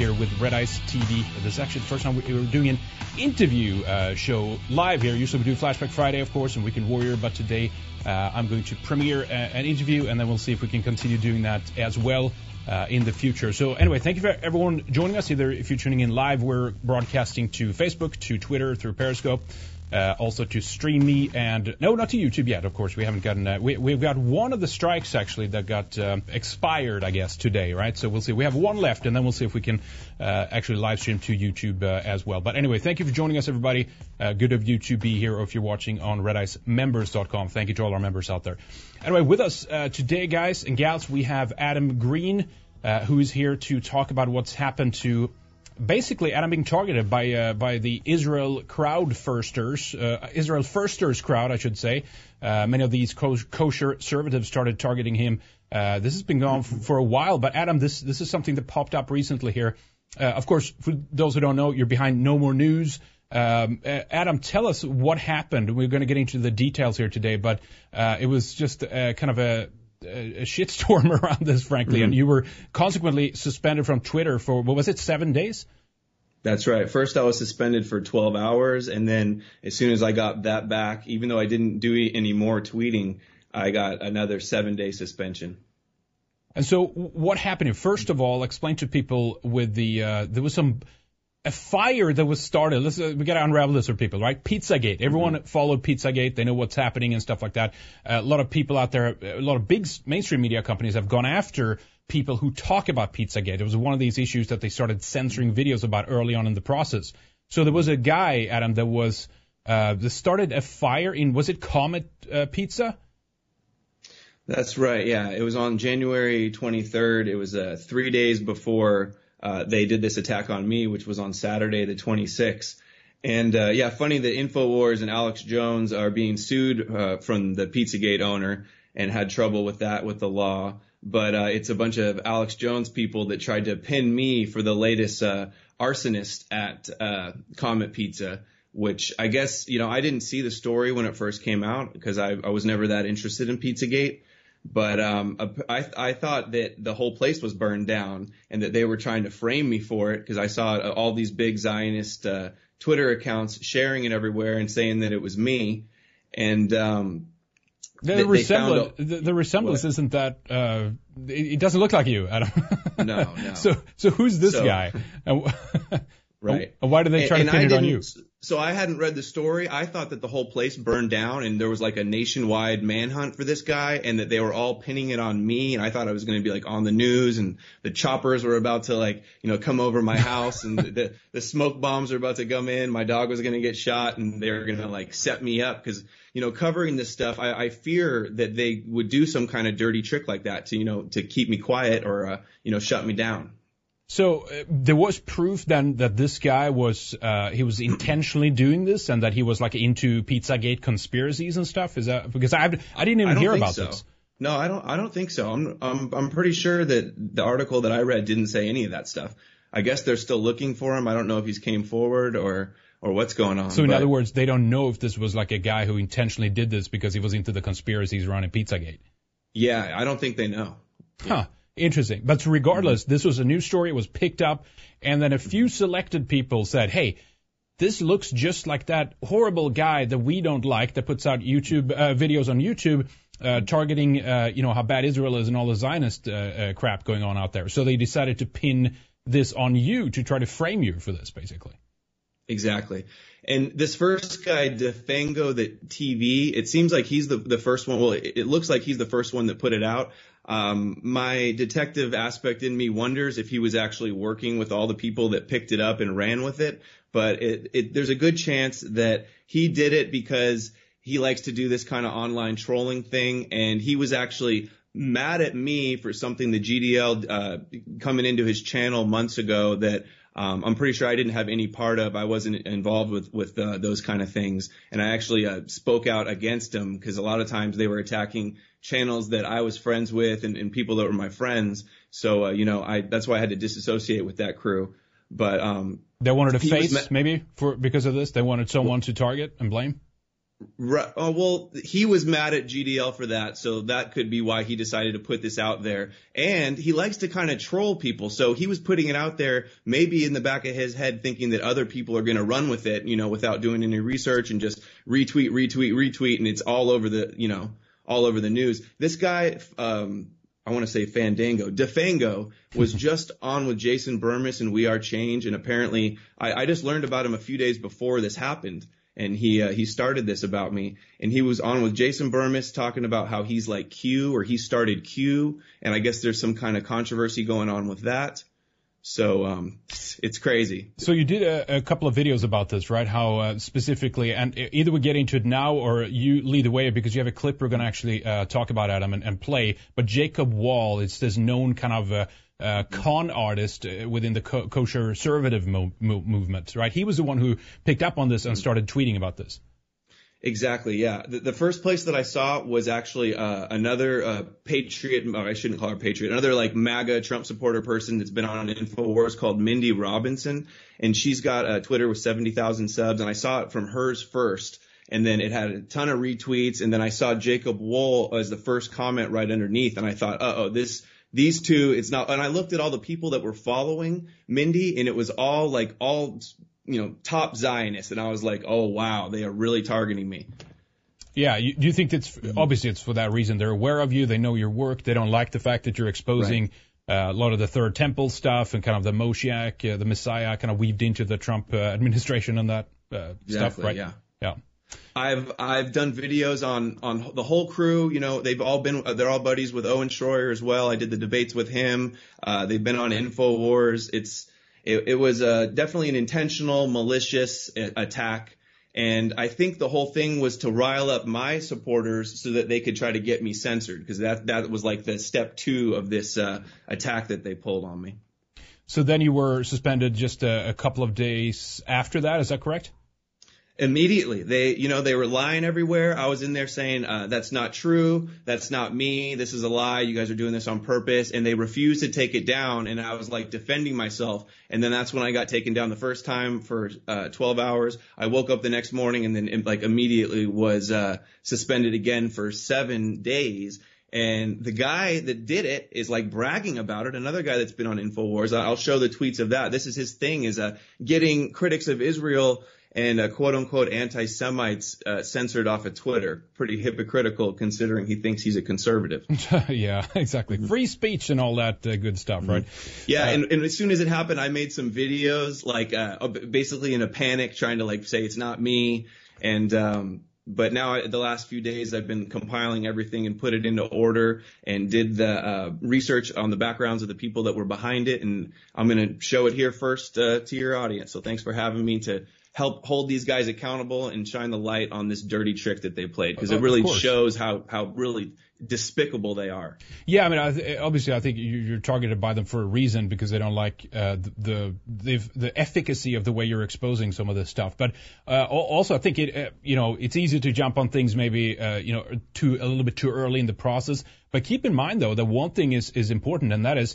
here with Red Ice TV. This is actually the first time we're doing an interview show live here. Usually we do Flashback Friday, of course, and Weekend Warrior, but today I'm going to premiere an interview, and then we'll see if we can continue doing that as well in the future. So anyway, thank you for everyone joining us. Either if you're tuning in live, we're broadcasting to Facebook, to Twitter, through Periscope. Also to Stream Me, and no, not to YouTube yet, of course. We haven't gotten, we've got one of the strikes actually that got expired, I guess, today, right? So we'll see. We have one left, and then we'll see if we can actually live stream to YouTube as well. But anyway, thank you for joining us, everybody. Good of you to be here, or if you're watching on redicemembers.com. Thank you to all our members out there. Anyway, with us today, guys and gals, we have Adam Green, who is here to talk about what's happened to basically Adam being targeted by the Israel firsters crowd, I should say. Many of these kosher conservatives started targeting him. This has been going on for a while, but Adam, this is something that popped up recently here. Of course, for those who don't know, you're behind No More News. Adam, tell us what happened. We're going to get into the details here today, but it was just kind of a shitstorm around this, frankly, and you were consequently suspended from Twitter for, what was it, 7 days? That's right. First, I was suspended for 12 hours, and then as soon as I got that back, even though I didn't do any more tweeting, I got another 7-day suspension. And so what happened? First of all, explain to people with there was a fire that was started. We got to unravel this for people, right? Pizzagate. Everyone followed Pizzagate. They know what's happening and stuff like that. A lot of people out there, a lot of big mainstream media companies have gone after people who talk about Pizzagate. It was one of these issues that they started censoring videos about early on in the process. So there was a guy, Adam, that started a fire in, was it Comet Pizza? That's right. Yeah. It was on January 23rd. It was 3 days before they did this attack on me, which was on Saturday the 26th. And funny that InfoWars and Alex Jones are being sued from the Pizzagate owner and had trouble with that with the law. But it's a bunch of Alex Jones people that tried to pin me for the latest arsonist at Comet Pizza, which I guess, I didn't see the story when it first came out because I was never that interested in Pizzagate. But I thought that the whole place was burned down and that they were trying to frame me for it because I saw all these big Zionist Twitter accounts sharing it everywhere and saying that it was me. And the resemblance isn't that it doesn't look like you, Adam. No. So who's this guy? Right. Why did they try to pin it on you? So I hadn't read the story. I thought that the whole place burned down and there was like a nationwide manhunt for this guy and that they were all pinning it on me. And I thought I was going to be like on the news and the choppers were about to come over my house and the smoke bombs are about to come in. My dog was going to get shot and they were going to set me up because, covering this stuff, I fear that they would do some kind of dirty trick like that to keep me quiet or, shut me down. So there was proof then that this guy he was intentionally doing this and that he was into Pizzagate conspiracies and stuff? Is that because I didn't even hear about this? No, I don't think so. I'm pretty sure that the article that I read didn't say any of that stuff. I guess they're still looking for him. I don't know if he's came forward or what's going on. So in other words, they don't know if this was a guy who intentionally did this because he was into the conspiracies around Pizzagate. Yeah, I don't think they know. Huh. Interesting. But regardless, this was a news story. It was picked up. And then a few selected people said, hey, this looks just like that horrible guy that we don't like that puts out YouTube videos on YouTube targeting, how bad Israel is and all the Zionist crap going on out there. So they decided to pin this on you to try to frame you for this, basically. Exactly. And this first guy, Defango, the TV, it seems like he's the first one. Well, it looks like he's the first one that put it out. My detective aspect in me wonders if he was actually working with all the people that picked it up and ran with it. But there's a good chance that he did it because he likes to do this kind of online trolling thing. And he was actually mad at me for something the GDL coming into his channel months ago that I'm pretty sure I didn't have any part of. I wasn't involved with those kind of things. And I actually spoke out against them because a lot of times they were attacking channels that I was friends with and people that were my friends. So, that's why I had to disassociate with that crew. But they wanted a face maybe because of this. They wanted someone to target and blame. Right. Oh, well, he was mad at GDL for that, so that could be why he decided to put this out there. And he likes to kind of troll people, so he was putting it out there, maybe in the back of his head, thinking that other people are going to run with it, without doing any research and just retweet, and it's all over the news. This guy, I want to say Defango was just on with Jason Burmis and We Are Change, and apparently I just learned about him a few days before this happened. And he started this about me, and he was on with Jason Burmis talking about how he's like Q, or he started Q, and I guess there's some kind of controversy going on with that. So it's crazy. So you did a couple of videos about this, right? How specifically, and either we get into it now or you lead the way, because you have a clip we're going to actually talk about, Adam, and play. But Jacob Wall, it's this known kind of con artist within the kosher conservative movement, right? He was the one who picked up on this and started tweeting about this. Exactly, yeah. The first place that I saw was actually another patriot, or I shouldn't call her patriot, another like MAGA Trump supporter person that's been on InfoWars called Mindy Robinson, and she's got a Twitter with 70,000 subs, and I saw it from hers first, and then it had a ton of retweets, and then I saw Jacob Wohl as the first comment right underneath, and I thought, these two, it's not, and I looked at all the people that were following Mindy, and it was all top Zionists, and I was like, oh wow, they are really targeting me. Yeah, do you think that's, obviously it's for that reason, they're aware of you, they know your work, they don't like the fact that you're exposing a lot of the Third Temple stuff and kind of the Moshiach, the Messiah, kind of weaved into the Trump administration and that stuff, right? Yeah. I've done videos on the whole crew. They're all buddies with Owen Schroyer as well. I did the debates with him. They've been on InfoWars. It was definitely an intentional, malicious attack. And I think the whole thing was to rile up my supporters so that they could try to get me censored, because that was like the step 2 of this attack that they pulled on me. So then you were suspended just a couple of days after that. Is that correct? Immediately. They were lying everywhere. I was in there saying, that's not true. That's not me. This is a lie. You guys are doing this on purpose. And they refused to take it down. And I was like defending myself. And then that's when I got taken down the first time for 12 hours. I woke up the next morning and then immediately was suspended again for 7 days. And the guy that did it is like bragging about it. Another guy that's been on InfoWars. I'll show the tweets of that. This is his thing, is getting critics of Israel and quote-unquote anti-Semites censored off of Twitter. Pretty hypocritical, considering he thinks he's a conservative. Yeah, exactly. Free speech and all that good stuff, right? Yeah, and as soon as it happened, I made some videos, basically in a panic, trying to say it's not me. And but now the last few days, I've been compiling everything and put it into order, and did the research on the backgrounds of the people that were behind it. And I'm going to show it here first to your audience. So thanks for having me to help hold these guys accountable and shine the light on this dirty trick that they played, because it really shows how really despicable they are. Yeah, I mean, obviously, I think you're targeted by them for a reason, because they don't like the efficacy of the way you're exposing some of this stuff. But also, I think it's easy to jump on things maybe a little bit too early in the process. But keep in mind, though, that one thing is important, and that is,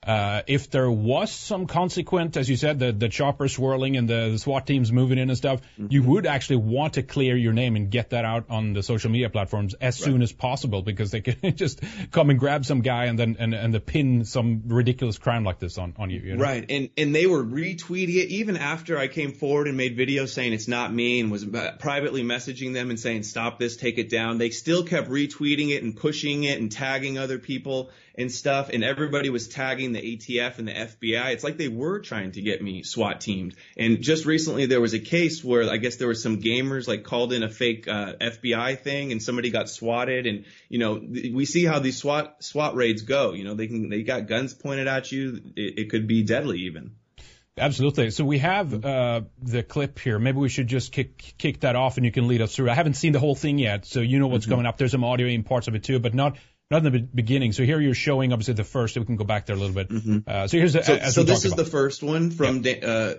if there was some consequent, as you said, the chopper swirling and the SWAT teams moving in and stuff, you would actually want to clear your name and get that out on the social media platforms as soon as possible, because they can just come and grab some guy and then pin some ridiculous crime like this on you. Right. And they were retweeting it even after I came forward and made videos saying it's not me, and was privately messaging them and saying, stop this, take it down. They still kept retweeting it and pushing it and tagging other people and stuff, and everybody was tagging the ATF and the FBI. It's like they were trying to get me SWAT teamed. And just recently there was a case where I guess there were some gamers called in a fake FBI thing, and somebody got swatted. And we see how these SWAT raids go. They got guns pointed at you. It could be deadly even. Absolutely. So we have the clip here. Maybe we should just kick that off, and you can lead us through. I haven't seen the whole thing yet, so you know what's coming up. There's some audio in parts of it too, but not in the beginning. So here you're showing, obviously, the first. We can go back there a little bit. So here's so this is the first one from Defango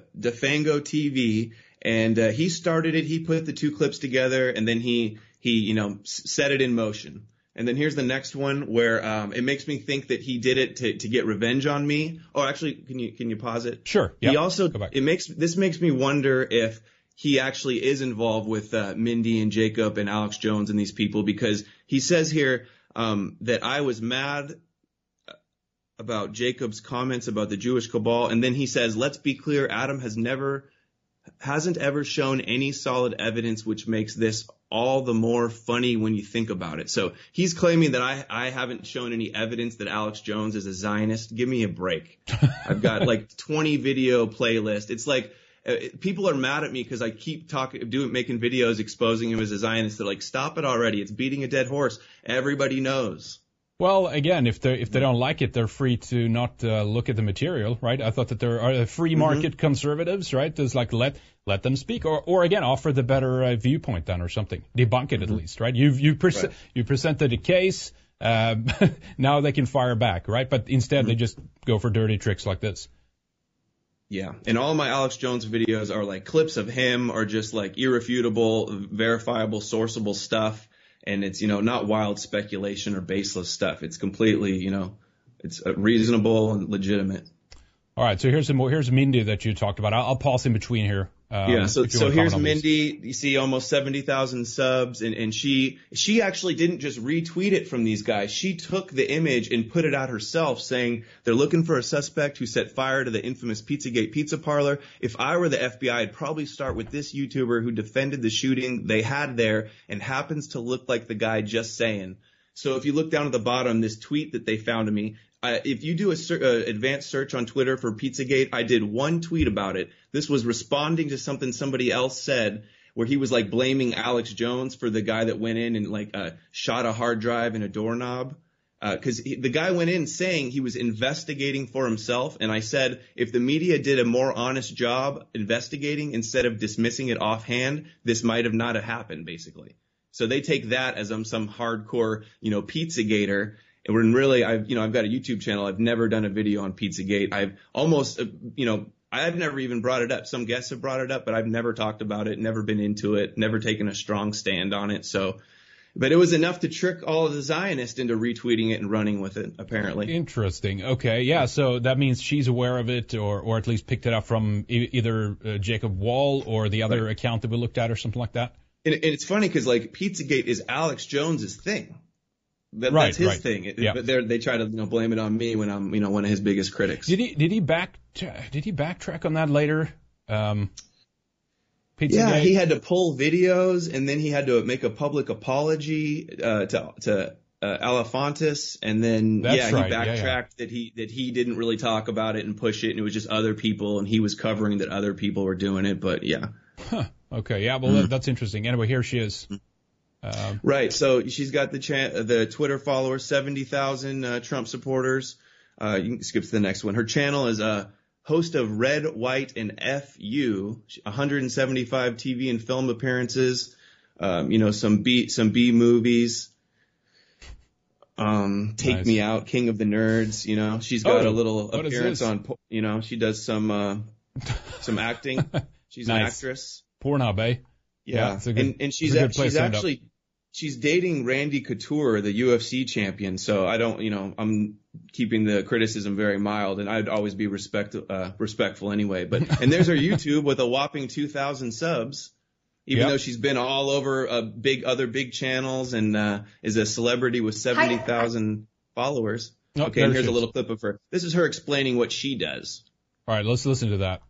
TV, and he started it. He put the two clips together, and then he set it in motion. And then here's the next one where it makes me think that he did it to get revenge on me. Oh, actually, can you pause it? Sure. Yeah. He also, this makes me wonder if he actually is involved with Mindy and Jacob and Alex Jones and these people, because he says here that I was mad about Jacob's comments about the Jewish cabal. And then he says, let's be clear, Adam hasn't ever shown any solid evidence, which makes this all the more funny when you think about it. So he's claiming that I haven't shown any evidence that Alex Jones is a Zionist. Give me a break. I've got like 20 video playlist. It's like people are mad at me because I keep making videos exposing him as a Zionist. They're like, stop it already. It's beating a dead horse. Everybody knows. Well, again, if they don't like it, they're free to not look at the material, right? I thought that there are free market conservatives, right? There's like let them speak, or again, offer the better viewpoint then, or something, debunk it at least, right? You presented a case, now they can fire back, right? But instead they just go for dirty tricks like this. Yeah, and all my Alex Jones videos are like clips of him, or just like irrefutable, verifiable, sourceable stuff. And it's, not wild speculation or baseless stuff. It's completely, it's reasonable and legitimate. All right. So here's Mindy that you talked about. I'll pause in between here. So here's Mindy. You see almost 70,000 subs, and she actually didn't just retweet it from these guys. She took the image and put it out herself, saying they're looking for a suspect who set fire to the infamous Pizzagate pizza parlor. If I were the FBI, I'd probably start with this YouTuber who defended the shooting they had there and happens to look like the guy just saying. So if you look down at the bottom, this tweet that they found of me, if you do a advanced search on Twitter for Pizzagate, I did one tweet about it. This was responding to something somebody else said, where he was like blaming Alex Jones for the guy that went in and like shot a hard drive and a doorknob. Because the guy went in saying he was investigating for himself. And I said, if the media did a more honest job investigating instead of dismissing it offhand, this might have not have happened, basically. So they take that as I'm some hardcore, Pizzagator. And when really, I've got a YouTube channel. I've never done a video on Pizzagate. I've almost, I've never even brought it up. Some guests have brought it up, but I've never talked about it, never been into it, never taken a strong stand on it. So, but it was enough to trick all of the Zionists into retweeting it and running with it, apparently. Interesting. Okay. Yeah. So that means she's aware of it, or at least picked it up from either Jacob Wall or the other account that we looked at, or something like that. And it's funny because like Pizzagate is Alex Jones's thing. That's his thing. But they try to blame it on me when I'm one of his biggest critics. Did he backtrack on that later? Yeah, he had to pull videos, and then he had to make a public apology to Alefantis, and then he backtracked that he didn't really talk about it and push it, and it was just other people, and he was covering that other people were doing it. But yeah. Huh. Okay. Yeah. Well, that's interesting. Anyway, here she is. Right. So she's got the Twitter followers, 70,000 Trump supporters. You can skip to the next one. Her channel is a host of Red, White, and FU, 175 TV and film appearances, some B movies. Take Me Out, King of the Nerds. She's got a little appearance on, she does some acting. She's an actress. Pornhub, eh? Yeah. And she's dating Randy Couture, the UFC champion. So I don't, I'm keeping the criticism very mild, and I'd always be respectful anyway. And there's her YouTube with a whopping 2,000 subs, even though she's been all over other big channels and is a celebrity with 70,000 followers. Okay, and here's a little clip of her. This is her explaining what she does. All right, let's listen to that.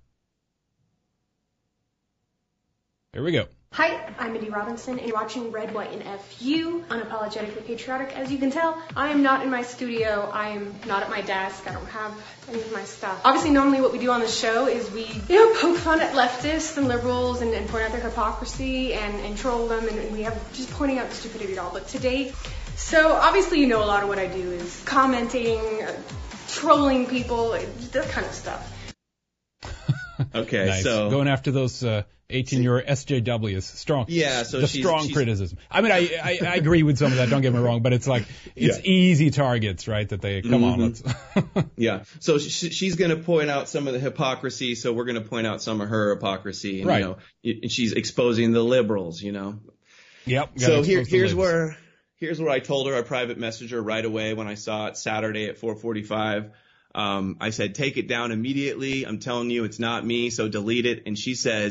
Here we go. Hi, I'm Mindy Robinson, and you're watching Red, White, and FU, unapologetically patriotic. As you can tell, I am not in my studio. I am not at my desk. I don't have any of my stuff. Obviously, normally what we do on the show is we, poke fun at leftists and liberals and point out their hypocrisy and troll them, and we have just pointing out the stupidity of it all. But today, so obviously a lot of what I do is commenting, trolling people, that kind of stuff. Okay, nice. So going after those 18-year SJWs, strong. Yeah, so she's criticism. I mean, I agree with some of that. Don't get me wrong, but it's like easy targets, right? That they come on. Yeah. So she's going to point out some of the hypocrisy. So we're going to point out some of her hypocrisy. And, right. And she's exposing the liberals. Yep. So here's where I told her, I private messaged her right away when I saw it Saturday at 4:45. I said, take it down immediately. I'm telling you, it's not me, so delete it. And she says,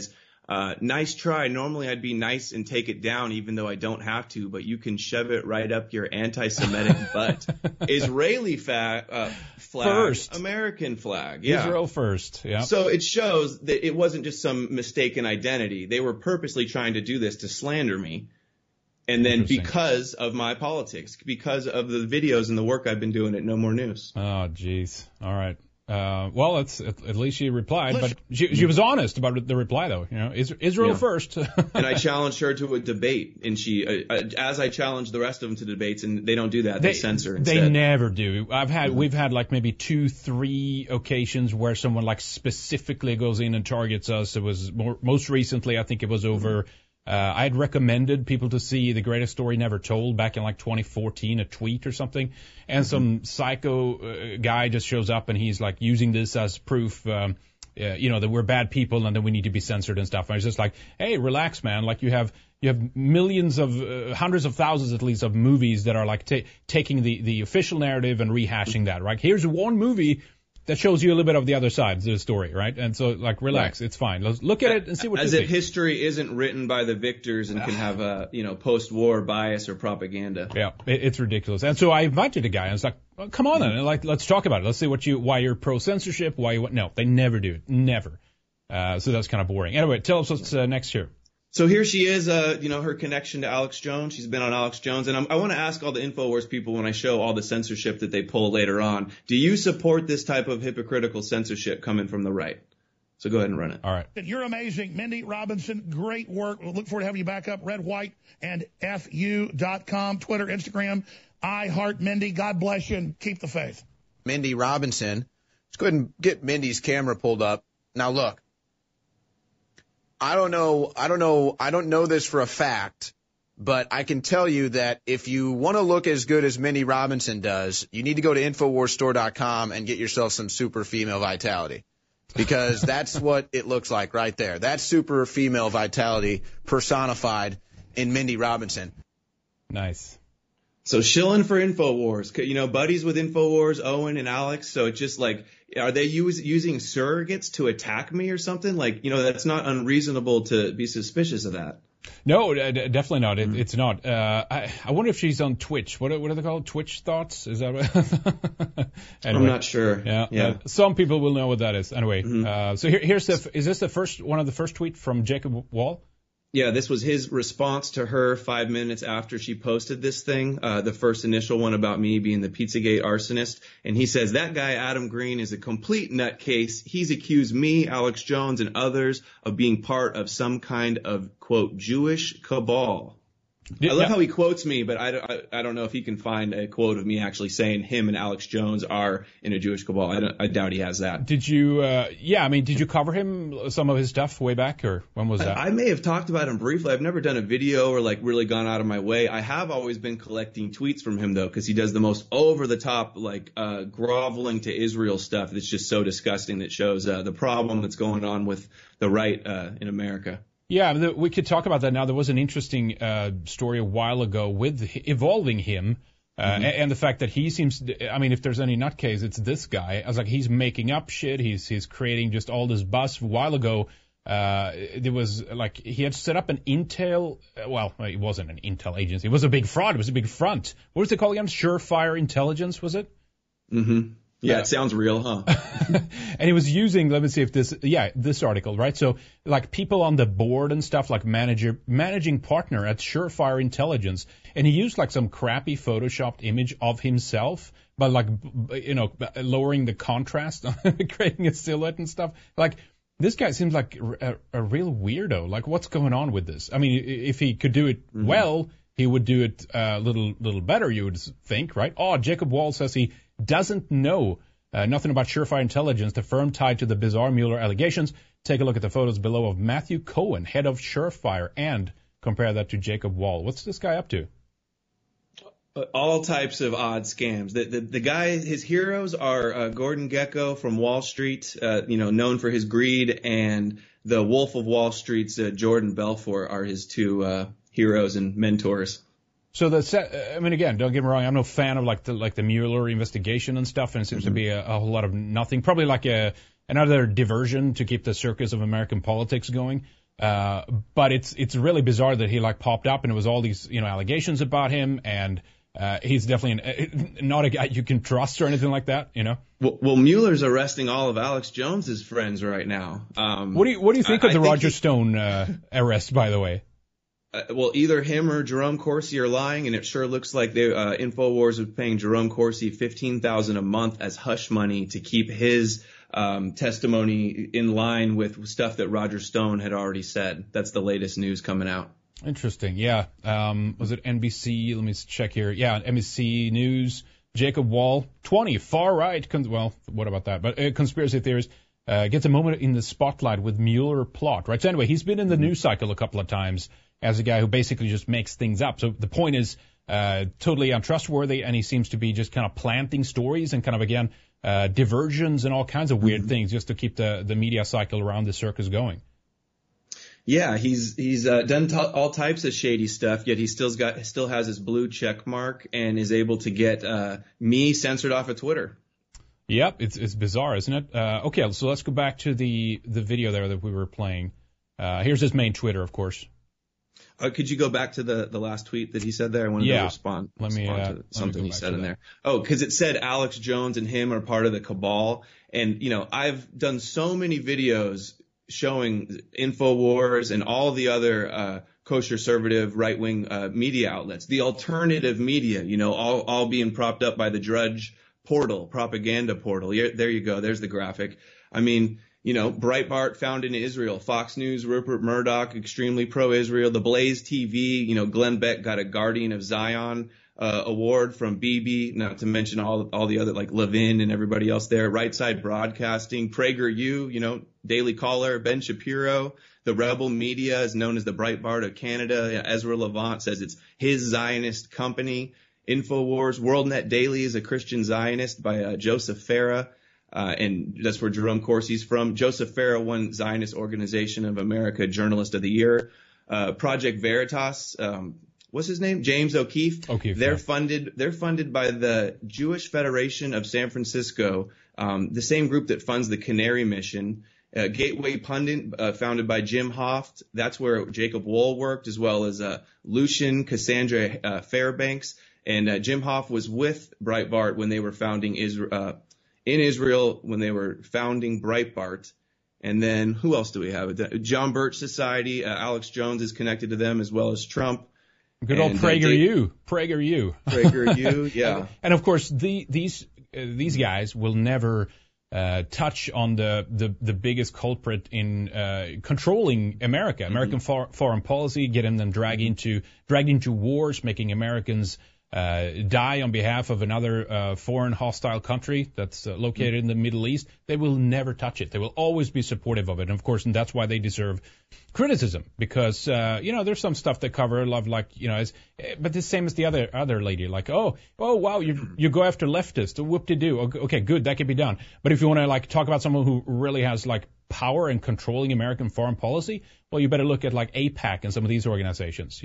Nice try. Normally I'd be nice and take it down even though I don't have to, but you can shove it right up your anti-Semitic butt. Israeli flag first. American flag. Yeah. Israel first. Yeah. So it shows that it wasn't just some mistaken identity. They were purposely trying to do this to slander me. And then because of my politics, because of the videos and the work I've been doing at No More News. Oh, geez. All right. Well, at least she replied, but she was honest about the reply, though. You know, Israel first. And I challenged her to a debate, and she, as I challenged the rest of them to debates, and they don't do that. They censor instead. They never do. We've had like maybe 2-3 occasions where someone like specifically goes in and targets us. It was most recently, I think it was over. I had recommended people to see The Greatest Story Never Told back in like 2014, a tweet or something, and some psycho guy just shows up and he's like using this as proof, that we're bad people and that we need to be censored and stuff. And I was just like, hey, relax, man. Like you have millions of, hundreds of thousands at least of movies that are like taking the official narrative and rehashing that, right? Here's one movie that shows you a little bit of the other side of the story, right? And so, like, relax. Right. It's fine. Let's look at it and see what you think. As if history isn't written by the victors and can have a, post-war bias or propaganda. Yeah, it's ridiculous. And so I invited a guy, and I was like, well, come on then, like, let's talk about it. Let's see why you're pro-censorship, No, they never do it. Never. So that's kind of boring. Anyway, tell us what's next here. So here she is, her connection to Alex Jones. She's been on Alex Jones. And I want to ask all the InfoWars people when I show all the censorship that they pull later on, do you support this type of hypocritical censorship coming from the right? So go ahead and run it. All right. You're amazing. Mindy Robinson, great work. We'll look forward to having you back up. Red, White, and FU.com, Twitter, Instagram. I heart Mindy. God bless you and keep the faith. Mindy Robinson. Let's go ahead and get Mindy's camera pulled up. Now, look. I don't know this for a fact, but I can tell you that if you want to look as good as Mindy Robinson does, you need to go to InfoWarsStore.com and get yourself some super female vitality, because that's what it looks like right there. That's super female vitality personified in Mindy Robinson. Nice. So shilling for InfoWars, buddies with InfoWars, Owen and Alex. So it's just like, are they using surrogates to attack me or something? Like, that's not unreasonable to be suspicious of that. No, definitely not. It's not. I wonder if she's on Twitch. What are they called? Twitch Thoughts? Is that what? Anyway, I'm not sure. Yeah. Some people will know what that is. Anyway, so here's is this one of the first tweets from Jacob Wall? Yeah, this was his response to her 5 minutes after she posted this thing, the first initial one about me being the Pizzagate arsonist. And he says, that guy, Adam Green, is a complete nutcase. He's accused me, Alex Jones, and others of being part of some kind of, quote, Jewish cabal. I love how he quotes me, but I don't know if he can find a quote of me actually saying him and Alex Jones are in a Jewish cabal. I doubt he has that. Did you, did you cover some of his stuff way back, or when was that? I may have talked about him briefly. I've never done a video or like really gone out of my way. I have always been collecting tweets from him though, because he does the most over the top, groveling to Israel stuff that's just so disgusting that shows the problem that's going on with the right in America. Yeah, we could talk about that now. There was an interesting story a while ago involving him and the fact that he seems if there's any nutcase, it's this guy. I was like, he's making up shit. He's creating just all this buzz. A while ago, there was like he had set up an Intel. Well, it wasn't an Intel agency. It was a big fraud. It was a big front. What was it called again? Surefire Intelligence, was it? Mm-hmm. Yeah, it sounds real, huh? And he was using, let me see if this article, right? So like people on the board and stuff, like managing partner at Surefire Intelligence. And he used like some crappy photoshopped image of himself, but like, lowering the contrast, creating a silhouette and stuff. Like this guy seems like a real weirdo. Like what's going on with this? I mean, if he could do it well, he would do it a little better, you would think, right? Oh, Jacob Wall says he doesn't know nothing about Surefire Intelligence, the firm tied to the bizarre Mueller allegations. Take a look at the photos below of Matthew Cohen, head of Surefire, and compare that to Jacob Wall. What's this guy up to? All types of odd scams. The guy, his heroes are Gordon Gekko from Wall Street, known for his greed, and the Wolf of Wall Street's Jordan Belfort are his two heroes and mentors. So again, don't get me wrong, I'm no fan of like the Mueller investigation and stuff, and it seems to be a whole lot of nothing. Probably like another diversion to keep the circus of American politics going. But it's really bizarre that he like popped up and it was all these, allegations about him, and he's definitely not a guy you can trust or anything like that, Well, Mueller's arresting all of Alex Jones's friends right now. What do you think of the Roger Stone arrest, by the way? Well, either him or Jerome Corsi are lying, and it sure looks like InfoWars is paying Jerome Corsi $15,000 a month as hush money to keep his testimony in line with stuff that Roger Stone had already said. That's the latest news coming out. Interesting. Yeah. Was it NBC? Let me check here. Yeah, NBC News. Jacob Wall, 20, far right. Well, what about that? But conspiracy theorist gets a moment in the spotlight with Mueller plot, right? So anyway, he's been in the news cycle a couple of times as a guy who basically just makes things up. So the point is totally untrustworthy, and he seems to be just kind of planting stories and kind of, again, diversions and all kinds of weird things just to keep the media cycle around the circus going. Yeah, he's done all types of shady stuff, yet he still has his blue check mark and is able to get me censored off of Twitter. Yep, it's bizarre, isn't it? Okay, so let's go back to the video there that we were playing. Here's his main Twitter, of course. Could you go back to the last tweet that he said there? I wanted to respond to something he said in there. Oh, because it said Alex Jones and him are part of the cabal. And, I've done so many videos showing InfoWars and all the other kosher-conservative right-wing media outlets, the alternative media, all being propped up by the Drudge portal, propaganda portal. There you go. There's the graphic. I mean, Breitbart found in Israel, Fox News, Rupert Murdoch, extremely pro-Israel, the Blaze TV, Glenn Beck got a Guardian of Zion award from Bibi, not to mention all the other, like Levin and everybody else there, Right Side Broadcasting, PragerU, Daily Caller, Ben Shapiro, the Rebel Media is known as the Breitbart of Canada. Ezra Levant says it's his Zionist company. InfoWars, WorldNet Daily is a Christian Zionist by Joseph Farah. And that's where Jerome Corsi's from. Joseph Farah won Zionist Organization of America Journalist of the Year. Project Veritas, what's his name? James O'Keefe. They're funded by the Jewish Federation of San Francisco, the same group that funds the Canary Mission. Gateway Pundit, founded by Jim Hoft. That's where Jacob Wohl worked, as well as Lucian Cassandra Fairbanks. And Jim Hoft was with Breitbart when they were founding in Israel when they were founding Breitbart. And then who else do we have? John Birch Society. Alex Jones is connected to them, as well as Trump. Good old PragerU. PragerU, yeah. And of course, these guys will never touch on the biggest culprit in controlling America, American foreign policy, getting them dragged into wars, making Americans die on behalf of another foreign hostile country that's located in the Middle East. They will never touch it. They will always be supportive of it. And of course, and that's why they deserve criticism, because there's some stuff they cover a lot, like but the same as the other lady, like oh wow, you go after leftists, whoop-de-doo. Okay, good, that can be done. But if you want to like talk about someone who really has like power in controlling American foreign policy, well, you better look at like AIPAC and some of these organizations,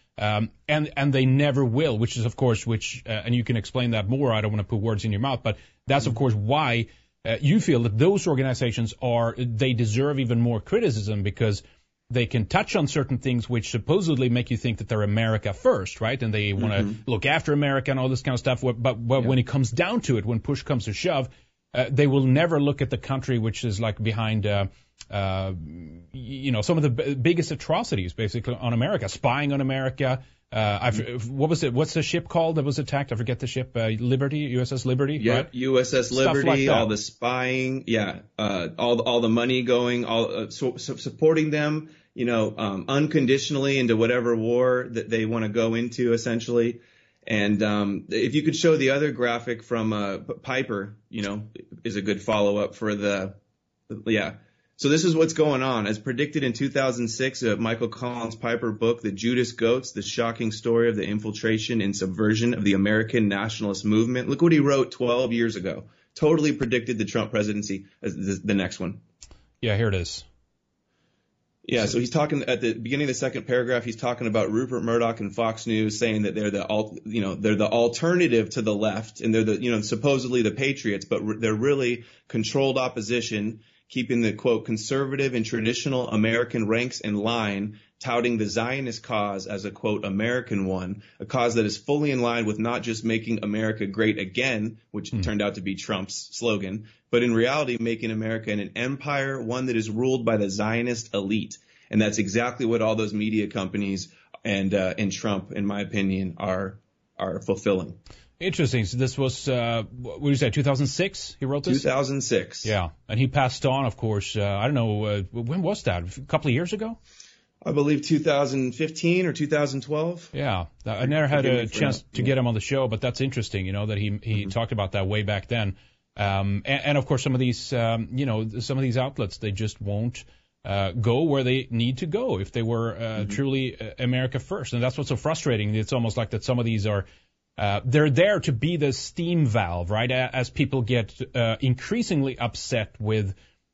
and they never will, which is of course, and you can explain that more. I don't want to put words in your mouth, but that's of course why you feel that those organizations they deserve even more criticism, because they can touch on certain things which supposedly make you think that they're America first, right? And they want to look after America and all this kind of stuff. But when it comes down to it, when push comes to shove, they will never look at the country which is like behind, some of the biggest atrocities basically on America, spying on America. What was it? What's the ship called that was attacked? I forget the ship. Liberty, USS Liberty. Yeah, right? USS Liberty. Like all the spying. Yeah, all the money going, supporting them. Unconditionally into whatever war that they want to go into, essentially. And if you could show the other graphic from Piper, is a good follow-up for So this is what's going on. As predicted in 2006, Michael Collins Piper book, The Judas Goats, The Shocking Story of the Infiltration and Subversion of the American Nationalist Movement. Look what he wrote 12 years ago. Totally predicted the Trump presidency as the next one. Yeah, here it is. Yeah, so he's talking at the beginning of the second paragraph. He's talking about Rupert Murdoch and Fox News, saying that they're the alternative to the left, and they're supposedly the patriots, but they're really controlled opposition. keeping the, quote, conservative and traditional American ranks in line, touting the Zionist cause as a, quote, American one, a cause that is fully in line with not just making America great again, which turned out to be Trump's slogan, but in reality making America an empire, one that is ruled by the Zionist elite. And that's exactly what all those media companies and Trump, in my opinion, are fulfilling. Interesting. So this was, what did you say, 2006 he wrote this? 2006. Yeah. And he passed on, of course, I don't know, when was that? A couple of years ago? I believe 2015 or 2012. Yeah. I never had a chance to get him on the show, but that's interesting, you know, that he talked about that way back then. And of course, some of these, some of these outlets, they just won't go where they need to go if they were truly America first. And that's what's so frustrating. It's almost like that some of these are they're there to be the steam valve, right? As people get increasingly upset with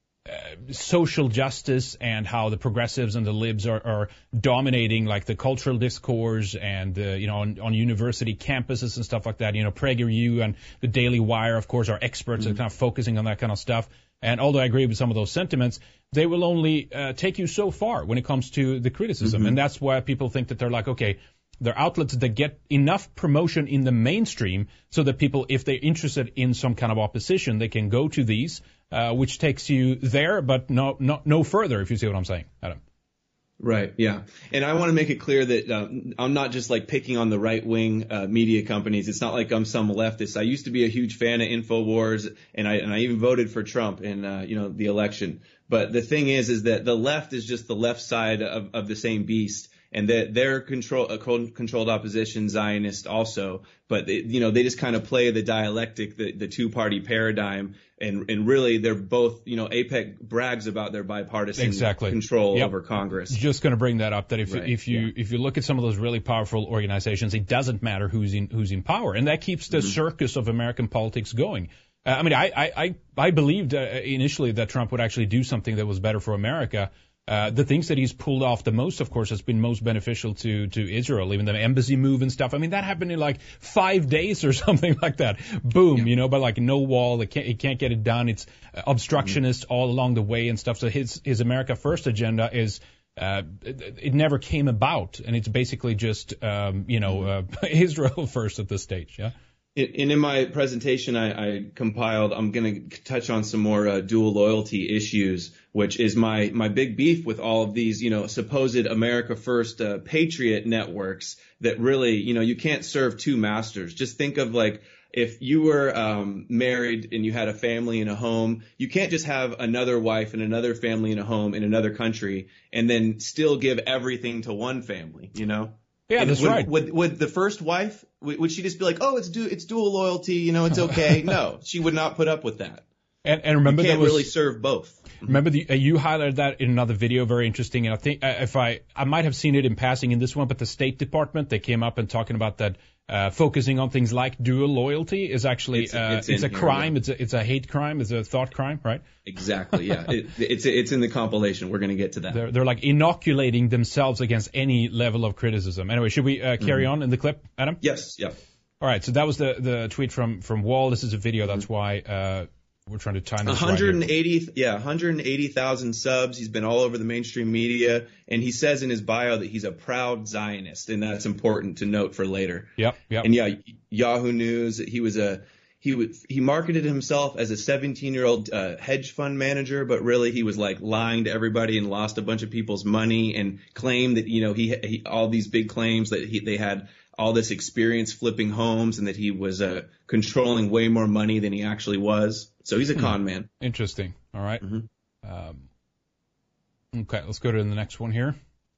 social justice and how the progressives and the libs are dominating like the cultural discourse and, on university campuses and stuff like that. You know, PragerU and the Daily Wire, of course, are experts at kind of focusing on that kind of stuff. And although I agree with some of those sentiments, they will only take you so far when it comes to the criticism. And that's why people think that they're like, okay, they're outlets that get enough promotion in the mainstream so that people, if they're interested in some kind of opposition, they can go to these, which takes you there, but no further, if you see what I'm saying, Adam. Right, yeah. And I want to make it clear that I'm not just like picking on the right-wing media companies. It's not like I'm some leftist. I used to be a huge fan of InfoWars, and I even voted for Trump in the election. But the thing is that the left is just the left side of the same beast. And that they're controlled opposition, Zionist also, but they just kind of play the dialectic, the two-party paradigm, and really they're both, AIPAC brags about their bipartisan control over Congress. Just going to bring that up, that if you look at some of those really powerful organizations, it doesn't matter who's in power, and that keeps the circus of American politics going. I believed initially that Trump would actually do something that was better for America. The things that he's pulled off the most, of course, has been most beneficial to Israel, even the embassy move and stuff. I mean, that happened in like 5 days or something like that. Boom, but like no wall, he can't get it done. It's obstructionist all along the way and stuff. So his America First agenda is, it never came about, and it's basically just, Israel first at this stage. Yeah. And in my presentation I compiled, I'm going to touch on some more dual loyalty issues, which is my big beef with all of these, supposed America First patriot networks that really, you can't serve two masters. Just think of like if you were married and you had a family and a home, you can't just have another wife and another family and a home in another country and then still give everything to one family, Yeah, that's right. Would the first wife, would she just be like, oh, it's dual loyalty, it's okay? No, she would not put up with that. And remember, you can't really serve both. Remember, you highlighted that in another video, very interesting. And I think if I might have seen it in passing in this one, but the State Department, they came up and talking about that. Focusing on things like dual loyalty is actually it's a crime. Yeah. It's a hate crime. It's a thought crime, right? Exactly. Yeah. It's in the compilation. We're going to get to that. They're like inoculating themselves against any level of criticism. Anyway, should we carry on in the clip, Adam? Yes. Yeah. All right. So that was the tweet from Wall. This is a video. That's why we're trying to time this 180,000 subs. He's been all over the mainstream media, and he says in his bio that he's a proud Zionist, and that's important to note for later. Yep. And yeah, Yahoo News. He marketed himself as a 17-year-old hedge fund manager, but really he was like lying to everybody and lost a bunch of people's money and claimed that he all these big claims that they had all this experience flipping homes and that he was controlling way more money than he actually was. So he's a con man. Interesting. All right. Okay, let's go to the next one here.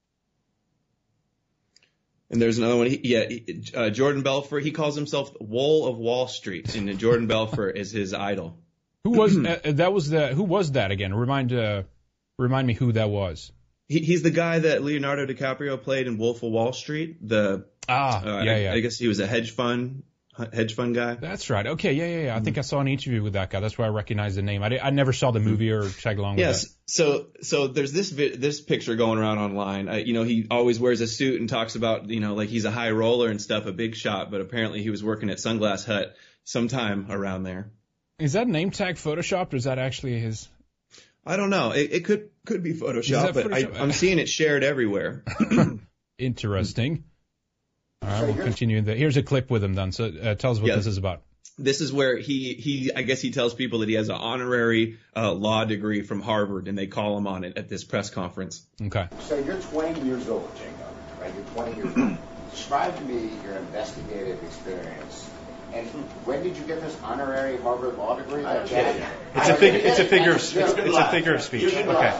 And there's another one. Jordan Belfort. He calls himself Wool of Wall Street, and Jordan Belfort is his idol. Who was Who was that again? Remind me who that was. He's the guy that Leonardo DiCaprio played in Wolf of Wall Street. I guess he was a hedge fund guy. That's right. Okay, yeah. I think I saw an interview with that guy. That's why I recognize the name. I never saw the movie or tag along with it. So there's this picture going around online. He always wears a suit and talks about, like he's a high roller and stuff, a big shot, but apparently he was working at Sunglass Hut sometime around there. Is that name tag photoshopped or is that actually his? I don't know. It could be Photoshop, but I'm seeing it shared everywhere. Interesting. All right, we'll continue. Here's a clip with him then. So tell us what this is about. This is where I guess he tells people that he has an honorary law degree from Harvard, and they call him on it at this press conference. Okay. So you're 20 years old, Jacob, right? You're 20 years old. Describe to me your investigative experience. And when did you get this honorary Harvard law degree? It's a figure of speech.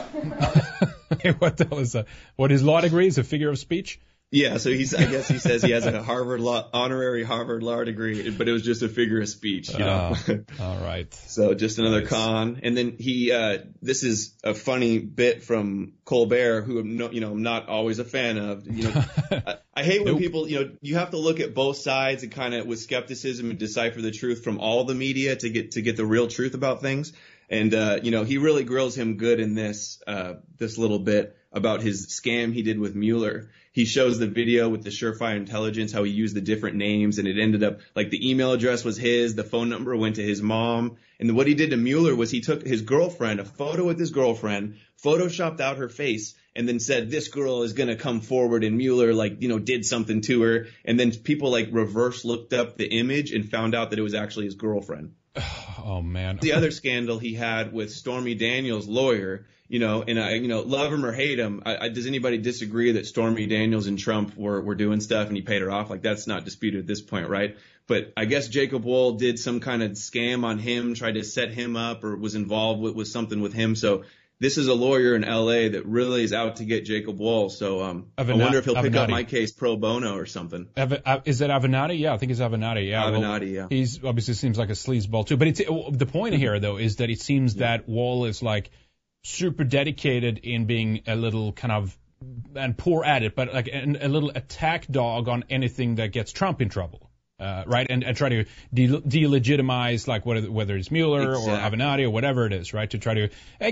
Okay. What his law degree is a figure of speech? Yeah, so I guess he says he has a honorary Harvard law degree, but it was just a figure of speech, you know. All right. So just another con. And then this is a funny bit from Colbert, who I'm not always a fan of. I hate when people, you have to look at both sides and kind of with skepticism and decipher the truth from all the media to get the real truth about things. And he really grills him good in this little bit about his scam he did with Mueller. He shows the video with the Surefire Intelligence, how he used the different names, and it ended up like the email address was his, the phone number went to his mom. And what he did to Mueller was he took his girlfriend, a photo with his girlfriend, photoshopped out her face, and then said, this girl is going to come forward, and Mueller did something to her. And then people reverse looked up the image and found out that it was actually his girlfriend. Oh man. The other scandal he had with Stormy Daniels' lawyer, and I love him or hate him. Does anybody disagree that Stormy Daniels and Trump were doing stuff and he paid her off? That's not disputed at this point, right? But I guess Jacob Wohl did some kind of scam on him, tried to set him up or was involved with something with him. So this is a lawyer in L.A. that really is out to get Jacob Wohl. So I wonder if he'll pick up my case pro bono or something. Is it Avenatti? Yeah, I think it's Avenatti. Yeah, Avenatti, yeah. He's obviously seems like a sleazeball too. But the point here, though, is that it seems that Wohl is super dedicated in being a little kind of, and poor at it, but a little attack dog on anything that gets Trump in trouble. Right, and try to delegitimize whether it's Mueller or Avenatti or whatever it is, right? To try to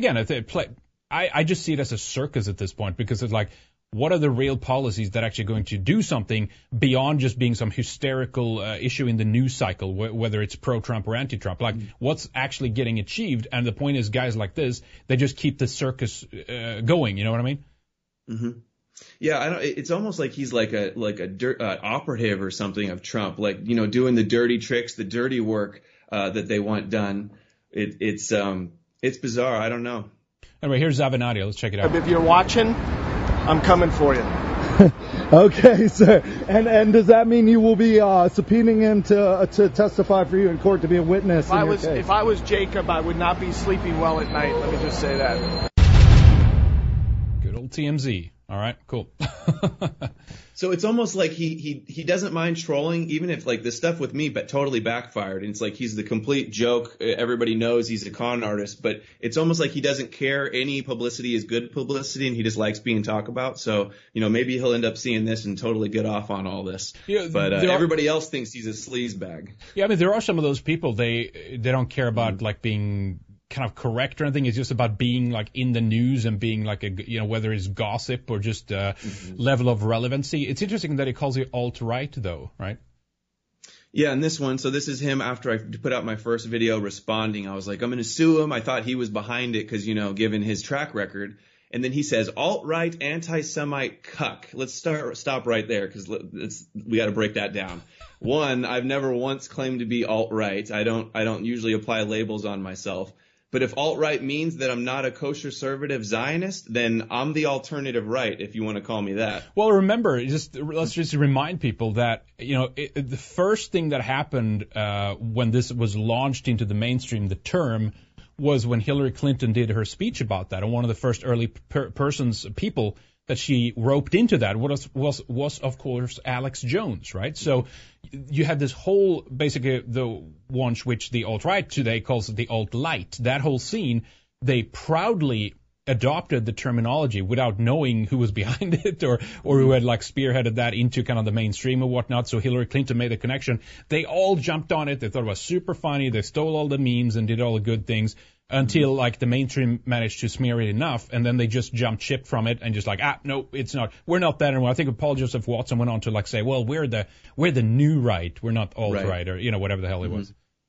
I just see it as a circus at this point, because it's what are the real policies that are actually going to do something beyond just being some hysterical issue in the news cycle, whether it's pro-Trump or anti-Trump? What's actually getting achieved? And the point is, guys like this, they just keep the circus going. You know what I mean? Mm-hmm. Yeah, it's almost like he's like a operative or something of Trump, doing the dirty tricks, the dirty work that they want done. It's bizarre. I don't know. Anyway, here's Avenatti. Let's check it out. If you're watching, I'm coming for you. Okay, sir. And does that mean you will be subpoenaing him to testify for you in court, to be a witness? If I was Jacob, I would not be sleeping well at night. Let me just say that. Good old TMZ. All right, cool. So it's almost like he doesn't mind trolling, even if this stuff with me but totally backfired. And it's he's the complete joke. Everybody knows he's a con artist, but it's almost like he doesn't care. Any publicity is good publicity, and he just likes being talked about. So, maybe he'll end up seeing this and totally get off on all this. Yeah, but everybody else thinks he's a sleaze bag. Yeah, I mean, there are some of those people, they don't care about being kind of correct or anything. It's just about being in the news and being whether it's gossip or just level of relevancy. It's interesting that he calls it alt-right though, right? Yeah, and this is him after I put out my first video responding. I was like, I'm going to sue him. I thought he was behind it because, given his track record. And then he says, alt-right, anti-Semite cuck. Let's stop right there, because we got to break that down. One, I've never once claimed to be alt-right. I don't usually apply labels on myself. But if alt-right means that I'm not a kosher-servative Zionist, then I'm the alternative right, if you want to call me that. Well, remember, let's just remind people that, the first thing that happened when this was launched into the mainstream, the term, was when Hillary Clinton did her speech about that. And one of the first early people that she roped into that was of course Alex Jones, right? So you had this whole, basically the one which the alt-right today calls the alt-light. That whole scene, they proudly adopted the terminology without knowing who was behind it or who had spearheaded that into kind of the mainstream or whatnot. So Hillary Clinton made the connection. They all jumped on it. They thought it was super funny. They stole all the memes and did all the good things until the mainstream managed to smear it enough, and then they just jumped ship from it and just no, it's not. We're not that anymore. I think Paul Joseph Watson went on to say, well, we're the new right. We're not alt-right, or whatever the hell it was.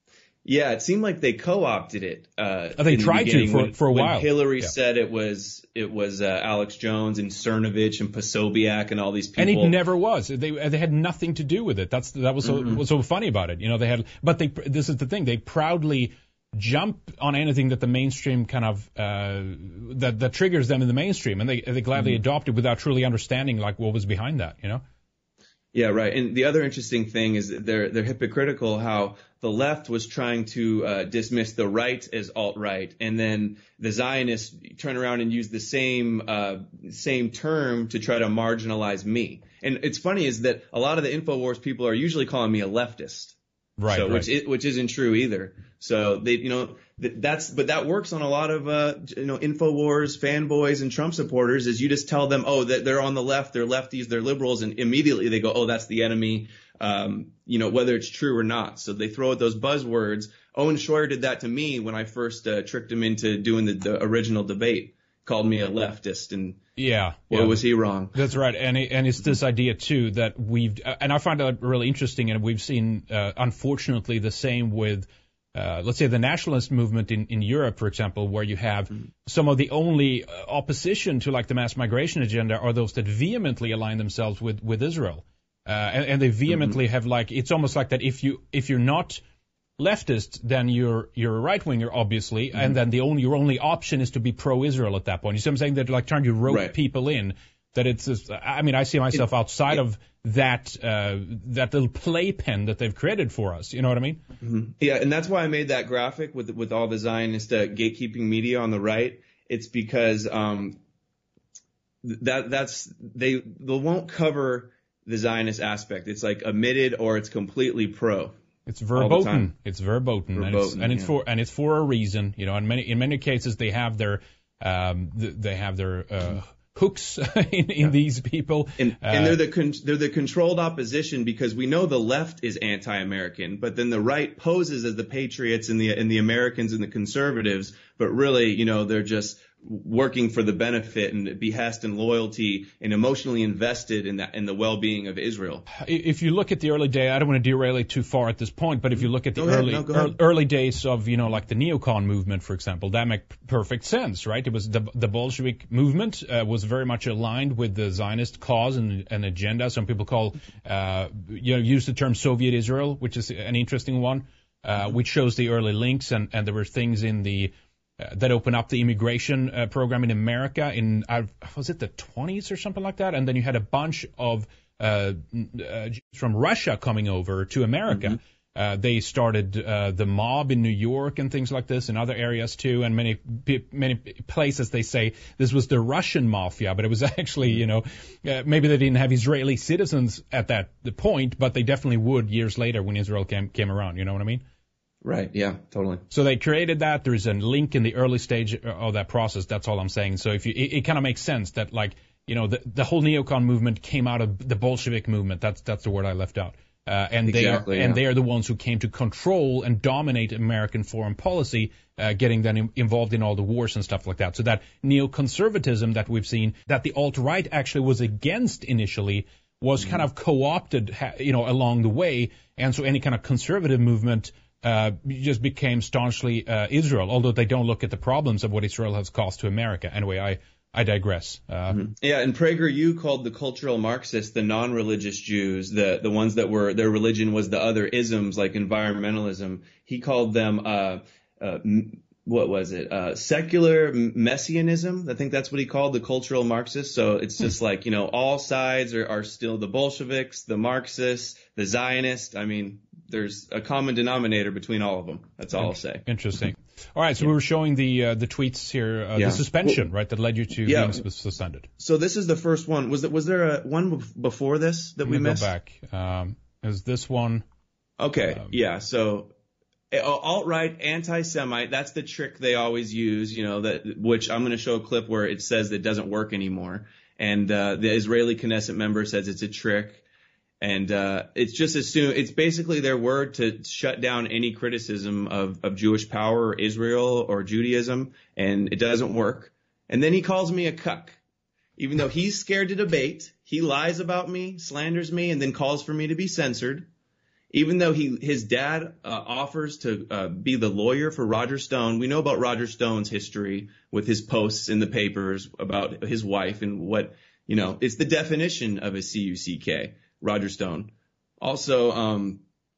Yeah, it seemed like they co-opted it. They tried to for a while. When Hillary said it was Alex Jones and Cernovich and Posobiec and all these people. And it never was. They had nothing to do with it. That was what's so funny about it. You know, this is the thing. They proudly jump on anything that the mainstream kind of that triggers them in the mainstream, and they gladly adopt it without truly understanding like what was behind that. You know. Yeah, right. And the other interesting thing is that they're hypocritical how the left was trying to dismiss the right as alt-right, and then the Zionists turn around and use the same term to try to marginalize me. And it's funny is that a lot of the InfoWars people are usually calling me a leftist. Right, so, right. Which isn't true either. So they, you know, but that works on a lot of, InfoWars fanboys and Trump supporters is you just tell them, oh, that they're on the left, they're lefties, they're liberals, and immediately they go, oh, that's the enemy, whether it's true or not. So they throw out those buzzwords. Owen Schroyer did that to me when I first tricked him into doing the original debate, called me a leftist, and was he wrong? That's right, and it's this idea too that and I find that really interesting, and we've seen unfortunately the same with let's say the nationalist movement in Europe, for example, where you have some of the only opposition to like the mass migration agenda are those that vehemently align themselves with Israel, and they vehemently have like it's almost like that if you're not leftist, then you're a right winger, obviously, and then your only option is to be pro-Israel at that point. You see what I'm saying? They're like trying to rope people in. That it's just, I mean, I see myself outside of that little playpen that they've created for us. You know what I mean? Mm-hmm. Yeah, and that's why I made that graphic with all the Zionist gatekeeping media on the right. It's because they won't cover the Zionist aspect. It's like omitted or it's completely pro. It's verboten. It's verboten, and it's for a reason. You know, in many cases they have their hooks in these people, and they're the controlled opposition because we know the left is anti-American, but then the right poses as the patriots and the Americans and the conservatives, but really, you know, they're just working for the benefit and behest and loyalty and emotionally invested in the well-being of Israel. If you look at the early day, I don't want to derail it too far at this point, but if you look at the early days of, you know, like the neocon movement, for example, that makes perfect sense, right? It was the Bolshevik movement was very much aligned with the Zionist cause and agenda. Some people use the term Soviet Israel, which is an interesting one, which shows the early links, and there were things in the that opened up the immigration program in America in, was it the 20s or something like that? And then you had a bunch of Jews from Russia coming over to America. They started the mob in New York and things like this, in other areas too, and many places they say this was the Russian mafia, but it was actually, you know, maybe they didn't have Israeli citizens at the point, but they definitely would years later when Israel came around. You know what I mean? Right. Yeah, totally. So they created that. There's a link in the early stage of that process. That's all I'm saying. So it kind of makes sense that, like, you know, the whole neocon movement came out of the Bolshevik movement. That's the word I left out. And they are the ones who came to control and dominate American foreign policy, getting them involved in all the wars and stuff like that. So that neoconservatism that we've seen, that the alt-right actually was against initially, was kind of co-opted, you know, along the way. And so any kind of conservative movement just became staunchly Israel, although they don't look at the problems of what Israel has caused to America. Anyway, I digress. Yeah, and PragerU called the cultural Marxists the non-religious Jews, the ones that were, their religion was the other isms like environmentalism. He called them, what was it? Secular messianism. I think that's what he called the cultural Marxists. So it's just like, you know, all sides are still the Bolsheviks, the Marxists, the Zionists. I mean, there's a common denominator between all of them. That's all I'll say. Interesting. All right, so we were showing the tweets here, the suspension, right, that led you to being suspended. So this is the first one. Was there one before this that we missed? Go back. Is this one? Okay, so alt-right, anti-Semite, that's the trick they always use, you know, which I'm going to show a clip where it says it doesn't work anymore. And the Israeli Knesset member says it's a trick. And it's basically their word to shut down any criticism of Jewish power or Israel or Judaism, and it doesn't work. And then he calls me a cuck. Even though he's scared to debate, he lies about me, slanders me, and then calls for me to be censored. Even though his dad offers to be the lawyer for Roger Stone, we know about Roger Stone's history with his posts in the papers about his wife and what, it's the definition of a CUCK, Roger Stone. Also,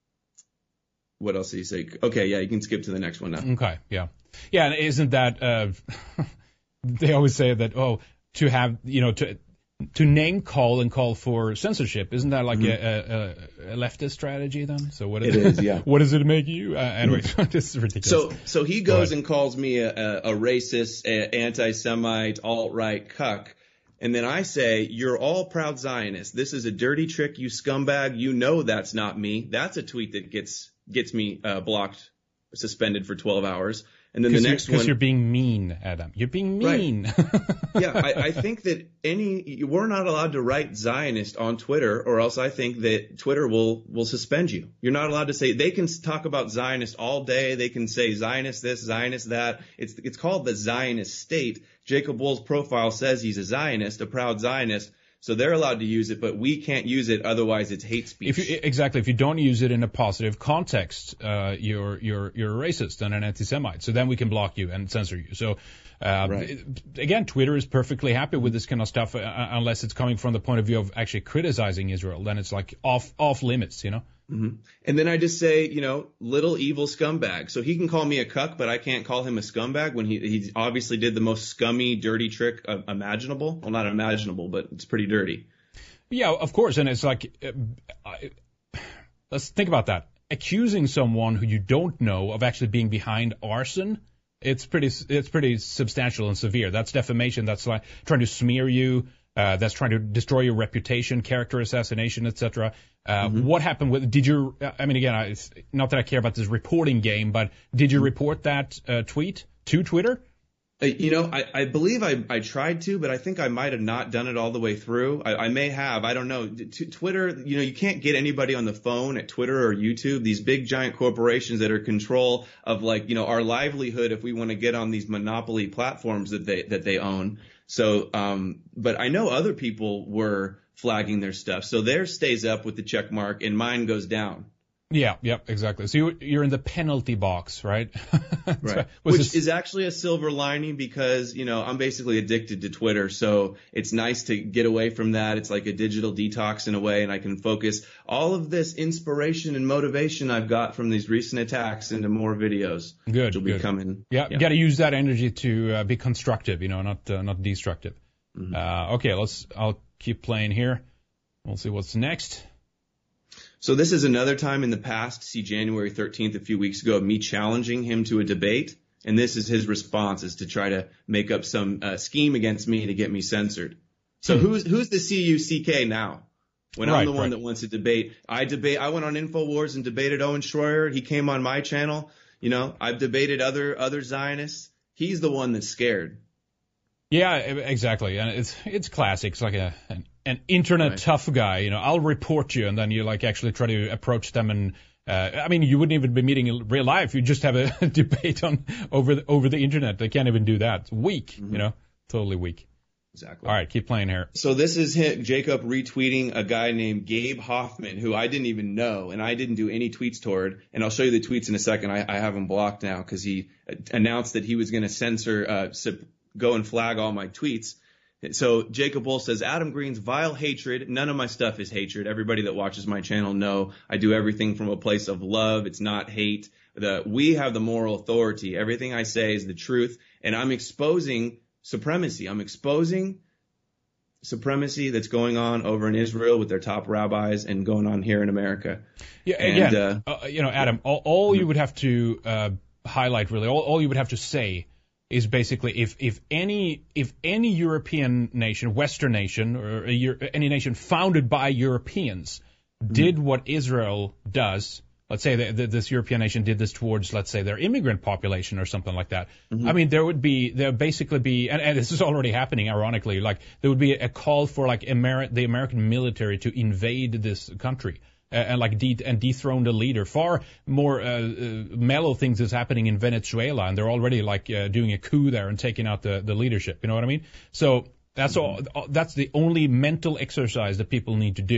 what else did he say? Okay, yeah, you can skip to the next one now. Okay, yeah. Yeah, and isn't that, they always say that, to have, to name call and call for censorship, isn't that like a leftist strategy then? So what is it? Is, yeah. What does it make you? Anyway, this is ridiculous. So he goes and calls me a racist, anti-Semite, alt-right cuck. And then I say, you're all proud Zionists. This is a dirty trick, you scumbag. You know that's not me. That's a tweet that gets me blocked, suspended for 12 hours. And then the next one. Because you're being mean, Adam. You're being mean. Right. Yeah, I think that we're not allowed to write Zionist on Twitter, or else I think that Twitter will suspend you. You're not allowed to say, they can talk about Zionist all day. They can say Zionist this, Zionist that. It's called the Zionist state. Jacob Wool's profile says he's a Zionist, a proud Zionist. So they're allowed to use it, but we can't use it. Otherwise, it's hate speech. If you don't use it in a positive context, you're a racist and an anti-Semite. So then we can block you and censor you. So again, Twitter is perfectly happy with this kind of stuff, unless it's coming from the point of view of actually criticizing Israel. Then it's like off limits, Mm-hmm. And then I just say, little evil scumbag. So he can call me a cuck, but I can't call him a scumbag when he obviously did the most scummy, dirty trick imaginable. Well, not imaginable, but it's pretty dirty. Yeah, of course. And it's like, let's think about that. Accusing someone who you don't know of actually being behind arson, it's pretty substantial and severe. That's defamation. That's like trying to smear you. That's trying to destroy your reputation, character assassination, etc. What happened with? Again, not that I care about this reporting game, but did you report that tweet to Twitter? I believe I tried to, but I think I might have not done it all the way through. I may have. I don't know. Twitter, you can't get anybody on the phone at Twitter or YouTube. These big giant corporations that are control of our livelihood if we want to get on these monopoly platforms that they own. So, but I know other people were flagging their stuff. So theirs stays up with the check mark and mine goes down. Yeah, exactly. So you're in the penalty box, right? Right. Which is actually a silver lining because, I'm basically addicted to Twitter. So it's nice to get away from that. It's like a digital detox in a way, and I can focus all of this inspiration and motivation I've got from these recent attacks into more videos. Good. Which will be coming. Yeah. You got to use that energy to be constructive, not destructive. Mm-hmm. Okay, I'll keep playing here. We'll see what's next. So this is another time in the past, see January 13th, a few weeks ago, of me challenging him to a debate. And this is his response, is to try to make up some scheme against me to get me censored. So who's the CUCK now? When I'm the one that wants to debate. I went on InfoWars and debated Owen Schroyer. He came on my channel. I've debated other Zionists. He's the one that's scared. Yeah, exactly. And it's classic. It's like an internet tough guy. I'll report you, and then you actually try to approach them, and you wouldn't even be meeting in real life. You just have a debate over the internet. They can't even do that. It's weak, totally weak. Exactly. All right, keep playing here. So this is Jacob retweeting a guy named Gabe Hoffman, who I didn't even know, and I didn't do any tweets toward. And I'll show you the tweets in a second. I have him blocked now because he announced that he was going to censor, go and flag all my tweets. So Jacob Wool says, Adam Green's vile hatred. None of my stuff is hatred. Everybody that watches my channel know I do everything from a place of love. It's not hate. We have the moral authority. Everything I say is the truth. And I'm exposing supremacy. I'm exposing supremacy that's going on over in Israel with their top rabbis and going on here in America. Yeah, and, again, Adam, all you would have to highlight, really, all you would have to say is basically if any European nation, Western nation, or any nation founded by Europeans did what Israel does, let's say this European nation did this towards, let's say, their immigrant population or something like that. Mm-hmm. There basically be, and this is already happening, ironically, there would be a call for the American military to invade this country. And dethrone the leader. Far more mellow things is happening in Venezuela, and they're already doing a coup there and taking out the leadership. You know what I mean? So that's all. That's the only mental exercise that people need to do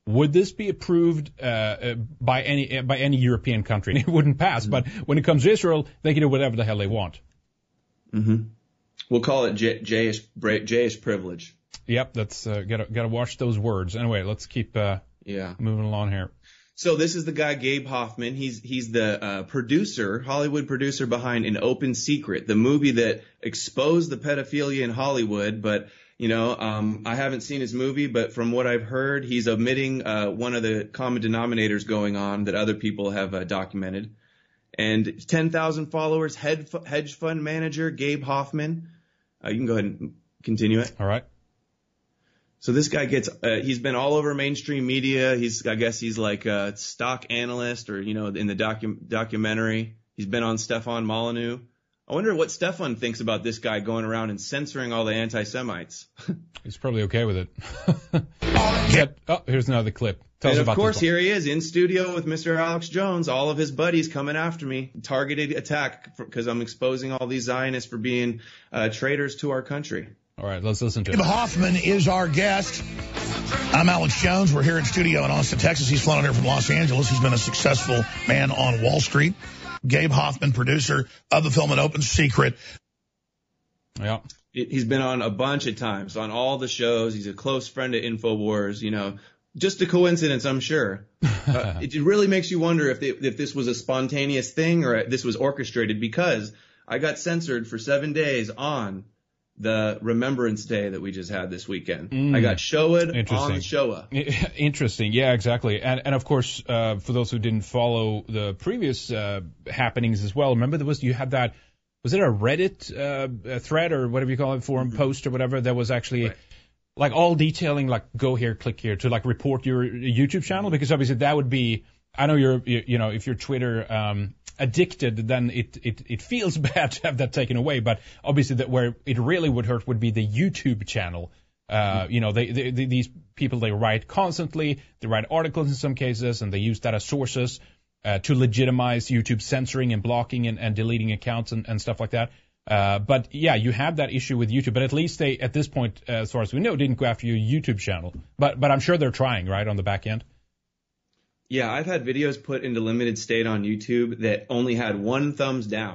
would this be approved by any European country? It wouldn't pass. But when it comes to Israel, they can do whatever the hell they want. Mm-hmm. We'll call it Jayish privilege. Yep, that's gotta watch those words. Anyway, let's keep moving along here. So this is the guy, Gabe Hoffman. He's the producer, Hollywood producer behind An Open Secret, the movie that exposed the pedophilia in Hollywood. But, I haven't seen his movie, but from what I've heard, he's omitting one of the common denominators going on that other people have documented. And 10,000 followers, hedge fund manager, Gabe Hoffman. You can go ahead and continue it. All right. So this guy he's been all over mainstream media. I guess he's like a stock analyst or, in the documentary. He's been on Stefan Molyneux. I wonder what Stefan thinks about this guy going around and censoring all the anti-Semites. He's probably okay with it. Here's another clip. And of course, here he is in studio with Mr. Alex Jones, all of his buddies coming after me. Targeted attack because I'm exposing all these Zionists for being traitors to our country. All right, let's listen to it. Gabe Hoffman is our guest. I'm Alex Jones. We're here in studio in Austin, Texas. He's flown out here from Los Angeles. He's been a successful man on Wall Street. Gabe Hoffman, producer of the film An Open Secret. Yeah. He's been on a bunch of times, on all the shows. He's a close friend of InfoWars, Just a coincidence, I'm sure. It really makes you wonder if this was a spontaneous thing or this was orchestrated, because I got censored for 7 days on the Remembrance Day that we just had this weekend. I got showed on the Shoah. Interesting. Yeah, exactly. And of course, for those who didn't follow the previous happenings as well, remember you had that, was it a Reddit thread or whatever you call it, forum post or whatever, that was actually like all detailing, like go here, click here to like report your YouTube channel, because obviously that would be, I know if you're Twitter addicted, then it feels bad to have that taken away. But obviously that where it really would hurt would be the YouTube channel. These people, they write constantly, they write articles in some cases, and they use that as sources to legitimize YouTube censoring and blocking and deleting accounts and stuff like that. But yeah, you have that issue with YouTube, but at least they, at this point, as far as we know, didn't go after your YouTube channel. But I'm sure they're trying, right, on the back end. Yeah, I've had videos put into limited state on YouTube that only had 1 thumbs down.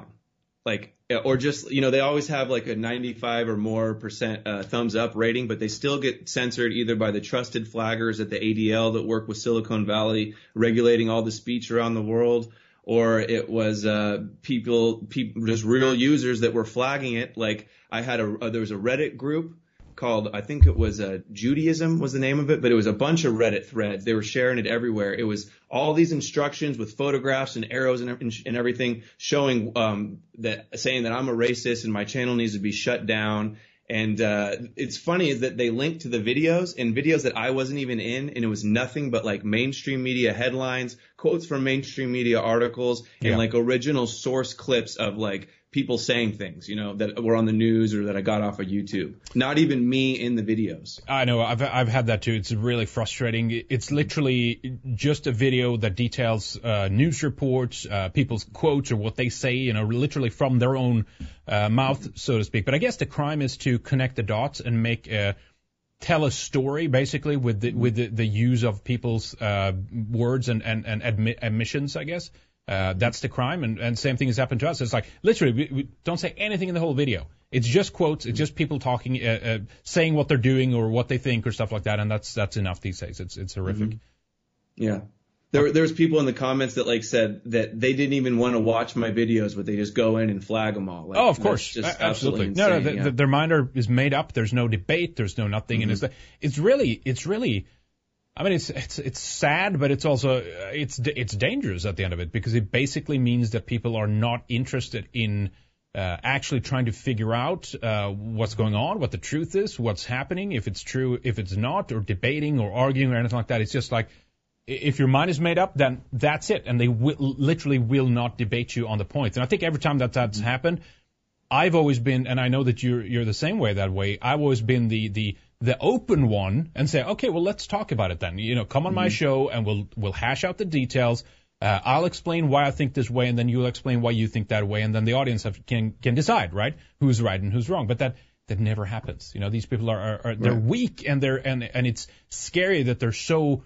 Or just, they always have like a 95 or more % thumbs up rating, but they still get censored either by the trusted flaggers at the ADL that work with Silicon Valley regulating all the speech around the world, or it was people, just real users that were flagging it. Like there was a Reddit group called, I think it was Judaism was the name of it, but it was a bunch of Reddit threads. They were sharing it everywhere. It was all these instructions with photographs and arrows and everything showing saying that I'm a racist and my channel needs to be shut down. And it's funny is that they linked to the videos that I wasn't even in, and it was nothing but like mainstream media headlines, quotes from mainstream media articles, and like original source clips of like people saying things, that were on the news or that I got off of YouTube. Not even me in the videos. I know. I've had that too. It's really frustrating. It's literally just a video that details news reports, people's quotes or what they say, literally from their own mouth, so to speak. But I guess the crime is to connect the dots and tell a story, basically, with the use of people's words and admissions, I guess. That's the crime, and same thing has happened to us. It's like, literally, we don't say anything in the whole video. It's just quotes, it's just people talking, saying what they're doing or what they think or stuff like that, and that's enough these days. It's horrific. Mm-hmm. Yeah. There's people in the comments that said that they didn't even want to watch my videos, but they just go in and flag them all. Oh, of course. Just absolutely. No, their mind is made up. There's no debate. There's no nothing. Mm-hmm. And it's really, I mean, it's sad, but it's also, it's dangerous at the end of it, because it basically means that people are not interested in, actually trying to figure out, what's going on, what the truth is, what's happening, if it's true, if it's not, or debating or arguing or anything like that. It's just like, if your mind is made up, then that's it. And they literally will not debate you on the points. And I think every time that's happened, I've always been, and I know that you're the same way that way, I've always been the open one and say, okay, well, let's talk about it then. Come on my show and we'll hash out the details. I'll explain why I think this way, and then you'll explain why you think that way, and then the audience can decide, right, who's right and who's wrong. But that never happens. These people are they're weak, and it's scary that they're so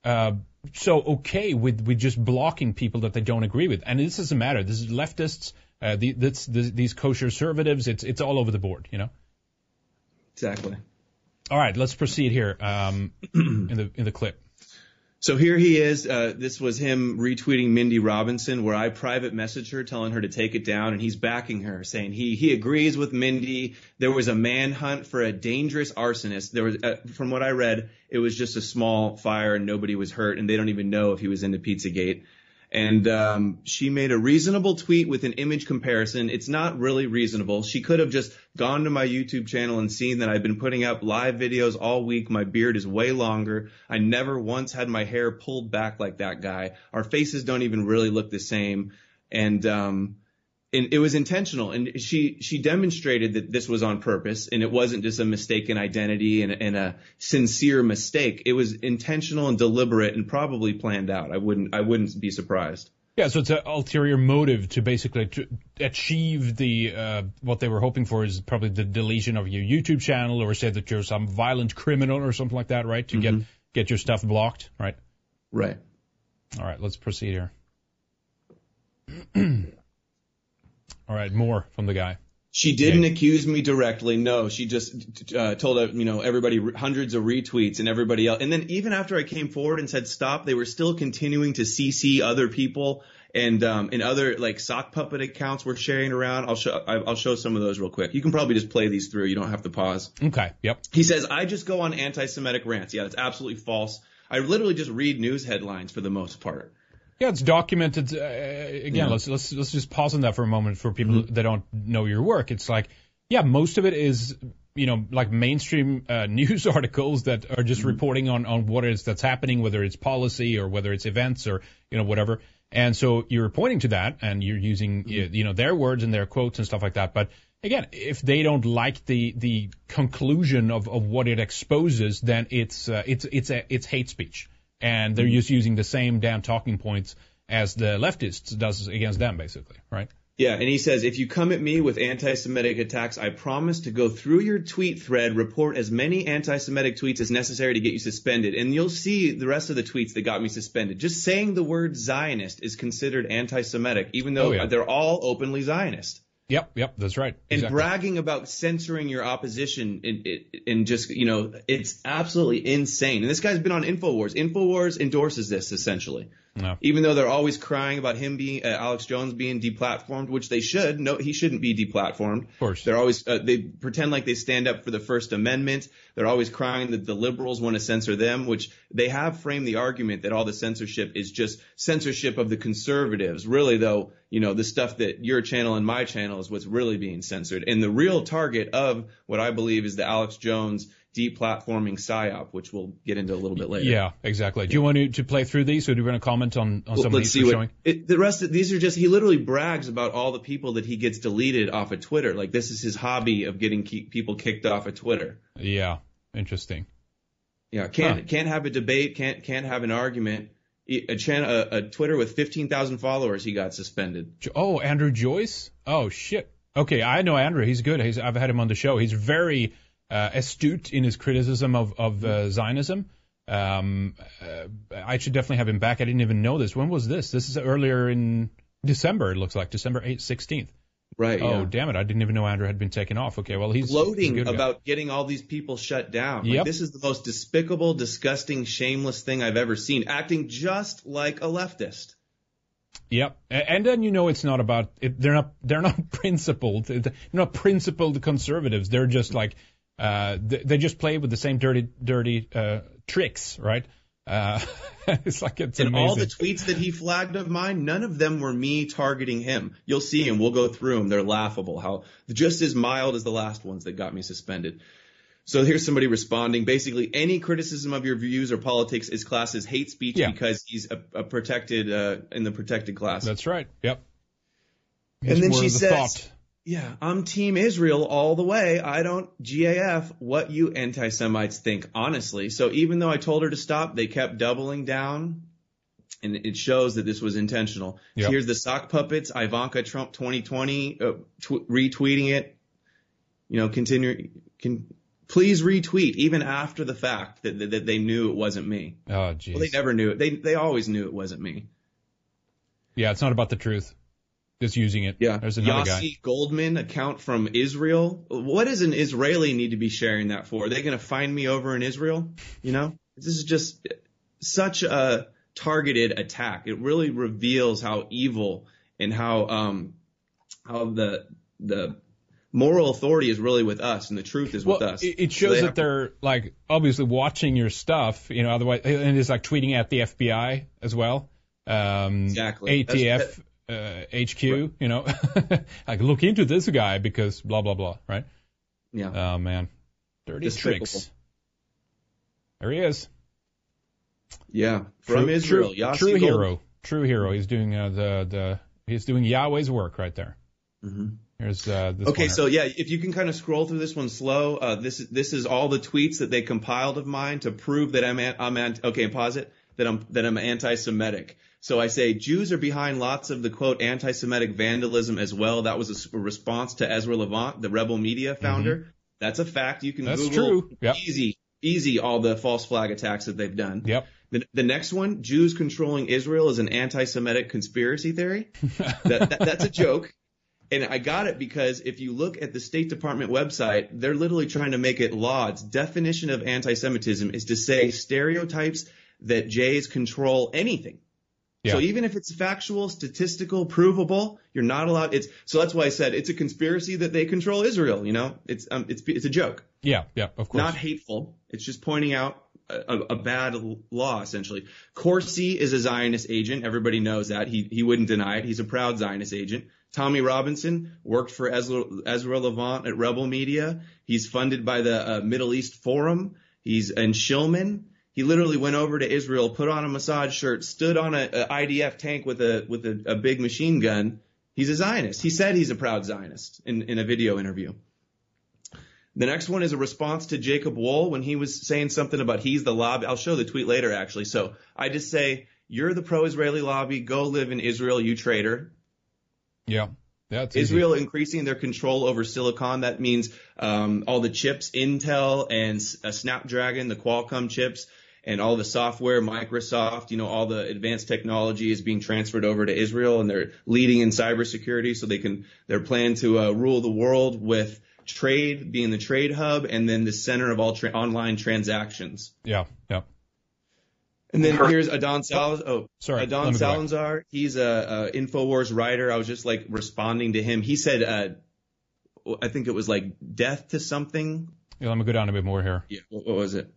so okay with just blocking people that they don't agree with. And this doesn't matter. This is leftists, these kosher conservatives. It's all over the board, you know. Exactly. All right, let's proceed here in the clip. So here he is. This was him retweeting Mindy Robinson, where I private messaged her telling her to take it down, and he's backing her, saying he agrees with Mindy. There was a manhunt for a dangerous arsonist. There was, from what I read, it was just a small fire and nobody was hurt, and they don't even know if he was into Pizzagate. And she made a reasonable tweet with an image comparison. It's not really reasonable. She could have just gone to my YouTube channel and seen that I've been putting up live videos all week. My beard is way longer. I never once had my hair pulled back like that guy. Our faces don't even really look the same. And it was intentional. And she demonstrated that this was on purpose, and it wasn't just a mistaken identity and a sincere mistake. It was intentional and deliberate and probably planned out. I wouldn't be surprised. Yeah, so it's an ulterior motive to basically to achieve the what they were hoping for is probably the deletion of your YouTube channel, or say that you're some violent criminal or something like that, right? To get your stuff blocked, right? Right. All right, let's proceed here. All right, more from the guy. She didn't accuse me directly. No, she just told everybody hundreds of retweets and everybody else. And then even after I came forward and said stop, they were still continuing to CC other people, and other like sock puppet accounts were sharing around. I'll show some of those real quick. You can probably just play these through. You don't have to pause. Okay. Yep. He says I just go on anti-Semitic rants. Yeah, that's absolutely false. I literally just read news headlines for the most part. Yeah, it's documented. Again, let's just pause on that for a moment for people that don't know your work. It's like, yeah, most of it is, like mainstream news articles that are just reporting on what it is that's happening, whether it's policy or whether it's events or, whatever. And so you're pointing to that and you're using, their words and their quotes and stuff like that. But again, if they don't like the conclusion of what it exposes, then it's hate speech. And they're just using the same damn talking points as the leftists does against them, basically, right? Yeah, and he says, if you come at me with anti-Semitic attacks, I promise to go through your tweet thread, report as many anti-Semitic tweets as necessary to get you suspended. And you'll see the rest of the tweets that got me suspended. Just saying the word Zionist is considered anti-Semitic, even though they're all openly Zionist. Yep, that's right. And bragging about censoring your opposition and just, it's absolutely insane. And this guy's been on InfoWars. InfoWars endorses this, essentially. No. Even though they're always crying about him being, Alex Jones being deplatformed, which they should. No, he shouldn't be deplatformed. Of course. They're always, they pretend like they stand up for the First Amendment. They're always crying that the liberals want to censor them, which they have framed the argument that all the censorship is just censorship of the conservatives. Really, though, the stuff that your channel and my channel is what's really being censored. And the real target of what I believe is the Alex Jones deplatforming psyop, which we'll get into a little bit later. Yeah, exactly. Do you want to play through these, or do you want to comment on some of these we're showing? The rest of these are just, he literally brags about all the people that he gets deleted off of Twitter. Like, this is his hobby of getting people kicked off of Twitter. Yeah, interesting. Yeah, can't have a debate, can't have an argument. A Twitter with 15,000 followers, he got suspended. Oh, Andrew Joyce? Oh, shit. Okay, I know Andrew. He's good. I've had him on the show. He's very astute in his criticism of Zionism. I should definitely have him back. I didn't even know this. When was this? This is earlier in December, it looks like. December 16th. Right. Oh, yeah. Damn it. I didn't even know Andrew had been taken off. Okay, well, he's gloating about getting all these people shut down. Yep. Like, this is the most despicable, disgusting, shameless thing I've ever seen. Acting just like a leftist. Yep. And then it's not about it. They're not principled. They're not principled conservatives. They're just like they just play with the same dirty tricks, right? It's like it's and amazing. All the tweets that he flagged of mine, none of them were me targeting him. You'll see him. We'll go through them. They're laughable. How just as mild as the last ones that got me suspended. So here's somebody responding. Basically, any criticism of your views or politics is classed as hate speech because he's a protected in the protected class. That's right. Yep. And then she says, yeah, I'm Team Israel all the way. I don't GAF what you anti-Semites think, honestly. So even though I told her to stop, they kept doubling down. And it shows that this was intentional. Yep. So here's the sock puppets, Ivanka Trump Please retweet, even after the fact that they knew it wasn't me. Oh, geez. Well, they never knew it. They always knew it wasn't me. Yeah, it's not about the truth. Just using it. Yeah. There's another guy. Yossi Goldman, account from Israel. What does an Israeli need to be sharing that for? Are they going to find me over in Israel? You know, this is just such a targeted attack. It really reveals how evil and how the moral authority is really with us and the truth is with us. It shows that they're like obviously watching your stuff, you know, otherwise, and it's like tweeting at the FBI as well. Exactly. ATF. HQ, right. You know, like look into this guy because blah, blah, blah, right? Yeah. Oh, man. Dirty tricks. There he is. Yeah. From Israel. True hero. True hero. He's doing he's doing Yahweh's work right there. Mm-hmm. Here's this Okay, one. so yeah, if you can kind of scroll through this one slow, this is all the tweets that they compiled of mine to prove that pause it, that I'm anti-Semitic. So I say Jews are behind lots of the, quote, anti-Semitic vandalism as well. That was a response to Ezra Levant, the Rebel Media founder. Mm-hmm. That's a fact. You can That's Google true. Yep. easy all the false flag attacks that they've done. Yep. The next one, Jews controlling Israel is an anti-Semitic conspiracy theory. That's a joke. And I got it because if you look at the State Department website, they're literally trying to make it law. Its definition of anti-Semitism is to say stereotypes that Jays control anything. Yeah. So even if it's factual, statistical, provable, you're not allowed. So that's why I said it's a conspiracy that they control Israel. You know, it's a joke. Yeah, of course. Not hateful. It's just pointing out a bad law, essentially. Corsi is a Zionist agent. Everybody knows that. He wouldn't deny it. He's a proud Zionist agent. Tommy Robinson worked for Ezra Levant at Rebel Media. He's funded by the Middle East Forum. He's in Shilman. He literally went over to Israel, put on a massage shirt, stood on a IDF tank with a big machine gun. He's a Zionist. He said he's a proud Zionist in a video interview. The next one is a response to Jacob Wohl when he was saying something about he's the lobby. I'll show the tweet later, actually. So I just say, you're the pro-Israeli lobby. Go live in Israel, you traitor. Yeah. Israel increasing their control over silicon. That means all the chips, Intel and Snapdragon, the Qualcomm chips, and all the software, Microsoft, you know, all the advanced technology is being transferred over to Israel, and they're leading in cybersecurity, so they're planning to rule the world with trade being the trade hub, and then the center of all online transactions. Yeah. And then here's Adon Salazar. Adon Salazar. He's a InfoWars writer. I was just like responding to him. He said, I think it was like death to something. Yeah, let me go down a bit more here. Yeah. What was it?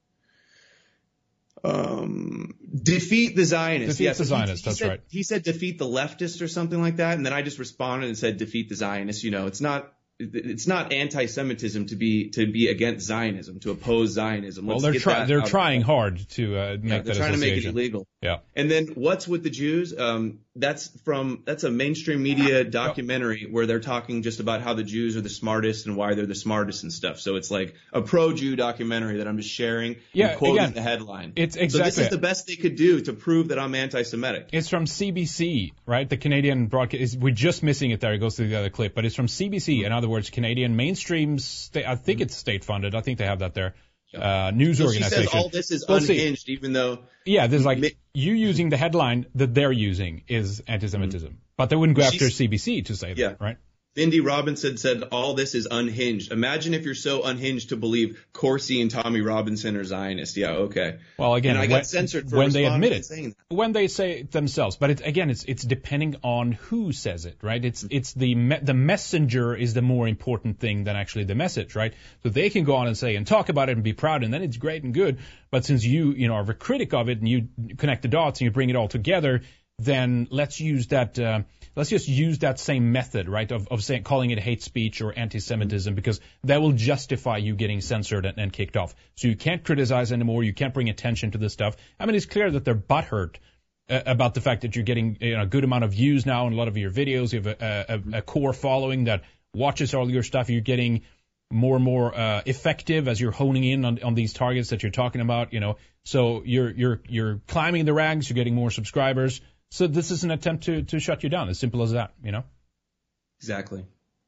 Defeat the Zionists. Defeat the Zionists. That's right. He said defeat the leftists or something like that. And then I just responded and said defeat the Zionists. You know, it's not anti-Semitism to be against Zionism, to oppose Zionism. Well, they're trying hard to make that association. They're trying to make it illegal. Yeah. And then what's with the Jews? That's a mainstream media documentary where they're talking just about how the Jews are the smartest and why they're the smartest and stuff. So it's like a pro-Jew documentary that I'm just sharing and quoting the headline. It's exactly. So this is the best they could do to prove that I'm anti-Semitic. It's from CBC, right? The Canadian broadcast. We're just missing it there. It goes to the other clip, but it's from CBC. In other words, Canadian mainstream. I think it's state funded. I think they have that there. News organization. She says all this is unhinged, even though. Yeah, there's like you using the headline that they're using is anti-Semitism, but they wouldn't go after CBC to say that, right? Cindy Robinson said all this is unhinged. Imagine if you're so unhinged to believe Corsi and Tommy Robinson are Zionists. Yeah, okay. Well, again, and I got censored for when they admit it, saying that. When they say it themselves. But it's depending on who says it, right? It's the messenger is the more important thing than actually the message, right? So they can go on and say and talk about it and be proud, and then it's great and good. But since you are a critic of it and you connect the dots and you bring it all together, then let's use that. Let's just use that same method, right, of saying, calling it hate speech or anti-Semitism, because that will justify you getting censored and kicked off. So you can't criticize anymore. You can't bring attention to this stuff. I mean, it's clear that they're butthurt about the fact that you're getting a good amount of views now on a lot of your videos. You have a core following that watches all your stuff. You're getting more and more effective as you're honing in on these targets that you're talking about. You know, so you're climbing the ranks. You're getting more subscribers. So this is an attempt to shut you down. As simple as that, you know? Exactly.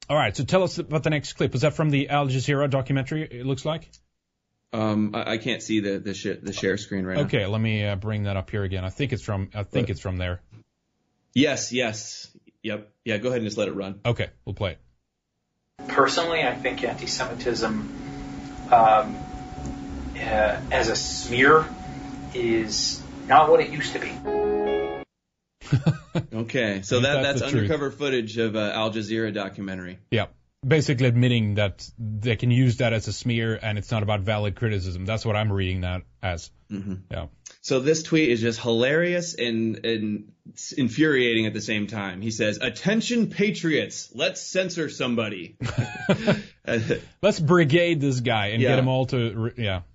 All right, so tell us about the next clip. Was that from the Al Jazeera documentary, it looks like? I can't see the share screen right now. Okay, let me bring that up here again. I think it's from there. Yes. Yep. Yeah, go ahead and just let it run. Okay, we'll play it. Personally, I think anti-Semitism as a smear is not what it used to be. Okay, so that's undercover footage of Al Jazeera documentary. Yeah, basically admitting that they can use that as a smear and it's not about valid criticism. That's what I'm reading that as. Mm-hmm. Yeah. So this tweet is just hilarious and infuriating at the same time. He says, "Attention patriots, let's censor somebody." Let's brigade this guy and get him all to,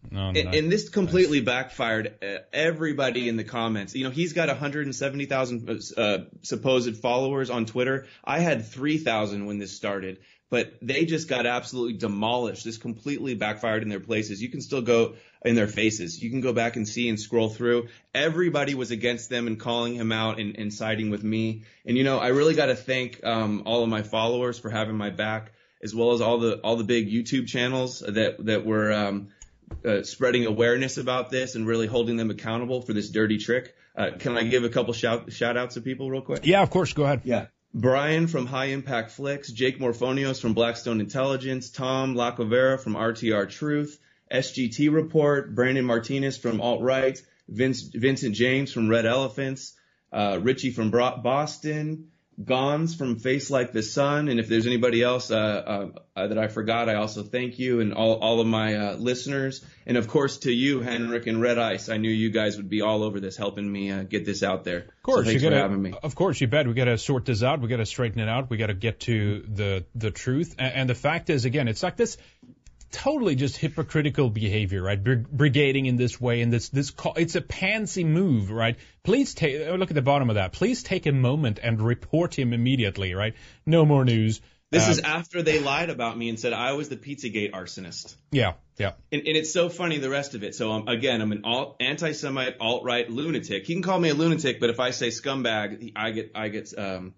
And this completely backfired everybody in the comments. You know, he's got 170,000 supposed followers on Twitter. I had 3,000 when this started, but they just got absolutely demolished. This completely backfired in their places. You can still go in their faces. You can go back and see and scroll through. Everybody was against them and calling him out and siding with me. And, you know, I really got to thank all of my followers for having my back, as well as all the big YouTube channels that were spreading awareness about this and really holding them accountable for this dirty trick. Can I give a couple shout outs to people real quick? Yeah, of course. Go ahead. Yeah. Brian from High Impact Flicks, Jake Morphonios from Blackstone Intelligence, Tom Lacovera from RTR Truth, SGT Report, Brandon Martinez from Alt-Right, Vincent James from Red Elephants, Richie from Boston, Gons from Face Like the Sun, and if there's anybody else that I forgot, I also thank you and all of my listeners, and of course to you, Henrik and Red Ice. I knew you guys would be all over this, helping me get this out there. Of course, so thanks for having me. Of course, you bet. We got to sort this out. We got to straighten it out. We got to get to the truth. And the fact is, again, it's like this totally just hypocritical behavior, right? Brigading in this way, and it's a pansy move, right? Please look at the bottom of that. Please take a moment and report him immediately, right? No more news. This is after they lied about me and said I was the Pizzagate arsonist. Yeah. And it's so funny, the rest of it. So again, I'm an anti-Semite, alt-right lunatic. He can call me a lunatic, but if I say scumbag, I get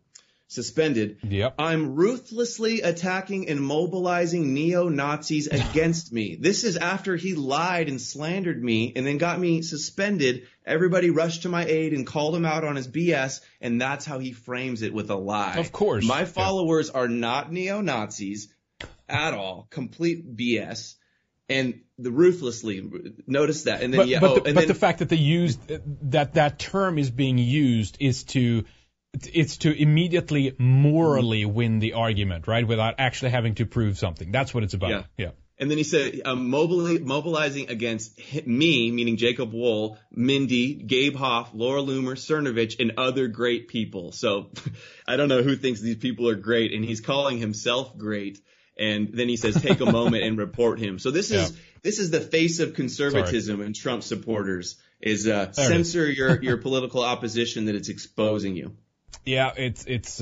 suspended. Yep. I'm ruthlessly attacking and mobilizing neo-Nazis against me. This is after he lied and slandered me and then got me suspended. Everybody rushed to my aid and called him out on his BS, and that's how he frames it, with a lie. Of course. My followers are not neo-Nazis at all. Complete BS. And the ruthlessly, notice that. And then the fact that they used that term is being used is to immediately morally win the argument, right? Without actually having to prove something. That's what it's about. Yeah. And then he said, mobilizing against me, meaning Jacob Wohl, Mindy, Gabe Hoff, Laura Loomer, Cernovich, and other great people. So I don't know who thinks these people are great, and he's calling himself great. And then he says, take a moment and report him. So this is the face of conservatism and Trump supporters is censor your political opposition that it's exposing you. Yeah, it's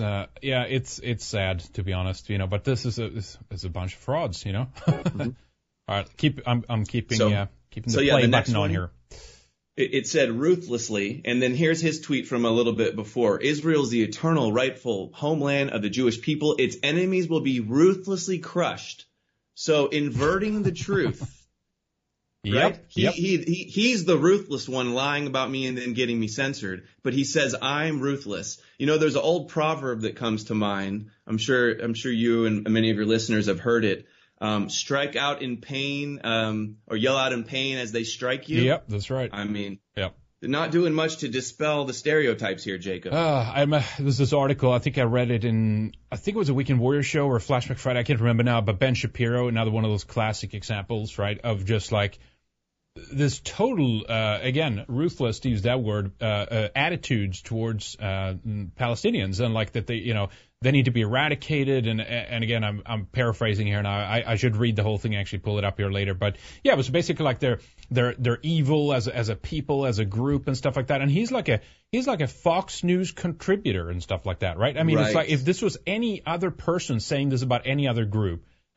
sad, to be honest, you know, but this is a bunch of frauds, you know. Mm-hmm. All right, I'm keeping the play button on here. It said ruthlessly, and then here's his tweet from a little bit before. Israel's the eternal rightful homeland of the Jewish people. Its enemies will be ruthlessly crushed. So inverting the truth. Right? Yep. He's the ruthless one lying about me and then getting me censored. But he says, I'm ruthless. You know, there's an old proverb that comes to mind. I'm sure you and many of your listeners have heard it. Strike out in pain, or yell out in pain as they strike you. Yep, that's right. I mean, yep. They're not doing much to dispel the stereotypes here, Jacob. There's this article, I think I read it I think it was a Weekend Warrior show or Flashback Friday, I can't remember now, but Ben Shapiro, another one of those classic examples, right, of just like this total, again, ruthless, to use that word, attitudes towards Palestinians, and like that they need to be eradicated. And again, I'm paraphrasing here now. I should read the whole thing, actually pull it up here later. But yeah, it was basically like they're evil as a people, as a group and stuff like that. And he's like a Fox News contributor and stuff like that, right? I mean, It's like if this was any other person saying this about any other group,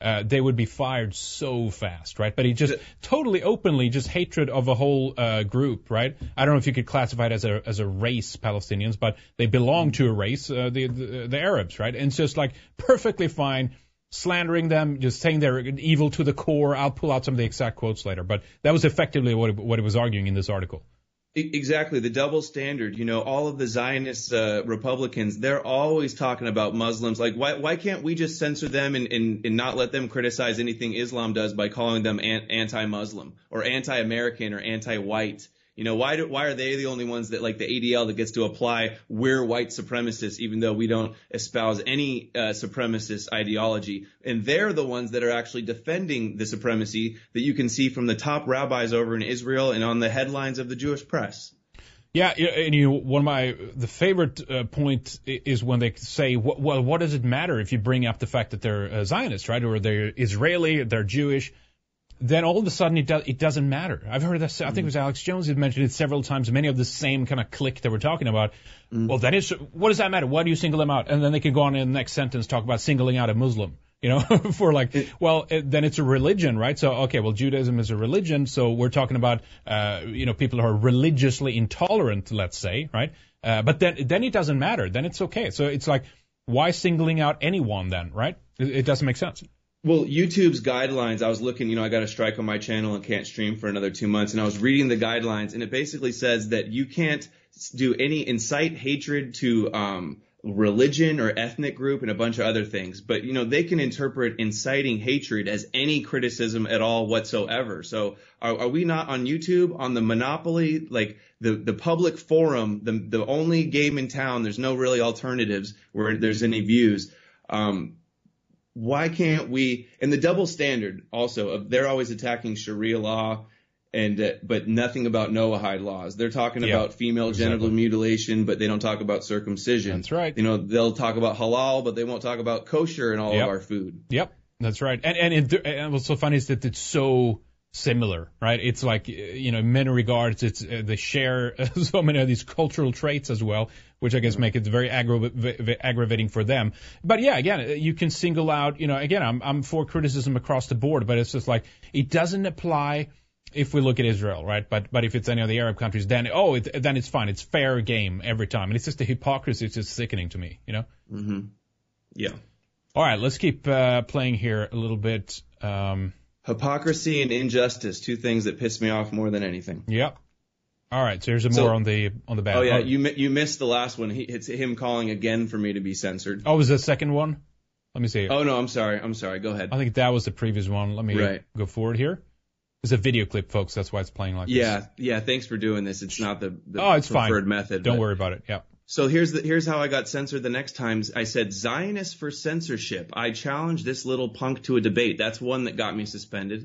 they would be fired so fast, right? But he just totally openly just hatred of a whole group, right? I don't know if you could classify it as a race, Palestinians, but they belong to a race, the Arabs, right? And it's just like perfectly fine slandering them, just saying they're evil to the core. I'll pull out some of the exact quotes later, but that was effectively what it was arguing in this article. Exactly, the double standard. You know, all of the Zionist Republicans, they're always talking about Muslims. Like, why can't we just censor them and not let them criticize anything Islam does by calling them anti-Muslim or anti-American or anti-white? You know, why are they the only ones that, like the ADL, that gets to apply we're white supremacists, even though we don't espouse any supremacist ideology? And they're the ones that are actually defending the supremacy that you can see from the top rabbis over in Israel and on the headlines of the Jewish press. Yeah, and the favorite point is when they say, well, what does it matter if you bring up the fact that they're Zionists, right? Or they're Israeli, they're Jewish. Then all of a sudden it doesn't matter. I've heard that. I think it was Alex Jones who mentioned it several times. Many of the same kind of clique that we're talking about. Well, what does that matter? Why do you single them out? And then they can go on in the next sentence talk about singling out a Muslim. You know, for like, then it's a religion, right? So, okay, well, Judaism is a religion. So we're talking about, people who are religiously intolerant, let's say, right? But then it doesn't matter. Then it's okay. So it's like, why singling out anyone then, right? It doesn't make sense. Well, YouTube's guidelines, I was looking, I got a strike on my channel and can't stream for another 2 months. And I was reading the guidelines, and it basically says that you can't do any incite hatred to religion or ethnic group and a bunch of other things. But, they can interpret inciting hatred as any criticism at all whatsoever. So are we not on YouTube, on the monopoly, like the public forum, the only game in town? There's no really alternatives where there's any views. Why can't we, and the double standard also of they're always attacking Sharia law but nothing about Noahide laws. They're talking about female genital mutilation, but they don't talk about circumcision. That's right. They'll talk about halal, but they won't talk about kosher in all of our food. Yep. That's right. And what's so funny is that it's so similar, right? It's like, in many regards, they share so many of these cultural traits as well, which I guess make it very aggravating for them. But yeah, again, you can single out, again, I'm for criticism across the board, but it's just like, it doesn't apply if we look at Israel, right? But if it's any of the Arab countries, then it's fine. It's fair game every time. And it's just the hypocrisy. It's just sickening to me, Mm-hmm. Yeah. All right, let's keep playing here a little bit. Hypocrisy and injustice, two things that piss me off more than anything. Yep. All right, so here's more on the bad. Oh yeah, you missed the last one. It's him calling again for me to be censored. Oh, was the second one? Let me see. Oh no, I'm sorry. Go ahead. I think that was the previous one. Let me go forward here. It's a video clip, folks. That's why it's playing like this. Yeah. Thanks for doing this. It's not the preferred method. Don't worry about it. Yeah. So here's how I got censored the next time. I said, Zionist for censorship. I challenged this little punk to a debate. That's one that got me suspended.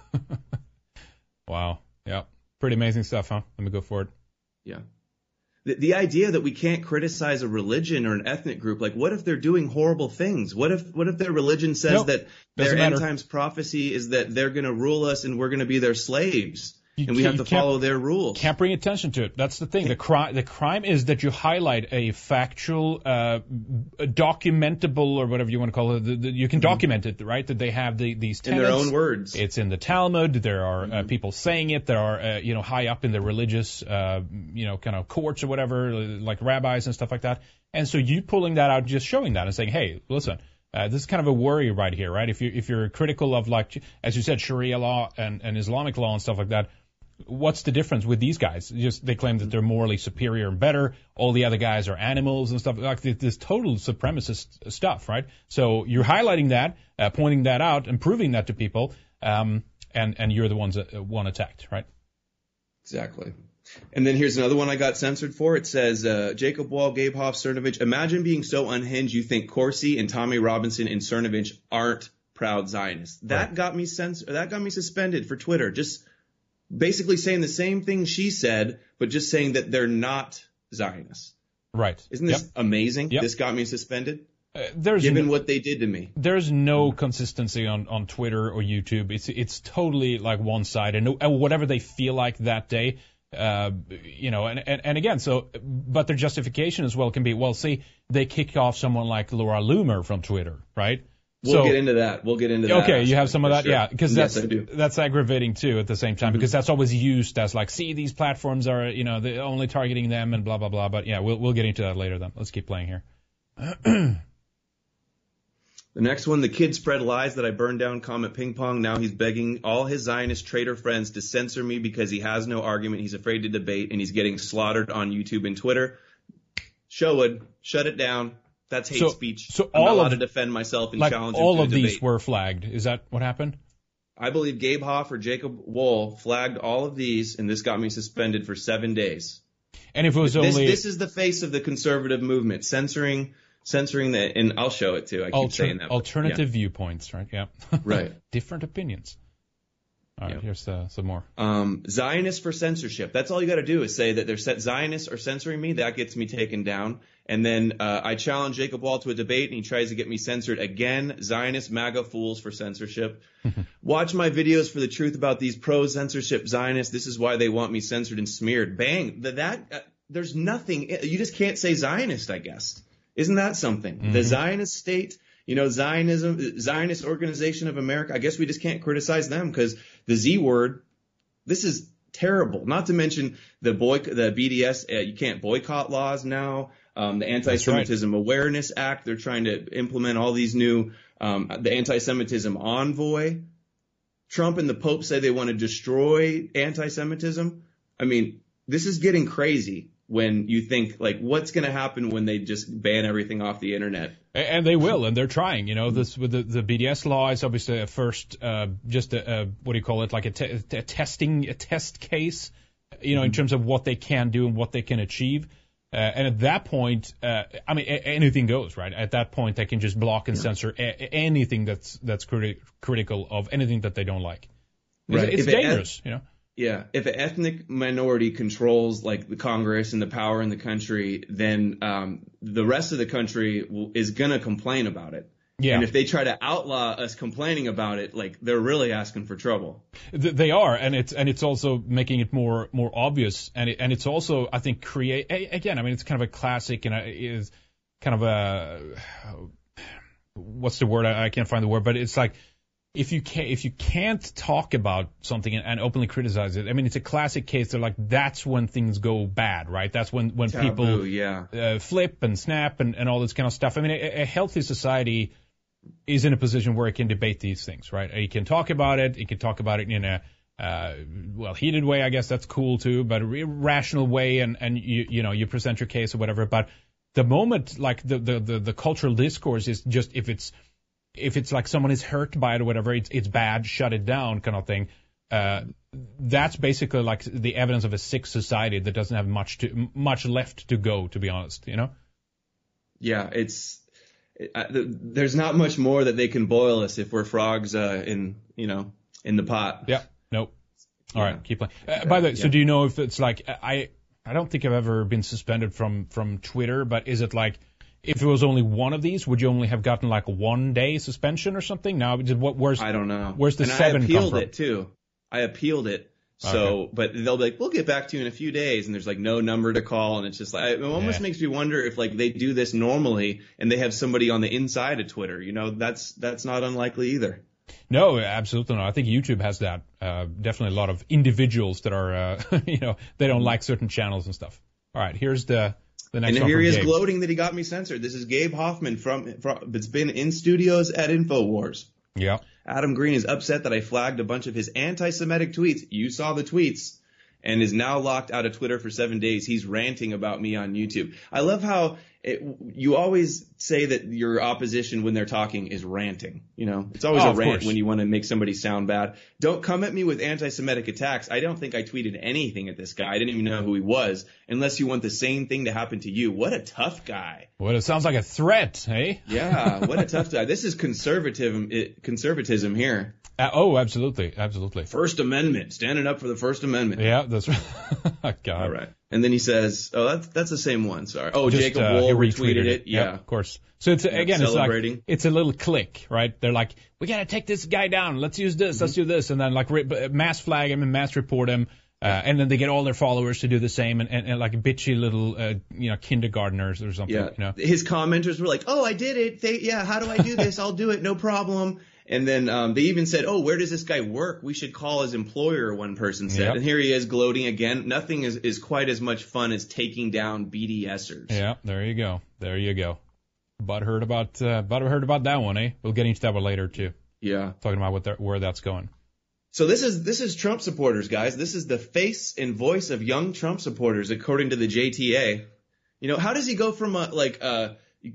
Wow. Yeah. Pretty amazing stuff, huh? Let me go forward. Yeah. The idea that we can't criticize a religion or an ethnic group, like what if they're doing horrible things? What if their religion says that their end times prophecy is that they're going to rule us and we're going to be their slaves? And we have to follow their rules. Can't bring attention to it. That's the thing. The crime is that you highlight a factual, documentable, or whatever you want to call it. You can document it, right? That they have these tenets. In their own words. It's in the Talmud. There are people saying it. There are, high up in the religious, kind of courts or whatever, like rabbis and stuff like that. And so you pulling that out, just showing that and saying, hey, listen. This is kind of a worry right here, right? If you're critical of, like, as you said, Sharia law and Islamic law and stuff like that, what's the difference with these guys? They claim that they're morally superior and better. All the other guys are animals and stuff. Like this total supremacist stuff, right? So you're highlighting that, pointing that out, and proving that to people, and you're the one attacked, right? Exactly. And then here's another one I got censored for. It says, Jacob Wall, Gabe Hoff, Cernovich, imagine being so unhinged you think Corsi and Tommy Robinson and Cernovich aren't proud Zionists. That got me censored. That got me suspended for Twitter. Just basically saying the same thing she said, but just saying that they're not Zionists. Right. Isn't this amazing? Yep. This got me suspended. Given what they did to me. There's no consistency on Twitter or YouTube. It's totally like one side and whatever they feel like that day. And again, but their justification as well can be, well, see, they kick off someone like Laura Loomer from Twitter, right? We'll get into that. Okay, you have some of that, sure. yeah, because Yes, that's aggravating too at the same time, because that's always used as like, see, these platforms are, they're only targeting them and blah blah blah. But yeah, we'll get into that later. Then let's keep playing here. The next one, the kid spread lies that I burned down Comet Ping Pong. Now he's begging all his Zionist traitor friends to censor me because he has no argument. He's afraid to debate, and he's getting slaughtered on YouTube and Twitter. Showood, shut it down. That's hate speech. So I'm not allowed to defend myself and challenge him to all of debate. these were flagged. Is that what happened? I believe Gabe Hoff or Jacob Wohl flagged all of these, and this got me suspended for 7 days. And if it was this is the face of the conservative movement, censoring the, and I'll show it too. I keep saying that. Alternative viewpoints, right? Yeah. Right. Different opinions. All right, here's some more. Zionists for censorship. That's all you got to do is say that they're Zionists are censoring me. That gets me taken down. And then I challenge Jacob Wohl to a debate, and he tries to get me censored again. Zionist MAGA fools for censorship. Watch my videos for the truth about these pro-censorship Zionists. This is why they want me censored and smeared. Bang. There's nothing. You just can't say Zionist, I guess. Isn't that something? The Zionist state, Zionist Organization of America, I guess we just can't criticize them because the Z word, this is terrible. Not to mention the BDS, you can't boycott laws now. The Anti-Semitism Awareness Act, they're trying to implement all these new, the Anti-Semitism Envoy. Trump and the Pope say they want to destroy anti-Semitism. I mean, this is getting crazy when you think, like, what's going to happen when they just ban everything off the internet? And they will, and they're trying. This with the BDS law is obviously at first just what do you call it, like a test case, in terms of what they can do and what they can achieve. And at that point, anything goes, right? At that point, they can just block and censor anything that's critical of anything that they don't like. Right. It's dangerous, Yeah, if an ethnic minority controls like the Congress and the power in the country, then the rest of the country is gonna complain about it. Yeah. And if they try to outlaw us complaining about it, like they're really asking for trouble. They are, and it's also making it more obvious, and it's also, I think, it's kind of a classic, and is kind of a, what's the word? I can't find the word, but it's like, if you can't talk about something and openly criticize it, it's a classic case. They're like, that's when things go bad, right? That's when Taboo, people flip and snap and all this kind of stuff. A healthy society is in a position where it can debate these things, right? It can talk about it. It can talk about it in a heated way. I guess that's cool too, but a rational way, and you present your case or whatever. But the moment, like the cultural discourse is just if it's like someone is hurt by it or whatever, it's bad, shut it down kind of thing. That's basically like the evidence of a sick society that doesn't have much left to go, to be honest, Yeah, there's not much more that they can boil us if we're frogs in the pot. Yeah, nope. All right, keep playing. By the way, so do you know if it's like, I don't think I've ever been suspended from Twitter, but is it like, if it was only one of these, would you only have gotten like 1 day suspension or something? Now, I don't know. Where's the 7 come from? I appealed it too. I appealed it. So, okay. But they'll be like, we'll get back to you in a few days, and there's like no number to call, and it's just like, it almost makes me wonder if like they do this normally and they have somebody on the inside of Twitter. That's not unlikely either. No, absolutely not. I think YouTube has that. Definitely a lot of individuals that are, they don't like certain channels and stuff. All right, here's the next one. And here he is Gabe. gloating that he got me censored. This is Gabe Hoffman it's been in studios at InfoWars. Yeah. Adam Green is upset that I flagged a bunch of his anti-Semitic tweets. You saw the tweets. And is now locked out of Twitter for 7 days. He's ranting about me on YouTube. I love how you always say that your opposition when they're talking is ranting. It's always a rant when you want to make somebody sound bad. Don't come at me with anti-Semitic attacks. I don't think I tweeted anything at this guy. I didn't even know who he was, unless you want the same thing to happen to you. What a tough guy. Well, it sounds like a threat, eh? Yeah, what a tough guy. This is conservatism here. Absolutely. First Amendment, standing up for the First Amendment. Yeah, that's right. God. All right. And then he says, that's the same one. Sorry. Oh, Jacob Wohl retweeted it. Yeah, of course. So it's again, celebrating. It's a little click, right? They're like, we gotta take this guy down. Let's use this. Let's do this, and then like mass flag him and mass report him. And then they get all their followers to do the same, and like bitchy little, kindergartners or something. Yeah. His commenters were like, "Oh, I did it. How do I do this? I'll do it. No problem." And then they even said, "Oh, where does this guy work? We should call his employer," one person said. Yep. And here he is gloating again. Nothing is quite as much fun as taking down BDSers. Yeah, there you go. Bud heard about that one, eh? We'll get into that one later too. Yeah. Talking about where that's going. So this is Trump supporters, guys. This is the face and voice of young Trump supporters, according to the JTA. How does he go from a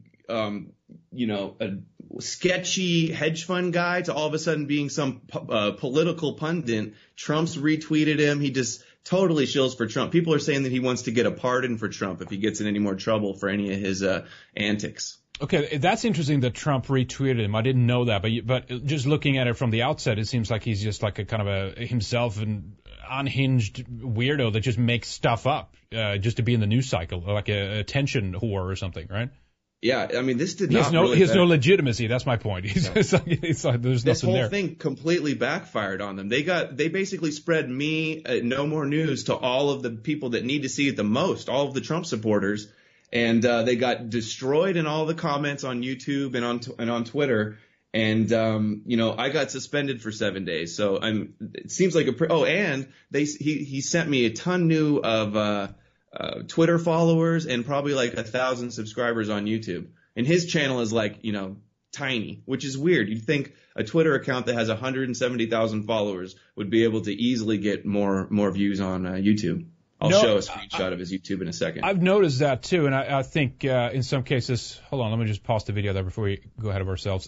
sketchy hedge fund guy to all of a sudden being some political pundit? Trump's retweeted him. He just totally shills for Trump. People are saying that he wants to get a pardon for Trump if he gets in any more trouble for any of his antics. Okay, that's interesting that Trump retweeted him. I didn't know that, but just looking at it from the outset, it seems like he's just like a kind of a himself an unhinged weirdo that just makes stuff up just to be in the news cycle, like a attention whore or something, right? Yeah, I mean, this did he not. He has no legitimacy. That's my point. It's like there's nothing there. This whole thing completely backfired on them. They basically spread me no more news to all of the people that need to see it the most, all of the Trump supporters. And they got destroyed in all the comments on YouTube and on Twitter. And I got suspended for 7 days. So it seems like and he sent me a ton new of Twitter followers and probably like 1,000 subscribers on YouTube. And his channel is like, tiny, which is weird. You'd think a Twitter account that has 170,000 followers would be able to easily get more views on YouTube. I'll show a screenshot of his YouTube in a second. I've noticed that too, and I think in some cases, hold on, let me just pause the video there before we go ahead of ourselves.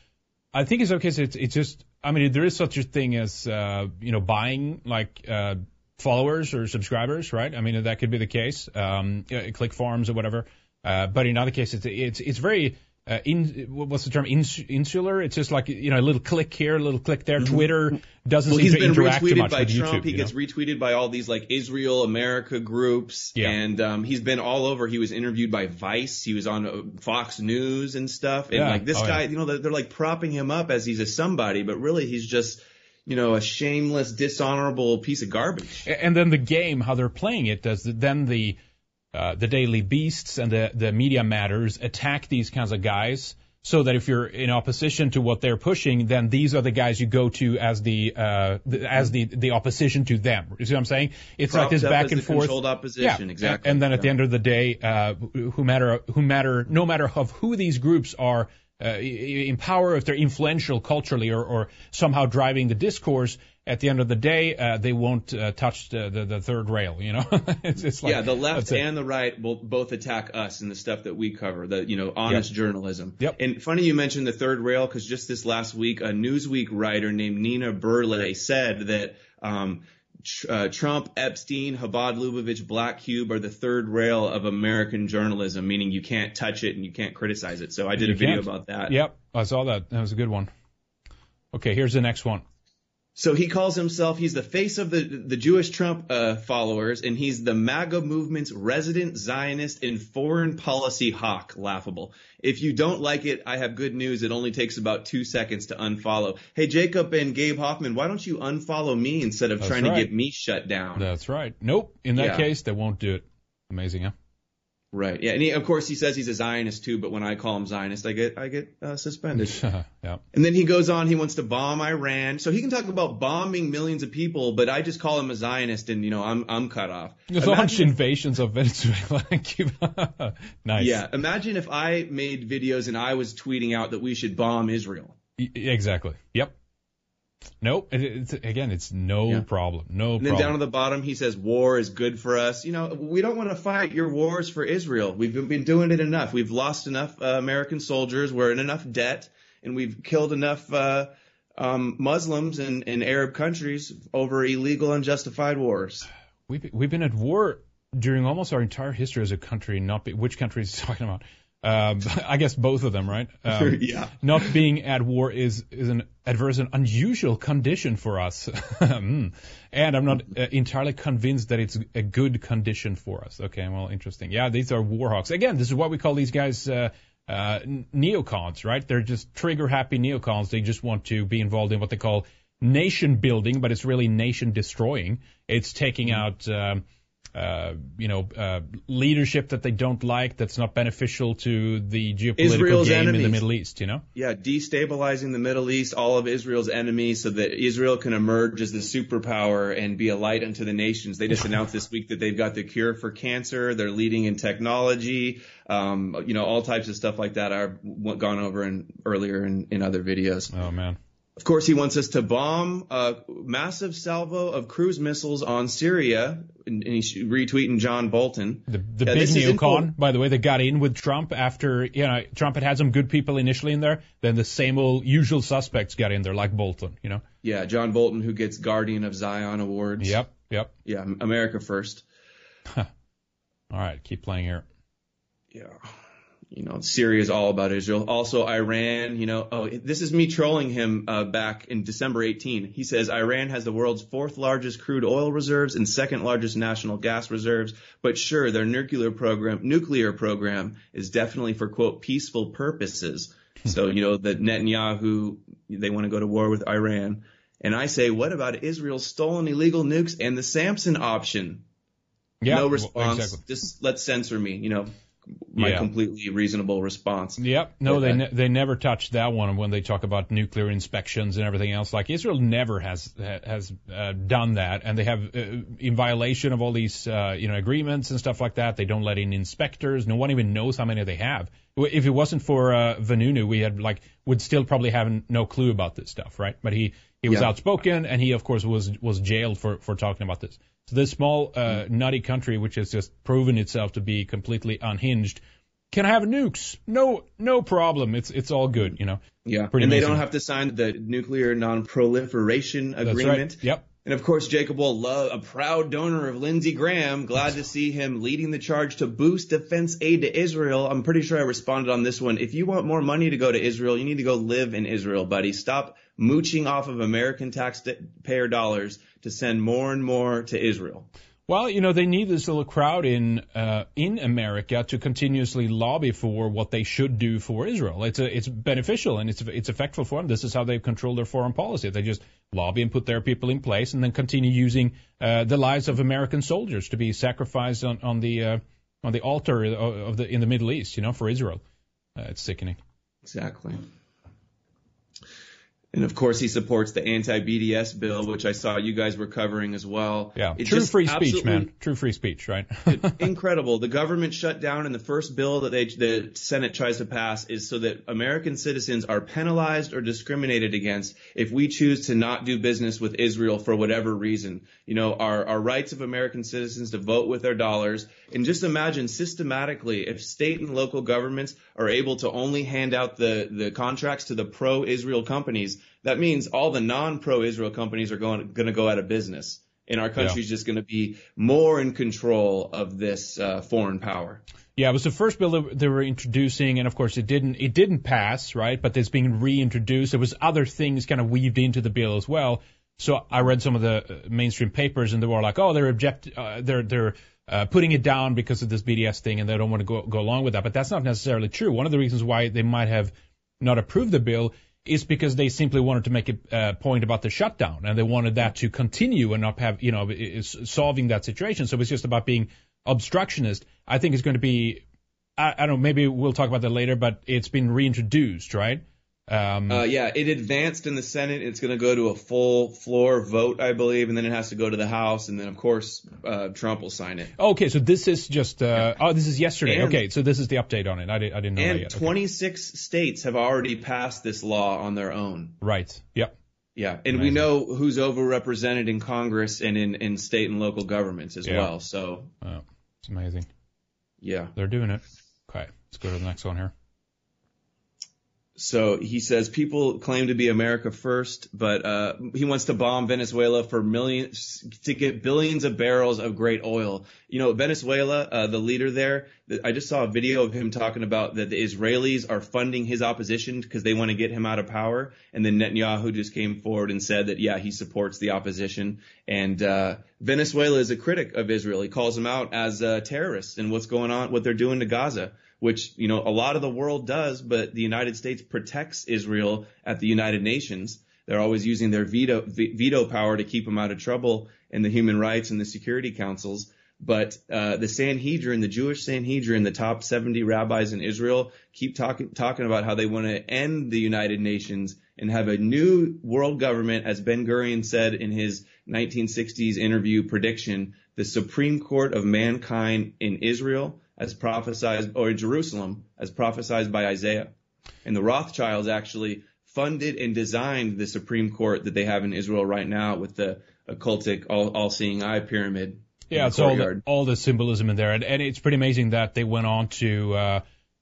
I think in some cases it's just, I mean, there is such a thing as buying like followers or subscribers, right? I mean, that could be the case, click farms or whatever. But in other cases, it's very what's the term? Insular. It's just like, a little click here, a little click there. Mm-hmm. Twitter doesn't seem to interact too much with YouTube. He's been retweeted by Trump. He gets retweeted by all these like Israel America groups. Yeah. And he's been all over. He was interviewed by Vice. He was on Fox News and stuff. And this guy, they're like propping him up as he's a somebody, but really he's just, a shameless, dishonorable piece of garbage. And then the game, how they're playing it, then the Daily Beasts and the Media Matters attack these kinds of guys, so that if you're in opposition to what they're pushing, then these are the guys you go to as the opposition to them. You see what I'm saying? It's Propped like this back and forth. Controlled opposition, exactly. And then at the end of the day, no matter of who these groups are in power, if they're influential culturally or somehow driving the discourse, at the end of the day, they won't touch the third rail, It's like, the left and the right will both attack us and the stuff that we cover, the, honest journalism. Yep. And funny you mentioned the third rail, because just this last week, a Newsweek writer named Nina Burley said that Trump, Epstein, Chabad Lubavitch, Black Cube are the third rail of American journalism, meaning you can't touch it and you can't criticize it. So I did a video about that. Yep, I saw that. That was a good one. Okay, here's the next one. So he calls himself, he's the face of the Jewish Trump followers, and he's the MAGA movement's resident Zionist and foreign policy hawk. Laughable. If you don't like it, I have good news. It only takes about 2 seconds to unfollow. Hey, Jacob and Gabe Hoffman, why don't you unfollow me instead of trying to get me shut down? That's right. Nope. In that case, they won't do it. Amazing, huh? Right. Yeah. And of course he says he's a Zionist too, but when I call him Zionist, I get suspended. Yeah. And then he goes on, he wants to bomb Iran. So he can talk about bombing millions of people, but I just call him a Zionist and, I'm cut off. Launch invasions of Venezuela and Cuba. Nice. Yeah. Imagine if I made videos and I was tweeting out that we should bomb Israel. Exactly. Yep. Nope. It's no problem. No problem. And then down at the bottom, he says war is good for us. We don't want to fight your wars for Israel. We've been doing it enough. We've lost enough American soldiers. We're in enough debt, and we've killed enough Muslims in Arab countries over illegal, unjustified wars. We've been at war during almost our entire history as a country. Which country is he talking about? I guess both of them, right? Yeah. Not being at war is an adverse and unusual condition for us. And I'm not entirely convinced that it's a good condition for us. Okay, well, interesting. Yeah, these are war hawks. Again, this is what we call these guys neocons, right? They're just trigger-happy neocons. They just want to be involved in what they call nation building, but it's really nation destroying. It's taking out, leadership that they don't like, that's not beneficial to the geopolitical Israel's game enemies in the Middle East, you know? Yeah, destabilizing the Middle East, all of Israel's enemies, so that Israel can emerge as the superpower and be a light unto the nations. They just announced this week that they've got the cure for cancer. They're leading in technology, all types of stuff like that. I've gone over earlier in other videos. Oh, man. Of course, he wants us to bomb a massive salvo of cruise missiles on Syria, and he's retweeting John Bolton. The big neocon, by the way, that got in with Trump after, Trump had some good people initially in there. Then the same old usual suspects got in there, like Bolton, Yeah, John Bolton, who gets Guardian of Zion awards. Yep. Yeah, America first. All right, keep playing here. Yeah. Syria is all about Israel. Also, Iran, this is me trolling him back in December 18. He says Iran has the world's 4th largest crude oil reserves and 2nd largest national gas reserves. But sure, their nuclear program is definitely for, quote, peaceful purposes. So, the Netanyahu, they want to go to war with Iran. And I say, what about Israel's stolen illegal nukes and the Samson option? Yeah, no response. Well, exactly. Just let's censor me, my completely reasonable response. Yep. No, they never touched that one when they talk about nuclear inspections and everything else. Like Israel never has done that, and they have in violation of all these agreements and stuff like that. They don't let in inspectors. No one even knows how many they have. If it wasn't for Vanunu, we would still probably have no clue about this stuff, right? But he was outspoken, and he of course was jailed for talking about this. So this small, nutty country, which has just proven itself to be completely unhinged, can have nukes. No problem. It's all good, Yeah. Pretty and amazing. They don't have to sign the nuclear non-proliferation agreement. That's right. Yep. And of course, Jacob will love a proud donor of Lindsey Graham. Glad to see him leading the charge to boost defense aid to Israel. I'm pretty sure I responded on this one. If you want more money to go to Israel, you need to go live in Israel, buddy. Stop mooching off of American taxpayer dollars to send more and more to Israel. Well, they need this little crowd in America to continuously lobby for what they should do for Israel. It's beneficial and it's effective for them. This is how they control their foreign policy. They just lobby and put their people in place, and then continue using the lives of American soldiers to be sacrificed on the altar in the Middle East, for Israel. It's sickening. Exactly. And of course, he supports the anti-BDS bill, which I saw you guys were covering as well. Yeah, true free speech, man. True free speech, right? Incredible. The government shut down, and the first bill that the Senate tries to pass is so that American citizens are penalized or discriminated against if we choose to not do business with Israel for whatever reason. Our rights of American citizens to vote with their dollars. And just imagine systematically if state and local governments are able to only hand out the contracts to the pro-Israel companies, that means all the non-pro-Israel companies are going to go out of business. And our country's just going to be more in control of this foreign power. Yeah, it was the first bill that they were introducing, and of course it didn't pass, right? But it's being reintroduced. There was other things kind of weaved into the bill as well. So I read some of the mainstream papers, and they were like, "Oh, they're putting it down because of this BDS thing, and they don't want to go along with that." But that's not necessarily true. One of the reasons why they might have not approved the bill is because they simply wanted to make a point about the shutdown, and they wanted that to continue and not have, solving that situation. So it's just about being obstructionist. I think it's going to be, I don't know, maybe we'll talk about that later, but it's been reintroduced, right? It advanced in the Senate. It's going to go to a full floor vote, I believe, and then it has to go to the House, and then of course Trump will sign it. Okay, so this is just this is yesterday. Okay, so this is the update on it. I didn't know that yet. And 26 states have already passed this law on their own. Right. Yep. Yeah, and we know who's overrepresented in Congress and in state and local governments as well. So it's amazing. Yeah, they're doing it. Okay, let's go to the next one here. So he says people claim to be America first, but he wants to bomb Venezuela for millions to get billions of barrels of great oil. Venezuela, the leader there, I just saw a video of him talking about that the Israelis are funding his opposition because they want to get him out of power. And then Netanyahu just came forward and said that, he supports the opposition. And Venezuela is a critic of Israel. He calls them out as terrorists and what they're doing to Gaza, which, a lot of the world does, but the United States protects Israel at the United Nations. They're always using their veto power to keep him out of trouble in the human rights and the security councils. But the Sanhedrin, the Jewish Sanhedrin, the top 70 rabbis in Israel, keep talking about how they want to end the United Nations and have a new world government, as Ben-Gurion said in his 1960s interview prediction, the Supreme Court of mankind in Israel, as prophesied, or in Jerusalem, as prophesied by Isaiah. And the Rothschilds actually funded and designed the Supreme Court that they have in Israel right now with the occultic, all-seeing eye pyramid. Yeah, it's all the symbolism in there. And it's pretty amazing that they went on to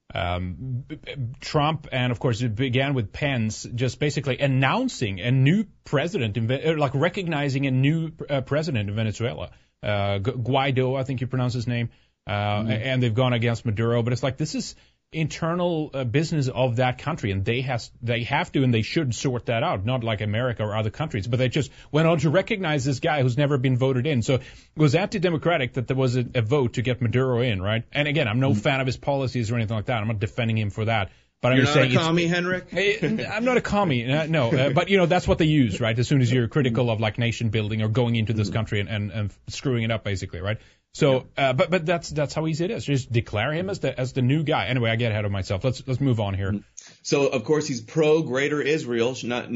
Trump, and of course it began with Pence, just basically announcing a new president, like recognizing a new president in Venezuela. Guaido, I think you pronounce his name. And they've gone against Maduro. But it's like, this is internal business of that country, and they have to and they should sort that out, not like America or other countries. But they just went on to recognize this guy who's never been voted in. So it was anti-democratic that there was a vote to get Maduro in, right? And again, I'm no fan of his policies or anything like that. I'm not defending him for that. But You're not a commie, Henrik? I'm not a commie, no. But, you know, that's what they use, right? As soon as you're critical of, like, nation building or going into this country and screwing it up, basically, right? So, but that's how easy it is. Just declare him as the new guy. Anyway, I get ahead of myself. Let's move on here. So, of course, he's pro Greater Israel.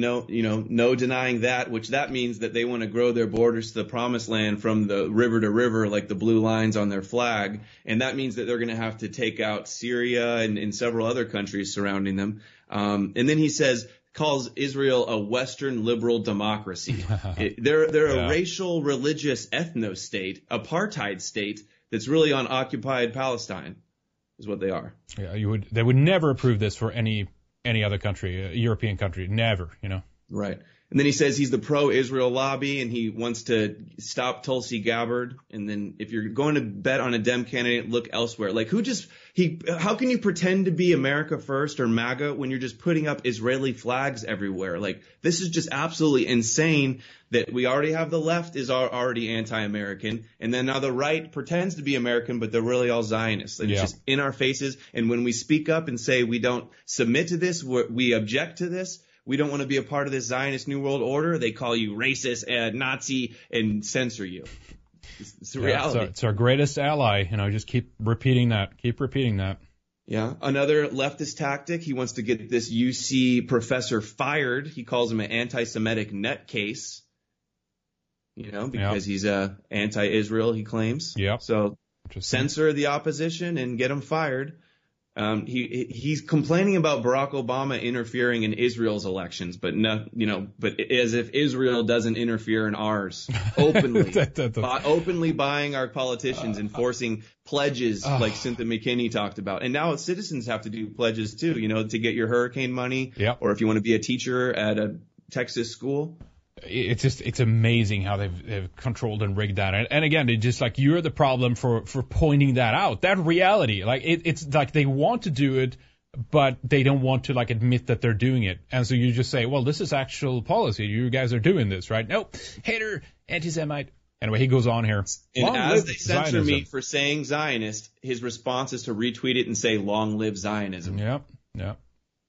No denying that, which that means that they want to grow their borders to the promised land from the river to river, like the blue lines on their flag. And that means that they're going to have to take out Syria and several other countries surrounding them. And then he calls Israel a Western liberal democracy. They're a racial, religious ethno-state, apartheid state that's really on occupied Palestine, is what they are. Yeah, they would never approve this for any other country, a European country, never, you know. Right. And then he says he's the pro-Israel lobby, and he wants to stop Tulsi Gabbard. And then if you're going to bet on a Dem candidate, look elsewhere. Like, how can you pretend to be America First or MAGA when you're just putting up Israeli flags everywhere? Like, this is just absolutely insane that we already have the left is already anti-American, and then now the right pretends to be American, but they're really all Zionists. And it's just in our faces. And when we speak up and say we don't submit to this, we object to this, we don't want to be a part of this Zionist New World Order, they call you racist and Nazi and censor you. It's the reality. It's our greatest ally. You know, just keep repeating that. Keep repeating that. Yeah. Another leftist tactic. He wants to get this UC professor fired. He calls him an anti-Semitic nutcase. You know, because he's anti-Israel, he claims. Yeah. So censor the opposition and get him fired. He's complaining about Barack Obama interfering in Israel's elections, but as if Israel doesn't interfere in ours openly, openly buying our politicians and forcing pledges like Cynthia McKinney talked about. And now citizens have to do pledges too, you know, to get your hurricane money, or if you want to be a teacher at a Texas school. It's amazing how they've controlled and rigged that. And again, it's just like, you're the problem for pointing that out. That reality, like it's like they want to do it, but they don't want to like admit that they're doing it. And so you just say, well, this is actual policy. You guys are doing this, right? Nope. Hater, anti-Semite. Anyway, he goes on here. And as they censor me for saying Zionist, his response is to retweet it and say, long live Zionism. Yep.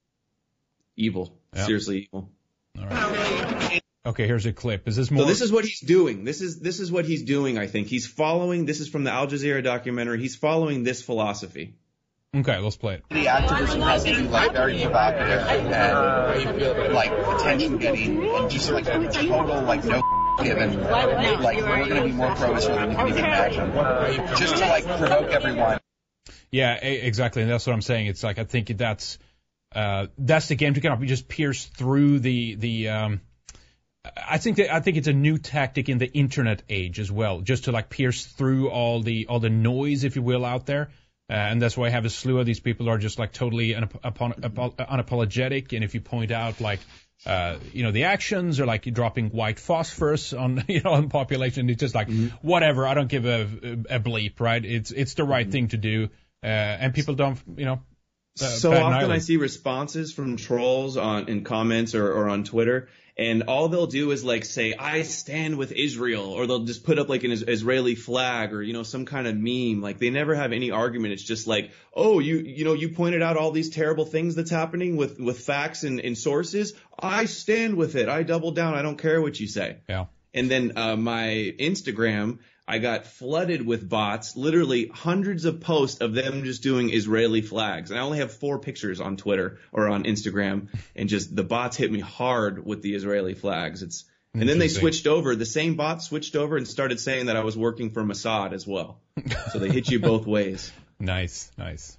Evil. Yep. Seriously evil. All right. Okay, here's a clip. Is this more? So this is what he's doing. This is what he's doing, I think. He's following, this is from the Al Jazeera documentary, he's following this philosophy. Okay, let's play it. The activism has to be like very provocative and like attention getting and just like total like no given. Like we're going to be more pro-Israel than you can even imagine. Just to like provoke everyone. Yeah, exactly. And that's what I'm saying. It's like, I think that's the game to kind of just pierce through the I think it's a new tactic in the internet age as well, just to like pierce through all the noise, if you will, out there. And that's why I have a slew of these people who are just like totally unapologetic. And if you point out like, the actions or like dropping white phosphorus on, on population, it's just like, whatever. I don't give a bleep, right? It's the right thing to do. And people don't, so often I see responses from trolls in comments or on Twitter, And all they'll do is like say, I stand with Israel, or they'll just put up like an Israeli flag or, some kind of meme. Like they never have any argument. It's just like, oh, you pointed out all these terrible things that's happening with facts and sources. I stand with it. I double down. I don't care what you say. Yeah. And then my Instagram, I got flooded with bots, literally hundreds of posts of them just doing Israeli flags. And I only have 4 pictures on Twitter or on Instagram, and just the bots hit me hard with the Israeli flags. And then they switched over. The same bot switched over and started saying that I was working for Mossad as well. So they hit you both ways. Nice.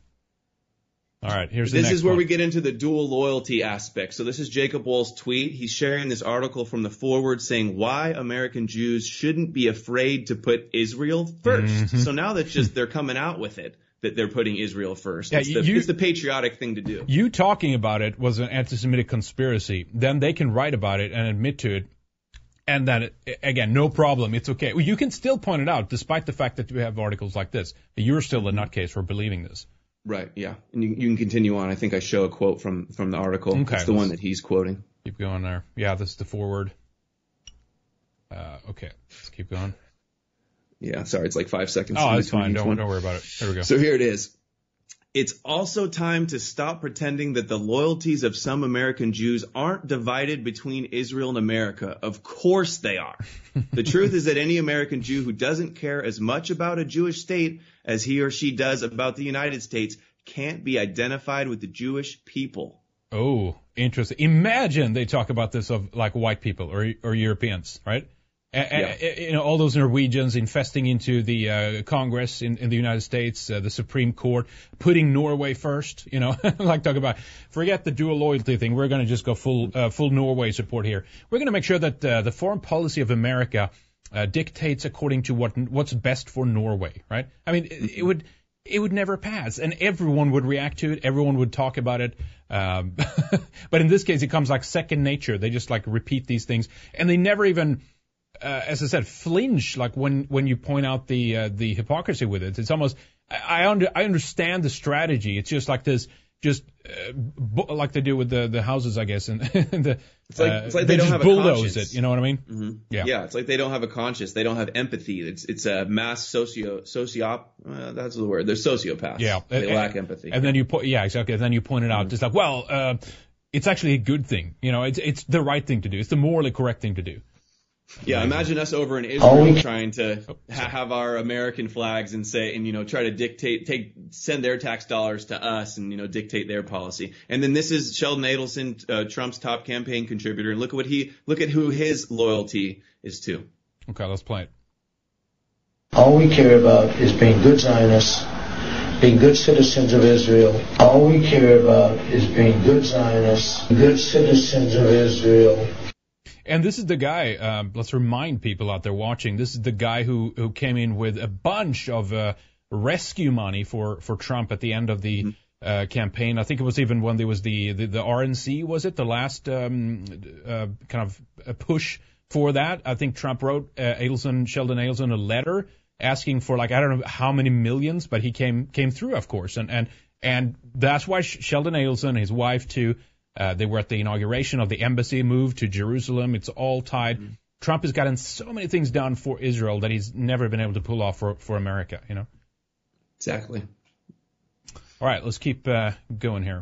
All right, here's the next This is where one. we get into the dual loyalty aspect. So this is Jacob Wohl's tweet. He's sharing this article from the Forward saying why American Jews shouldn't be afraid to put Israel first. Mm-hmm. So now that's just they're coming out with it, that they're putting Israel first. Yeah, it's the patriotic thing to do. You talking about it was an anti-Semitic conspiracy. Then they can write about it and admit to it. And then, again, no problem. It's okay. You can still point it out, despite the fact that you have articles like this. You're still a nutcase for believing this. Right, yeah. And you can continue on. I think I show a quote from the article. Okay, it's the one that he's quoting. Keep going there. Yeah, this is the Forward. Okay, let's keep going. Yeah, sorry, it's like 5 seconds. Oh, that's fine. Don't worry about it. There we go. So here it is. It's also time to stop pretending that the loyalties of some American Jews aren't divided between Israel and America. Of course they are. The truth is that any American Jew who doesn't care as much about a Jewish state as he or she does about the United States can't be identified with the Jewish people. Oh, interesting. Imagine they talk about this of like white people or Europeans, right? All those Norwegians infesting into the Congress in the United States, the Supreme Court, putting Norway first, like talk about, forget the dual loyalty thing. We're going to just go full Norway support here. We're going to make sure that the foreign policy of America dictates according to what's best for Norway, right? I mean, it would never pass, and everyone would react to it. Everyone would talk about it. But in this case, it comes like second nature. They just like repeat these things, and they never even, as I said, flinch like when you point out the hypocrisy with it. It's almost I understand the strategy. It's just like this, like they do with the houses, I guess, and it's like they don't just have bulldoze a conscience. it. You know what I mean? Mm-hmm. Yeah. It's like they don't have a conscience. They don't have empathy. It's a mass that's the word. They're sociopaths. Yeah, they lack empathy. And then exactly. And then you point it out, just like, well, it's actually a good thing. It's the right thing to do. It's the morally correct thing to do. Yeah, imagine us over in Israel trying to have our American flags and say, and try to send their tax dollars to us and dictate their policy. And then this is Sheldon Adelson, Trump's top campaign contributor, and look at who his loyalty is to. Okay, let's play it. All we care about is being good Zionists, being good citizens of Israel. All we care about is being good Zionists, good citizens of Israel. And this is the guy, let's remind people out there watching, this is the guy who came in with a bunch of rescue money for Trump at the end of the campaign. I think it was even when there was the RNC, was it? The last kind of a push for that. I think Trump wrote Sheldon Adelson a letter asking for like, I don't know how many millions, but he came through, of course. And that's why Sheldon Adelson and his wife too, they were at the inauguration of the embassy, moved to Jerusalem. It's all tied. Mm-hmm. Trump has gotten so many things done for Israel that he's never been able to pull off for America, Exactly. All right, let's keep going here.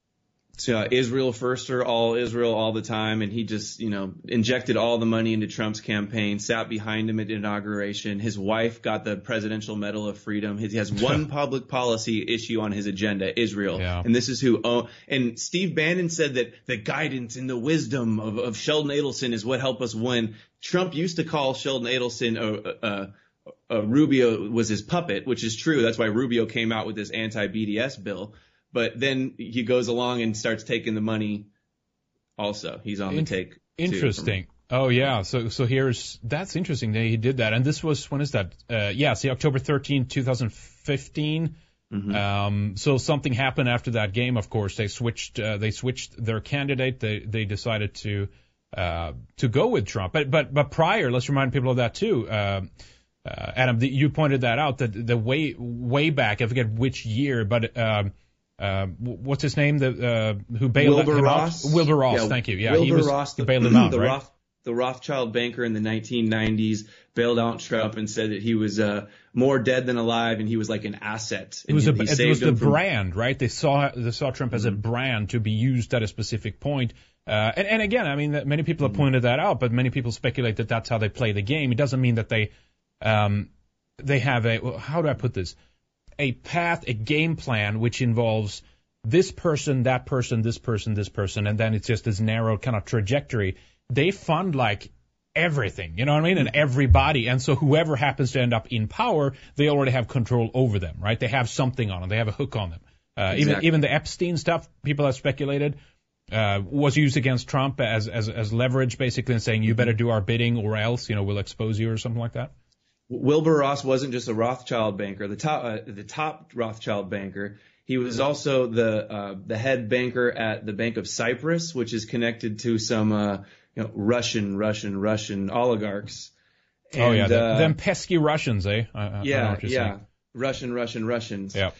So Israel firster, all Israel all the time, and he just, injected all the money into Trump's campaign, sat behind him at inauguration. His wife got the Presidential Medal of Freedom. He has one public policy issue on his agenda, Israel. Yeah. And this is and Steve Bannon said that the guidance and the wisdom of Sheldon Adelson is what helped us win. Trump used to call Sheldon Adelson Rubio was his puppet, which is true. That's why Rubio came out with this anti-BDS bill. But then he goes along and starts taking the money also. He's on the take. Interesting. Oh, yeah. So that's interesting that he did that. And this was, when is that? October 13, 2015. Mm-hmm. So something happened after that game, of course. They switched their candidate. They decided to go with Trump. But prior, let's remind people of that too. Adam, you pointed that out, that the way back, I forget which year, but what's his name? Who bailed Wilbur him Ross? out? Wilbur Ross, Yeah, thank you. Yeah, Wilbur Ross, he bailed him out, right? The Rothschild banker in the 1990s bailed out Trump and said that he was more dead than alive, and he was like an asset. It was the brand, right? They saw Trump as a brand to be used at a specific point. And again, I mean, many people have pointed that out, but many people speculate that that's how they play the game. It doesn't mean that they have how do I put this? A path, a game plan, which involves this person, that person, this person, this person, and then it's just this narrow kind of trajectory. They fund like everything, you know what I mean, and everybody. And so whoever happens to end up in power, they already have control over them, right? They have something on them. They have a hook on them. Exactly. Even the Epstein stuff, people have speculated, was used against Trump as leverage, basically, and saying, you better do our bidding or else, we'll expose you or something like that. Wilbur Ross wasn't just a Rothschild banker, the top Rothschild banker. He was also the head banker at the Bank of Cyprus, which is connected to some Russian oligarchs. And, them pesky Russians, eh? I know what you're saying. Russians. Yeah.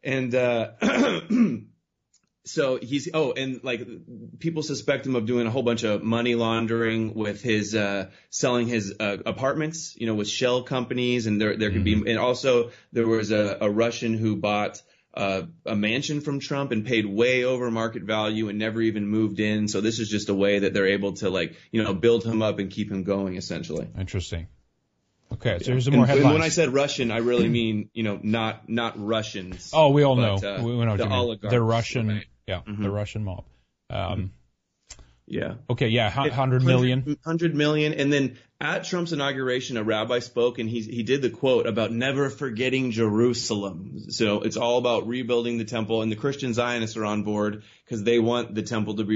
And so and like people suspect him of doing a whole bunch of money laundering with his selling his apartments, with shell companies, and there could be, and also there was a Russian who bought a mansion from Trump and paid way over market value and never even moved in. So this is just a way that they're able to build him up and keep him going, essentially. Interesting. Okay, so here's some more headlines. And when I said Russian, I really mean, not Russians. Oh, we all know. We know what the you mean. oligarchs. The Russian, right? Yeah, the Russian mob. Yeah. Okay, yeah, 100 million. 100 million. And then at Trump's inauguration, a rabbi spoke, and he did the quote about never forgetting Jerusalem. So it's all about rebuilding the temple, and the Christian Zionists are on board because they want the temple to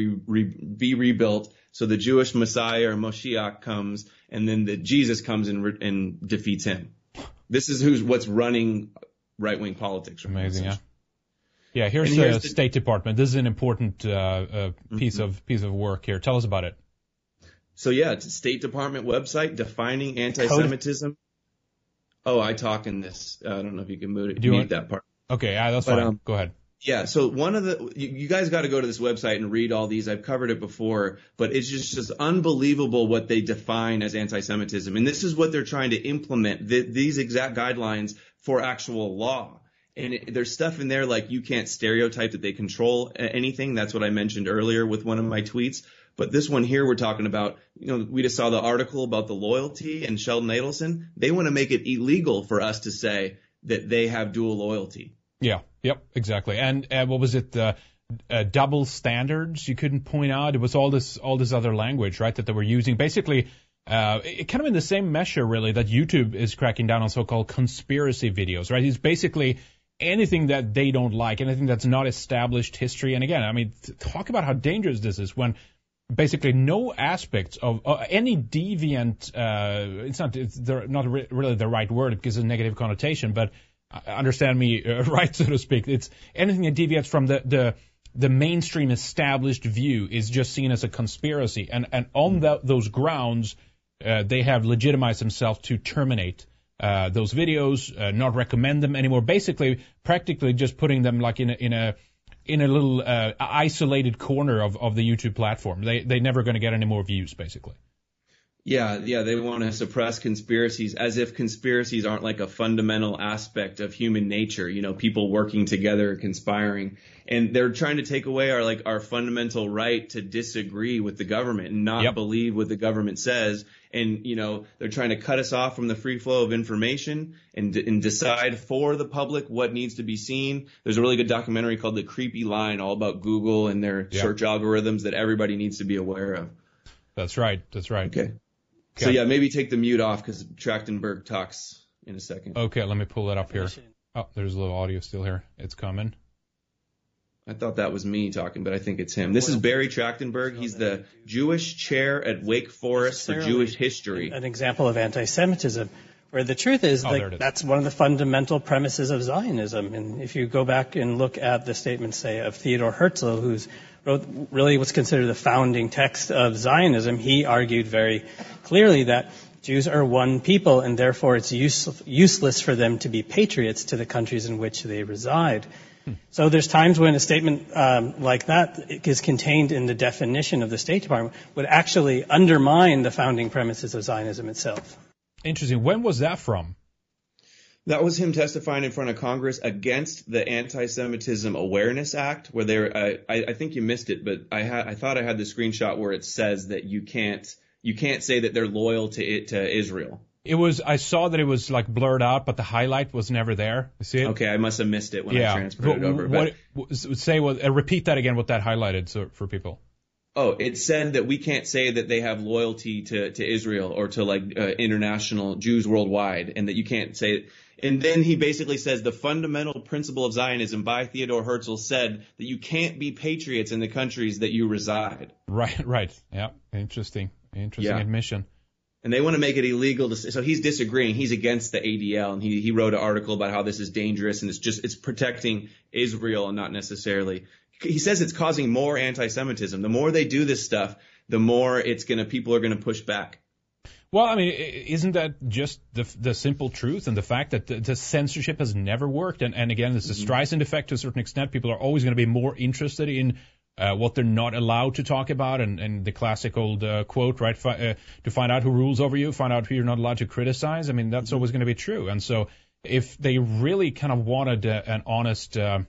be rebuilt. So the Jewish Messiah or Moshiach comes, and then Jesus comes and defeats him. This is what's running right-wing politics. Amazing, yeah. Yeah, here's the State Department. This is an important piece of work here. Tell us about it. So yeah, it's a State Department website defining anti-Semitism. Oh, I talk in this. I don't know if you can mute that part. Okay, yeah, that's fine. Go ahead. Yeah, so you guys got to go to this website and read all these. I've covered it before, but it's just unbelievable what they define as anti-Semitism. And this is what they're trying to implement, these exact guidelines for actual law. And there's stuff in there like you can't stereotype that they control anything. That's what I mentioned earlier with one of my tweets. But this one here we're talking about, we just saw the article about the loyalty and Sheldon Adelson. They want to make it illegal for us to say that they have dual loyalty. Yeah. Yep. Exactly. And what was it? Double standards you couldn't point out. It was all this other language, right, that they were using. Basically, it kind of in the same measure, really, that YouTube is cracking down on so-called conspiracy videos, right? It's basically anything that they don't like, anything that's not established history. And again, I mean, talk about how dangerous this is when basically no aspects of any deviant, it's not really the right word because it's a negative connotation, but understand me right, so to speak. It's anything that deviates from the mainstream established view is just seen as a conspiracy. And on those grounds, they have legitimized themselves to terminate those videos, not recommend them anymore. Basically, practically just putting them like in a little isolated corner of the YouTube platform. They're never going to get any more views, basically. Yeah, they want to suppress conspiracies as if conspiracies aren't like a fundamental aspect of human nature, people working together, conspiring. And they're trying to take away our fundamental right to disagree with the government and not believe what the government says. And, they're trying to cut us off from the free flow of information and decide for the public what needs to be seen. There's a really good documentary called The Creepy Line, all about Google and their search algorithms that everybody needs to be aware of. That's right. Okay. So yeah, maybe take the mute off because Trachtenberg talks in a second. Okay, let me pull that up here. Oh, there's a little audio still here. It's coming. I thought that was me talking, but I think it's him. This is Barry Trachtenberg. He's the Jewish chair at Wake Forest for Jewish History. An example of anti-Semitism, where the truth is that's one of the fundamental premises of Zionism. And if you go back and look at the statement, say, of Theodor Herzl, who's wrote really what's considered the founding text of Zionism, he argued very clearly that Jews are one people, and therefore it's useless for them to be patriots to the countries in which they reside. So there's times when a statement like that is contained in the definition of the State Department would actually undermine the founding premises of Zionism itself. Interesting. When was that from? That was him testifying in front of Congress against the Anti-Semitism Awareness Act, where I think you missed it, but I thought I had the screenshot where it says that you can't say that they're loyal to Israel. I saw that it was like blurred out, but the highlight was never there. You see it? Okay, I must have missed it when I transferred it over. Repeat that again, what that highlighted for people. Oh, it said that we can't say that they have loyalty to Israel or to international Jews worldwide, and that you can't say. And then he basically says the fundamental principle of Zionism by Theodore Herzl said that you can't be patriots in the countries that you reside. Right. Yeah, interesting admission. And they want to make it illegal to say, so he's disagreeing. He's against the ADL, and he wrote an article about how this is dangerous and it's protecting Israel and not necessarily. He says it's causing more anti-Semitism. The more they do this stuff, the more people are going to push back. Well, I mean, isn't that just the simple truth and the fact that the censorship has never worked? And again, it's the Streisand effect to a certain extent. People are always going to be more interested in what they're not allowed to talk about, and the classic old quote, right? To find out who rules over you, find out who you're not allowed to criticize. I mean, that's always going to be true. And so if they really kind of wanted an honest to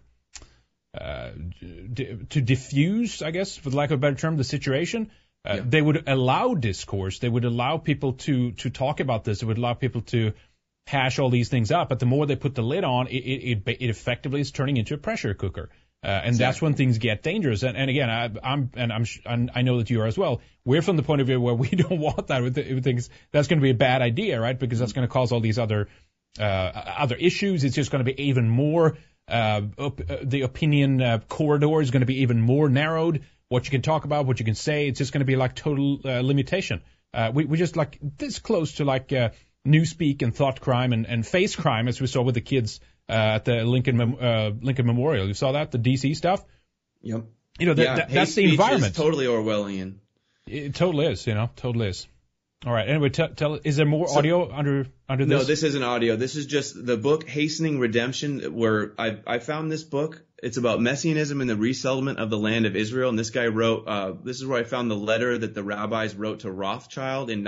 diffuse, I guess, for lack of a better term, the situation, they would allow discourse. They would allow people to talk about this. They would allow people to hash all these things up. But the more they put the lid on, it effectively is turning into a pressure cooker. And that's when things get dangerous. And again, I know that you are as well. We're from the point of view where we don't want that. We think that's going to be a bad idea, right? Because that's going to cause all these other issues. It's just going to be even more. The opinion corridor is going to be even more narrowed. What you can talk about, what you can say, it's just going to be like total limitation. We just like this close to like newspeak and thought crime and face crime, as we saw with the kids at the Lincoln Memorial. You saw that, the DC stuff? Yep. That's the environment. Is totally Orwellian. It totally is, totally is. All right. Anyway, is there more audio under this? No, this isn't audio. This is just the book Hastening Redemption, where I found this book. It's about Messianism and the resettlement of the land of Israel. And this guy wrote, this is where I found the letter that the rabbis wrote to Rothschild in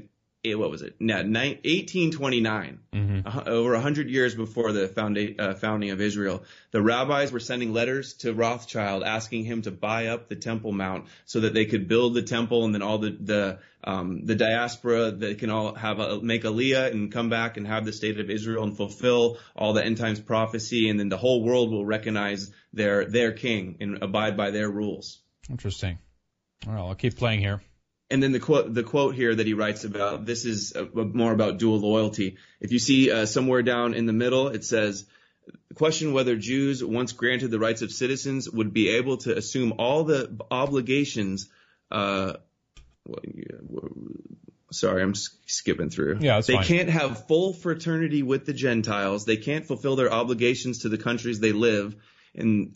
1829, over 100 years before the founding of Israel. The rabbis were sending letters to Rothschild asking him to buy up the Temple Mount so that they could build the temple, and then all the diaspora, they can all make aliyah and come back and have the state of Israel and fulfill all the end times prophecy, and then the whole world will recognize their king and abide by their rules. Interesting. All right, I'll keep playing here. And then the quote here that he writes about, this is more about dual loyalty. If you see somewhere down in the middle, it says, question whether Jews, once granted the rights of citizens, would be able to assume all the obligations. Sorry, I'm skipping through. Yeah, that's fine. They fine. can't have full fraternity with the Gentiles. They can't fulfill their obligations to the countries they live in.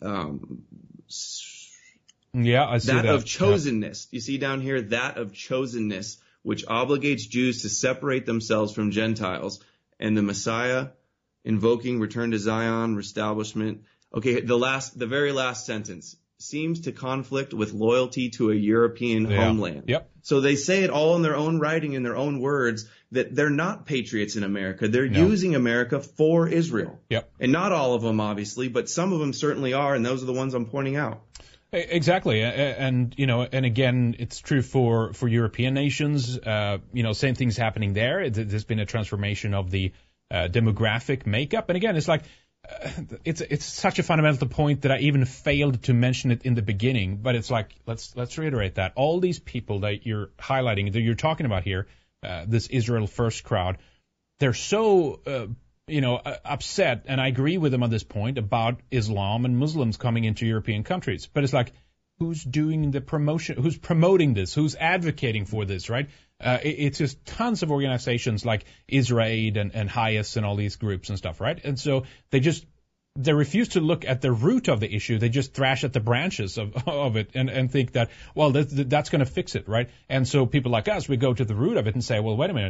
Yeah, I see that. Of chosenness. You see down here, that of chosenness, which obligates Jews to separate themselves from Gentiles. And the Messiah, invoking return to Zion, reestablishment. Okay, the very last sentence seems to conflict with loyalty to a European homeland. Yep. So they say it all in their own writing, in their own words, that they're not patriots in America. They're using America for Israel. Yep. And not all of them, obviously, but some of them certainly are, and those are the ones I'm pointing out. Exactly. And again, it's true for European nations. Same thing's happening there. There's been a transformation of the demographic makeup. And again, it's like, it's such a fundamental point that I even failed to mention it in the beginning, but it's like, let's reiterate that. All these people that you're highlighting, that you're talking about here, this Israel First crowd, they're so, upset, and I agree with them on this point about Islam and Muslims coming into European countries. But it's like, who's doing the promotion? Who's promoting this? Who's advocating for this, right? It's just tons of organizations like Israel and Hayas and all these groups and stuff, right? And so they refuse to look at the root of the issue. They just thrash at the branches of it and think that, well, that's going to fix it, right? And so people like us, we go to the root of it and say, well, wait a minute.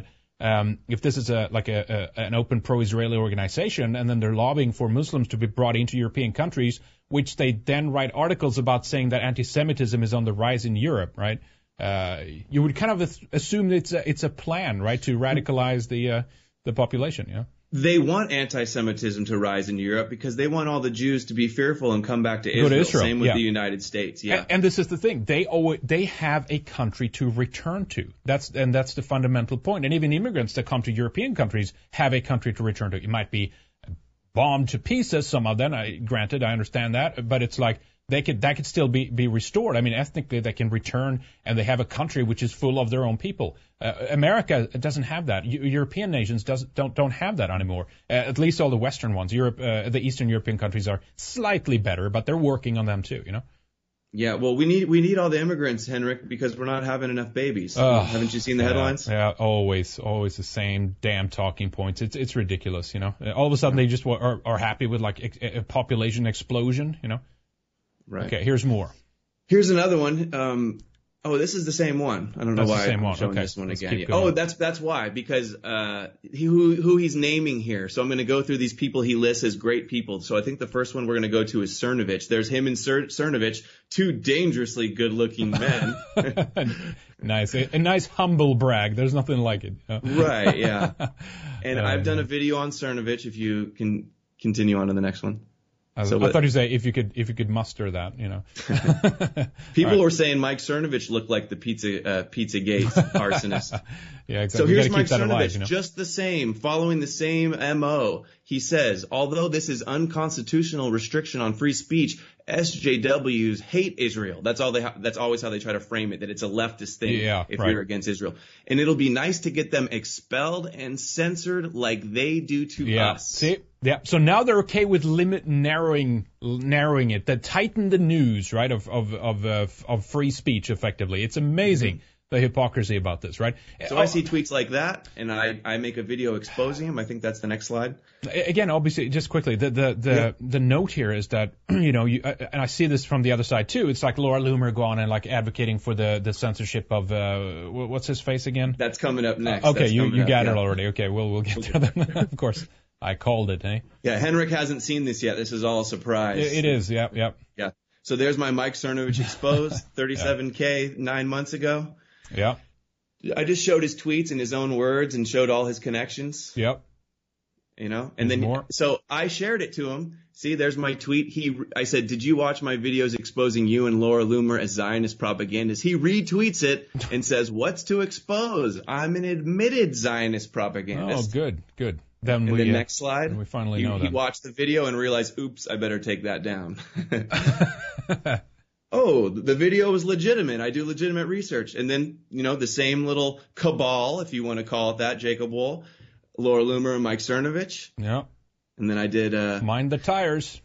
if this is an open pro-Israeli organization, and then they're lobbying for Muslims to be brought into European countries, which they then write articles about saying that anti-Semitism is on the rise in Europe, right? You would kind of assume it's a plan, right, to radicalize the population, you know? They want anti-Semitism to rise in Europe because they want all the Jews to be fearful and come back to Israel. Same with the United States. Yeah. And this is the thing. They have a country to return to. That's the fundamental point. And even immigrants that come to European countries have a country to return to. It might be bombed to pieces, some of them. Granted, I understand that. But it's like that could still be restored. I mean, ethnically, they can return, and they have a country which is full of their own people. America doesn't have that. European nations don't have that anymore. At least all the Western ones. The Eastern European countries are slightly better, but they're working on them too. You know. Yeah, well, we need all the immigrants, Henrik, because we're not having enough babies. Haven't you seen the headlines? Yeah, always the same damn talking points. It's ridiculous. You know. All of a sudden they just are happy with like a population explosion. You know. Right. Okay, here's more. Here's another one. This is the same one. I don't know why I'm showing this one again. Oh, that's why, because who he's naming here. So I'm going to go through these people he lists as great people. So I think the first one we're going to go to is Cernovich. There's him and Cernovich, two dangerously good-looking men. Nice. A nice humble brag. There's nothing like it. Right, yeah. And I've done a video on Cernovich, if you can continue on to the next one. I thought you'd say if you could muster that, you know. People were saying Mike Cernovich looked like the Pizzagate arsonist. Yeah, exactly. So here's Mike Cernovich, just the same, following the same MO. He says, although this is unconstitutional restriction on free speech, SJWs hate Israel. That's always how they try to frame it, that it's a leftist thing you're against Israel. And it'll be nice to get them expelled and censored like they do to us. See? Yeah. So now they're okay with narrowing it, that tighten the news, right, of free speech effectively. It's amazing. Mm-hmm. The hypocrisy about this, right? So I see tweets like that, and I make a video exposing him. I think that's the next slide. Again, obviously, just quickly, the note here is that, you know, and I see this from the other side too. It's like Laura Loomer going and like advocating for the censorship of what's his face again? That's coming up next. Okay, you got it already. Okay, we'll get there then. Of course, I called it, eh? Yeah, Henrik hasn't seen this yet. This is all a surprise. It is. Yep. Yeah. So there's my Mike Cernovich exposed, 37K 9 months ago. Yeah. I just showed his tweets in his own words and showed all his connections. Yep. You know, and so I shared it to him. See, there's my tweet. I said, did you watch my videos exposing you and Laura Loomer as Zionist propagandists? He retweets it and says, what's to expose? I'm an admitted Zionist propagandist. Oh, good. Then the next slide. We finally know that. He watched the video and realized, oops, I better take that down. Oh, the video was legitimate. I do legitimate research. And then, you know, the same little cabal, if you want to call it that, Jacob Wohl, Laura Loomer, and Mike Cernovich. Yeah. And then I did... Mind the tires.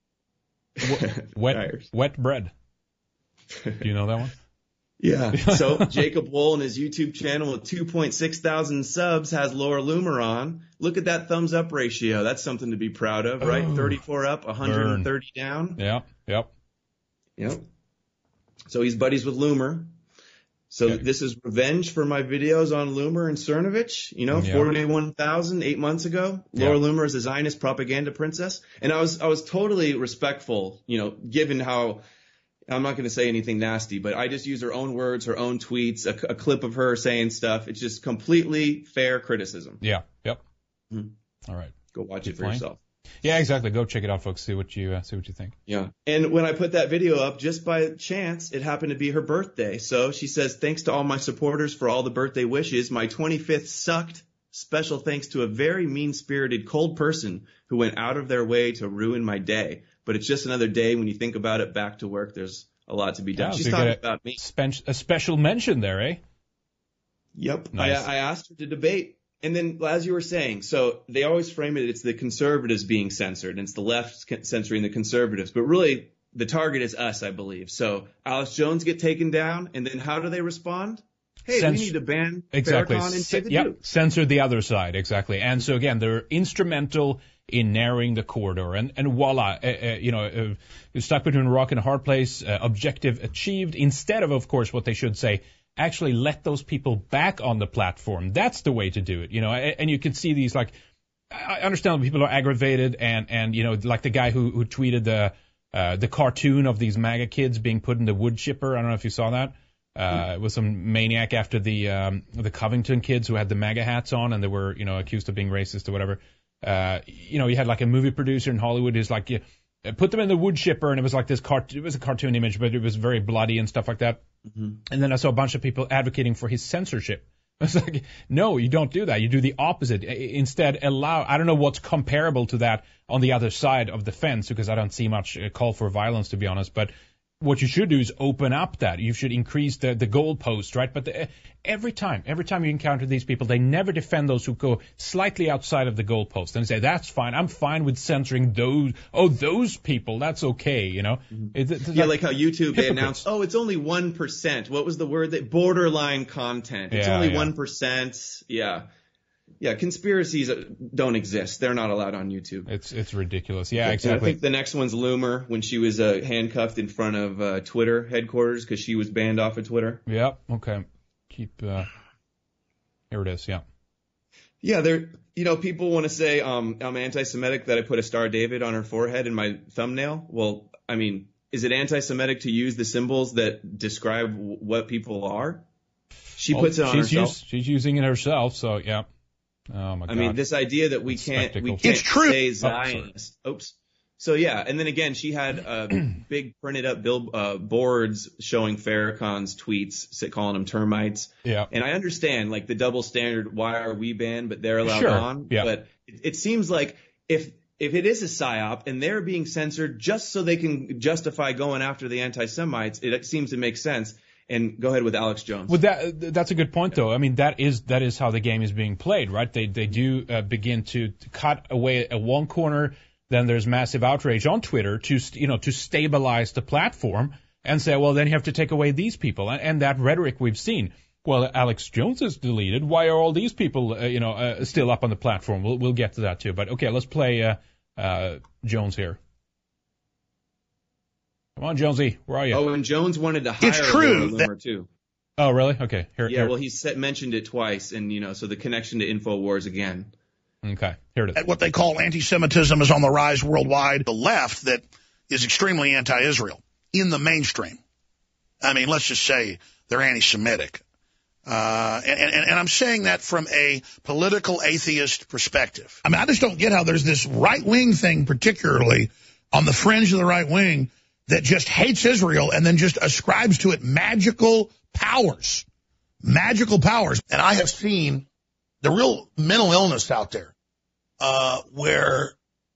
Wet bread. Do you know that one? Yeah. So Jacob Wohl and his YouTube channel with 2.6 thousand subs has Laura Loomer on. Look at that thumbs up ratio. That's something to be proud of, right? 34 up, 130 down. Yep. So he's buddies with Loomer. So this is revenge for my videos on Loomer and Cernovich. You know, 41,000 8 months ago. Laura Loomer is a Zionist propaganda princess. And I was totally respectful, you know, given how, I'm not going to say anything nasty, but I just use her own words, her own tweets, a clip of her saying stuff. It's just completely fair criticism. Yeah. Yep. Mm-hmm. All right. Go watch it for yourself. Yeah, exactly. Go check it out, folks. See what you think. Yeah. And when I put that video up, just by chance, it happened to be her birthday. So she says, thanks to all my supporters for all the birthday wishes. My 25th sucked. Special thanks to a very mean-spirited, cold person who went out of their way to ruin my day. But it's just another day. When you think about it, back to work, there's a lot to be done. She's talking about me. A special mention there, eh? Yep. Nice. I asked her to debate. And then, as you were saying, so they always frame it's the conservatives being censored, and it's the left censoring the conservatives. But really, the target is us, I believe. So Alex Jones get taken down, and then how do they respond? Hey, we need to ban Farrakhan and Say the Jew. Censor the other side, exactly. And so, again, they're instrumental in narrowing the corridor. And voila, you're stuck between a rock and a hard place, objective achieved, instead of course, what they should say, actually let those people back on the platform. That's the way to do it, and you can see these, like, I understand people are aggravated and like the guy who tweeted the cartoon of these MAGA kids being put in the wood chipper. I don't know if you saw that. It was some maniac after the Covington kids who had the MAGA hats on and they were, accused of being racist or whatever. You had like a movie producer in Hollywood who's like, put them in the wood chipper, and it was like this it was a cartoon image, but it was very bloody and stuff like that. Mm-hmm. And then I saw a bunch of people advocating for his censorship. I was like, no, you don't do that. You do the opposite. Instead, I don't know what's comparable to that on the other side of the fence, because I don't see much call for violence, to be honest. But what you should do is open up that. You should increase the goalpost, right? But every time you encounter these people, they never defend those who go slightly outside of the goalpost and say, that's fine. I'm fine with censoring those people. That's okay, Mm-hmm. Like how YouTube, they announced, it's only 1%. What was the word? Borderline content. It's only 1%. Yeah. Yeah, conspiracies don't exist. They're not allowed on YouTube. It's ridiculous. Yeah, exactly. I think the next one's Loomer, when she was handcuffed in front of Twitter headquarters because she was banned off of Twitter. Yep. Okay. Here it is. Yeah. Yeah, people want to say I'm anti-Semitic that I put a Star David on her forehead in my thumbnail. Well, I mean, is it anti-Semitic to use the symbols that describe what people are? She puts it on herself. She's using it herself, so yeah. Oh my God. I mean, this idea that we can't say Zionist. Oops. So yeah, and then again, she had big printed up boards showing Farrakhan's tweets, calling them termites. Yeah. And I understand, like, the double standard. Why are we banned, but they're allowed on? Yeah. But it seems like if it is a psyop and they're being censored just so they can justify going after the anti-Semites, it seems to make sense. And go ahead with Alex Jones. Well, that's a good point, though. I mean, that is how the game is being played, right? They do begin to cut away at one corner. Then there's massive outrage on Twitter to stabilize the platform and say, well, then you have to take away these people. And that rhetoric we've seen. Well, Alex Jones is deleted. Why are all these people, still up on the platform? We'll get to that too. But okay, let's play Jones here. Come on, Jonesy, where are you? Oh, and Jones wanted to hire Loomer too. Oh, really? Okay. Here. Well, he mentioned it twice, and so the connection to InfoWars again. Okay, here it is. What they call anti-Semitism is on the rise worldwide. The left that is extremely anti-Israel in the mainstream. I mean, let's just say they're anti-Semitic. And I'm saying that from a political atheist perspective. I mean, I just don't get how there's this right-wing thing, particularly on the fringe of the right wing, that just hates Israel and then just ascribes to it magical powers. Magical powers. And I have seen the real mental illness out there, where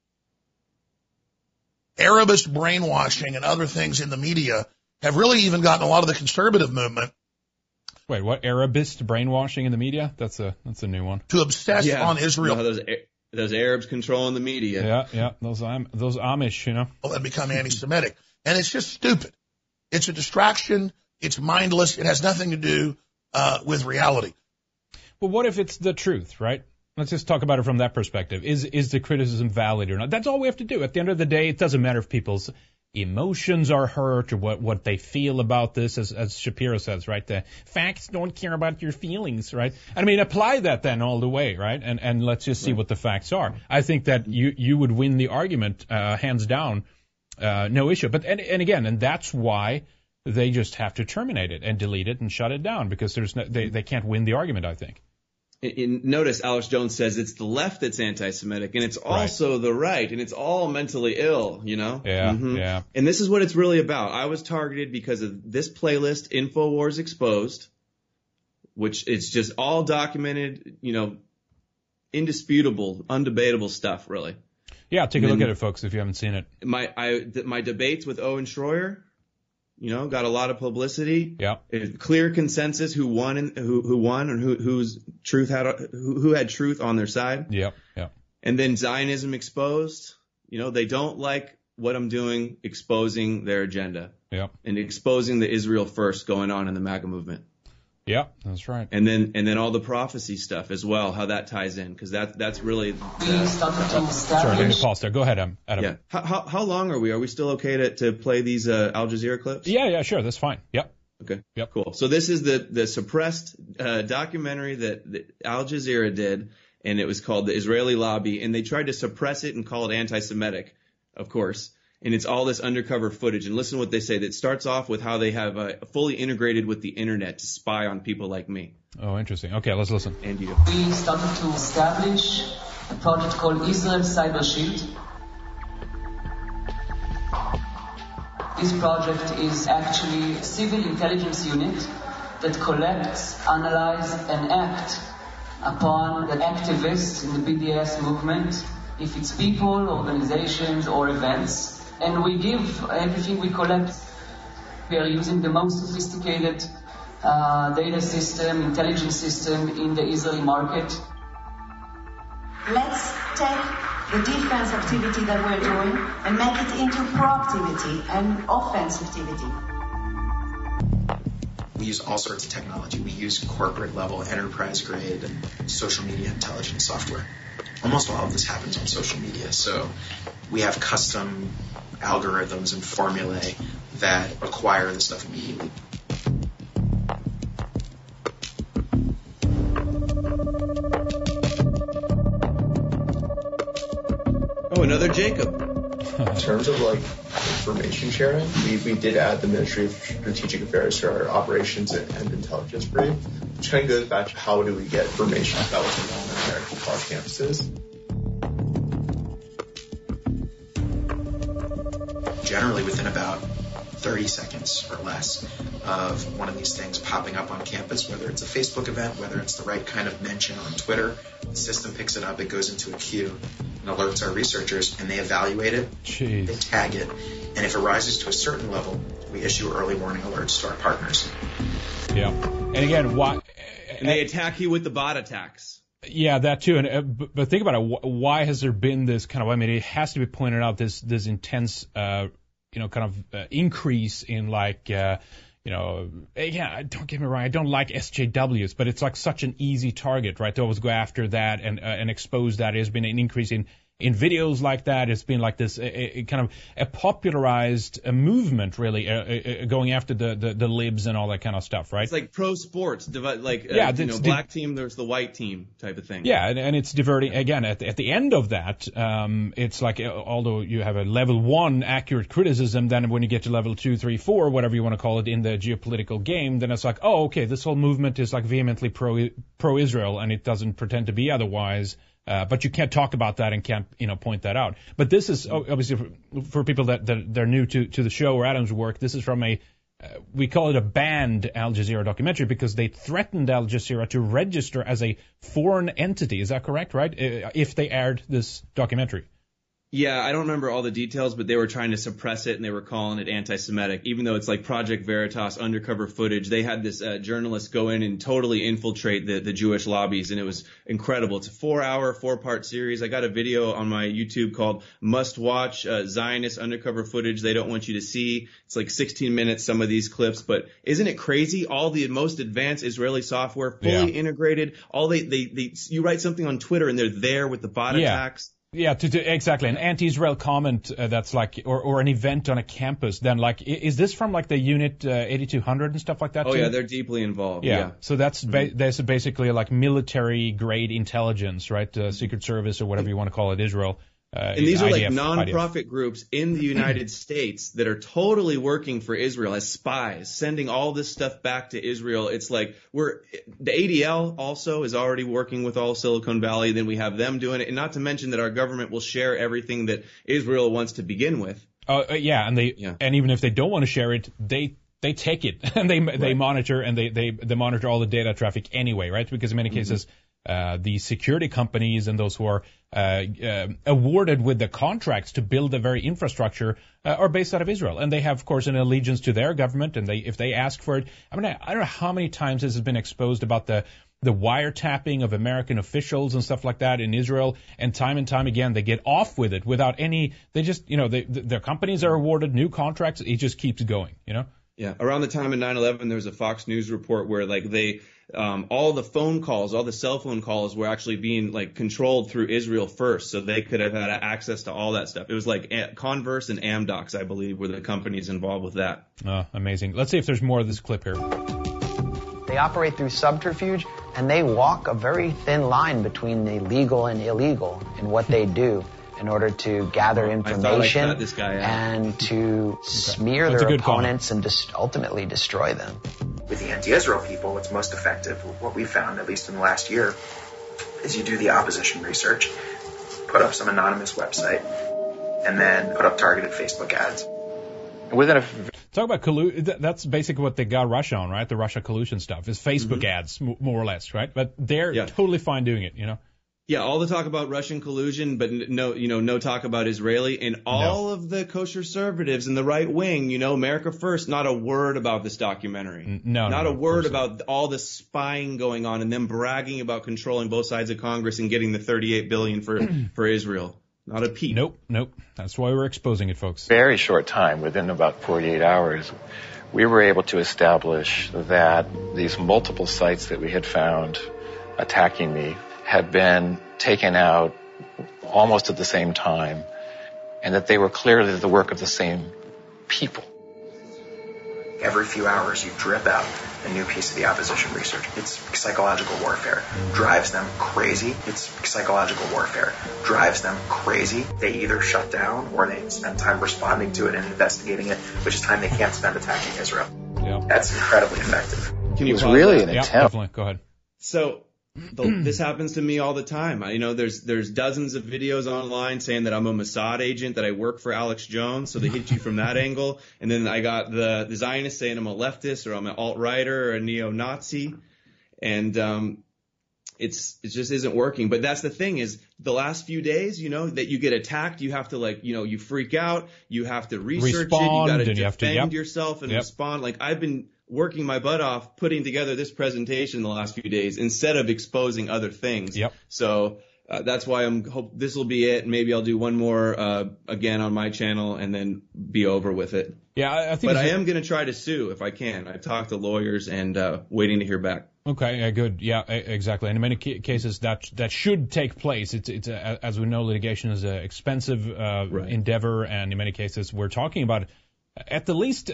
Arabist brainwashing and other things in the media have really even gotten a lot of the conservative movement. Wait, what? Arabist brainwashing in the media? That's a new one. To obsess on Israel. Those Arabs controlling the media. Yeah. Those Amish, And become anti-Semitic. And it's just stupid. It's a distraction. It's mindless. It has nothing to do with reality. Well, what if it's the truth, right? Let's just talk about it from that perspective. Is the criticism valid or not? That's all we have to do. At the end of the day, it doesn't matter if people's emotions are hurt or what they feel about this, as Shapiro says, right? The facts don't care about your feelings, right? I mean, apply that then all the way, right? And let's just see what the facts are. I think that you would win the argument, hands down. No issue. But and again, and that's why they just have to terminate it and delete it and shut it down, because they can't win the argument, I think. Notice Alex Jones says it's the left that's anti-Semitic, and it's also the right, and it's all mentally ill, Yeah, Mm-hmm. Yeah. And this is what it's really about. I was targeted because of this playlist, InfoWars Exposed, which is just all documented, indisputable, undebatable stuff, really. Yeah, take a look at it, folks, if you haven't seen it. My debates with Owen Schroyer, got a lot of publicity. Yeah. Clear consensus who won and whose truth who had truth on their side. Yeah. And then Zionism Exposed. They don't like what I'm doing, exposing their agenda. Yeah. And exposing the Israel First going on in the MAGA movement. Yeah, that's right. And then all the prophecy stuff as well, how that ties in, because that's really. Sorry, let me pause there. Go ahead, Adam. Yeah. How long are we? Are we still okay to play these Al Jazeera clips? Yeah, sure. That's fine. Yep. Okay. Yep. Cool. So this is the suppressed documentary that Al Jazeera did, and it was called The Israeli Lobby, and they tried to suppress it and call it anti-Semitic, of course. And it's all this undercover footage. And listen to what they say. That starts off with how they have fully integrated with the internet to spy on people like me. Oh, interesting. Okay, let's listen. And you. We started to establish a project called Israel Cyber Shield. This project is actually a civil intelligence unit that collects, analyzes, and acts upon the activists in the BDS movement, if it's people, organizations, or events. And we give everything we collect. We are using the most sophisticated data system, intelligence system in the Israeli market. Let's take the defense activity that we're doing and make it into proactivity and offense activity. We use all sorts of technology. We use corporate level, enterprise grade social media intelligence software. Almost all of this happens on social media. So we have custom algorithms and formulae that acquire the stuff immediately. Oh, another Jacob. In terms of like information sharing, we did add the Ministry of Strategic Affairs to our operations and intelligence brief, which kind of goes back to how do we get information about what's going on in American college campuses. Generally within about 30 seconds or less of one of these things popping up on campus, whether it's a Facebook event, whether it's the right kind of mention on Twitter, the system picks it up, it goes into a queue and alerts our researchers, and they evaluate it, They tag it, and if it rises to a certain level, we issue early warning alerts to our partners. Yeah. And again, why? And they attack you with the bot attacks. Yeah, that too. And but think about it. Why has there been this kind of? I mean, it has to be pointed out this intense, increase in like, yeah, don't get me wrong. I don't like SJWs, but it's like such an easy target, right? To always go after that and expose that. There's been an increase in videos like that. It's been like this kind of a popularized movement, really, going after the libs and all that kind of stuff, right? It's like pro sports, like black team, there's the white team type of thing. Yeah, and it's diverting. Again, at the end of that, it's like, although you have a level 1 accurate criticism, then when you get to level 2, 3, 4, whatever you want to call it in the geopolitical game, then it's like, oh, okay, this whole movement is like vehemently pro-Israel, and it doesn't pretend to be otherwise. But you can't talk about that and can't, point that out. But this is obviously for people that they're new to the show or Adam's work. This is from we call it a banned Al Jazeera documentary because they threatened Al Jazeera to register as a foreign entity. Is that correct, right? If they aired this documentary. Yeah, I don't remember all the details, but they were trying to suppress it and they were calling it anti-Semitic, even though it's like Project Veritas undercover footage. They had this journalist go in and totally infiltrate the Jewish lobbies, and it was incredible. It's a 4-part series. I got a video on my YouTube called Must Watch Zionist Undercover Footage They Don't Want You to See. It's like 16 minutes, some of these clips, but isn't it crazy? All the most advanced Israeli software, fully integrated. All you write something on Twitter and they're there with the bot attacks. Yeah, exactly. An anti-Israel comment that's like, or an event on a campus, then like, is this from like the Unit 8200 and stuff like that? Oh, too? yeah, they're deeply involved. Yeah. So that's that's basically like military grade intelligence, right? Secret Service or whatever you want to call it, Israel. And these are like non-profit groups in the United States that are totally working for Israel as spies, sending all this stuff back to Israel. It's like the ADL also is already working with all Silicon Valley. Then we have them doing it. And not to mention that our government will share everything that Israel wants to begin with. And even if they don't want to share it, they take it and they monitor and they monitor all the data traffic anyway, right? Because in many cases, the security companies and those who are awarded with the contracts to build the very infrastructure are based out of Israel, and they have, of course, an allegiance to their government. And if they ask for it, I mean, I don't know how many times this has been exposed about the wiretapping of American officials and stuff like that in Israel, and time again they get off with it without any. They just, their companies are awarded new contracts. It just keeps going, Yeah. Around the time of 9/11, there was a Fox News report where like they all the phone calls, all the cell phone calls were actually being like controlled through Israel first, so they could have had access to all that stuff. It was like Converse and Amdocs, I believe, were the companies involved with that. Amazing. Let's see if there's more of this clip here. They operate through subterfuge, and they walk a very thin line between the legal and illegal in what they do in order to gather information and to smear their opponents and ultimately destroy them. With the anti-Israel people, what's most effective, what we found, at least in the last year, is you do the opposition research, put up some anonymous website, and then put up targeted Facebook ads. Talk about collusion. That's basically what they got Russia on, right? The Russia collusion stuff is Facebook ads, more or less, right? But they're totally fine doing it, you know? Yeah, all the talk about Russian collusion, but no talk about Israeli. And all of the kosher conservatives in the right wing, America First, not a word about this documentary. Not a word about all the spying going on and them bragging about controlling both sides of Congress and getting the $38 billion for Israel. Not a peep. Nope. That's why we're exposing it, folks. Very short time, within about 48 hours, we were able to establish that these multiple sites that we had found attacking me had been taken out almost at the same time, and that they were clearly the work of the same people. Every few hours you drip out a new piece of the opposition research. It's psychological warfare. Drives them crazy. It's psychological warfare. Drives them crazy. They either shut down or they spend time responding to it and investigating it, which is time they can't spend attacking Israel. Yeah. That's incredibly effective. It was really an attempt. Definitely. Go ahead. So this happens to me all the time. There's dozens of videos online saying that I'm a Mossad agent, that I work for Alex Jones, so they hit you from that angle. And then I got the Zionists saying I'm a leftist or I'm an alt-righter or a neo-Nazi. And it just isn't working. But that's the thing is the last few days, that you get attacked, you have to you freak out, you have to research it, you got to defend yourself and respond. Like I've been working my butt off putting together this presentation the last few days instead of exposing other things. So that's why hope this will be it. Maybe I'll do one more again on my channel and then be over with it. Yeah, I think. But I am going to try to sue if I can. I've talked to lawyers and waiting to hear back. Okay, good. Yeah, exactly. And in many cases, that should take place. It's as we know, litigation is an expensive endeavor, and in many cases, we're talking about at the least.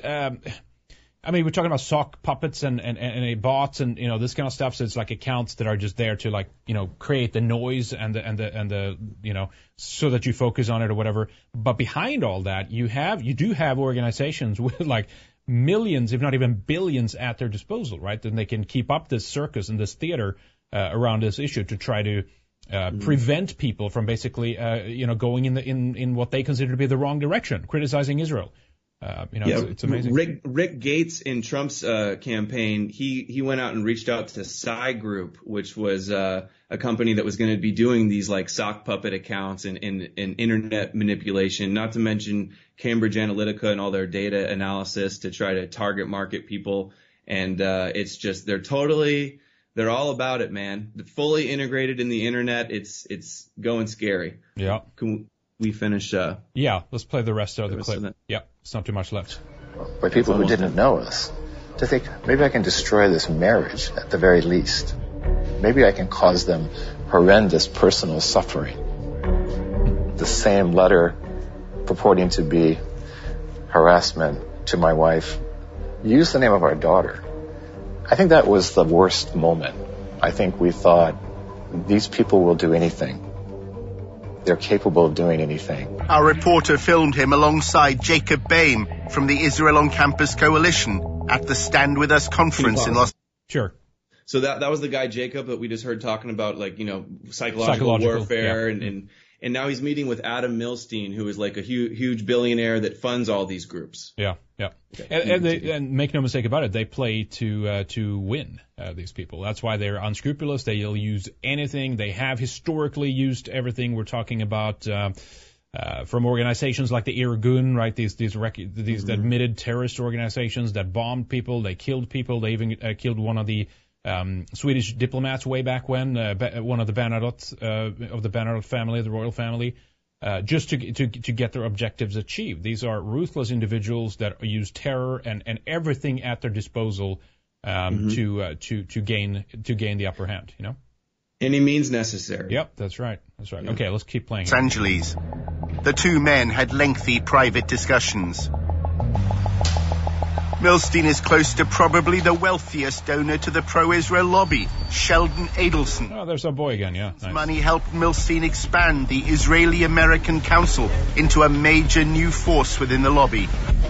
We're talking about sock puppets and bots and this kind of stuff. So it's like accounts that are just there to create the noise and the so that you focus on it or whatever. But behind all that, you do have organizations with like millions, if not even billions, at their disposal, right? And they can keep up this circus and this theater around this issue to try to prevent people from basically going in what they consider to be the wrong direction, criticizing Israel. It's amazing. Rick Gates in Trump's campaign, he went out and reached out to Psy Group, which was a company that was going to be doing these like sock puppet accounts and internet manipulation, not to mention Cambridge Analytica and all their data analysis to try to target market people. And it's just they're all about it, man. They're fully integrated in the internet. It's going scary. Yeah. Can we finish? Let's play the rest of the clip. Yeah. It's not too much left. By people who didn't know us, to think, maybe I can destroy this marriage at the very least. Maybe I can cause them horrendous personal suffering. The same letter purporting to be harassment to my wife used the name of our daughter. I think that was the worst moment. I think we thought, these people will do anything. They're capable of doing anything. Our reporter filmed him alongside Jacob Bain from the Israel on Campus Coalition at the Stand With Us conference in Los Angeles. Sure. So that was the guy Jacob that we just heard talking about, psychological warfare, and now he's meeting with Adam Milstein, who is like a huge billionaire that funds all these groups. Yeah. Okay. And make no mistake about it, they play to win, these people. That's why they're unscrupulous. They'll use anything. They have historically used everything. We're talking about from organizations like the Irgun, right? These admitted terrorist organizations that bombed people, they killed people. They even killed one of the Swedish diplomats way back when, one of the Bernadotte of the Bernadotte family, the royal family, just to get their objectives achieved. These are ruthless individuals that use terror and everything at their disposal to gain the upper hand, you know? Any means necessary. Yep, that's right. That's right. Yeah. Okay, let's keep playing. Los Angeles. The two men had lengthy private discussions. Milstein is close to probably the wealthiest donor to the pro-Israel lobby, Sheldon Adelson. Oh, there's our boy again, yeah. Nice. Money helped Milstein expand the Israeli-American Council into a major new force within the lobby.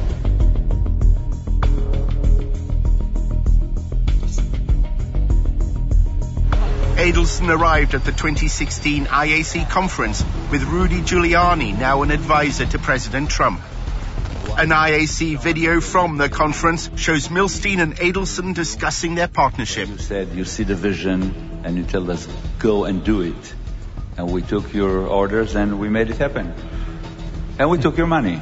Adelson arrived at the 2016 IAC conference with Rudy Giuliani, now an advisor to President Trump. An IAC video from the conference shows Milstein and Adelson discussing their partnership. You said you see the vision and you tell us, go and do it. And we took your orders and we made it happen. And we took your money.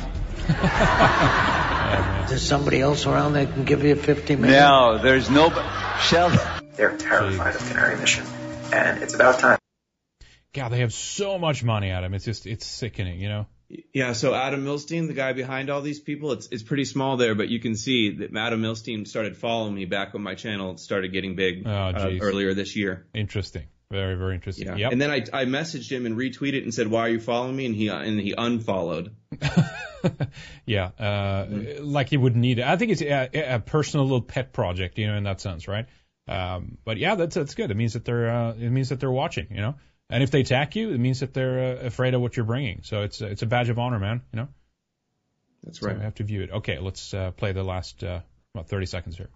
There's somebody else around that can give you $50 million? No, there's no... Sheldon. They're terrified of Canary Mission. And it's about time. God, they have so much money, Adam. It's sickening, you know? Yeah, so Adam Milstein, the guy behind all these people, it's pretty small there, but you can see that Adam Milstein started following me back when my channel started getting big earlier this year. Interesting. Very, very interesting. Yeah. Yep. And then I messaged him and retweeted and said, "Why are you following me?" And he unfollowed. Yeah, like he would need it. I think it's a personal little pet project, you know, in that sense, right? But yeah, that's good. It means that they're watching, you know. And if they attack you, it means that they're afraid of what you're bringing. So it's a badge of honor, man. You know. That's right. So we have to view it. Okay, let's play the last 30 seconds here.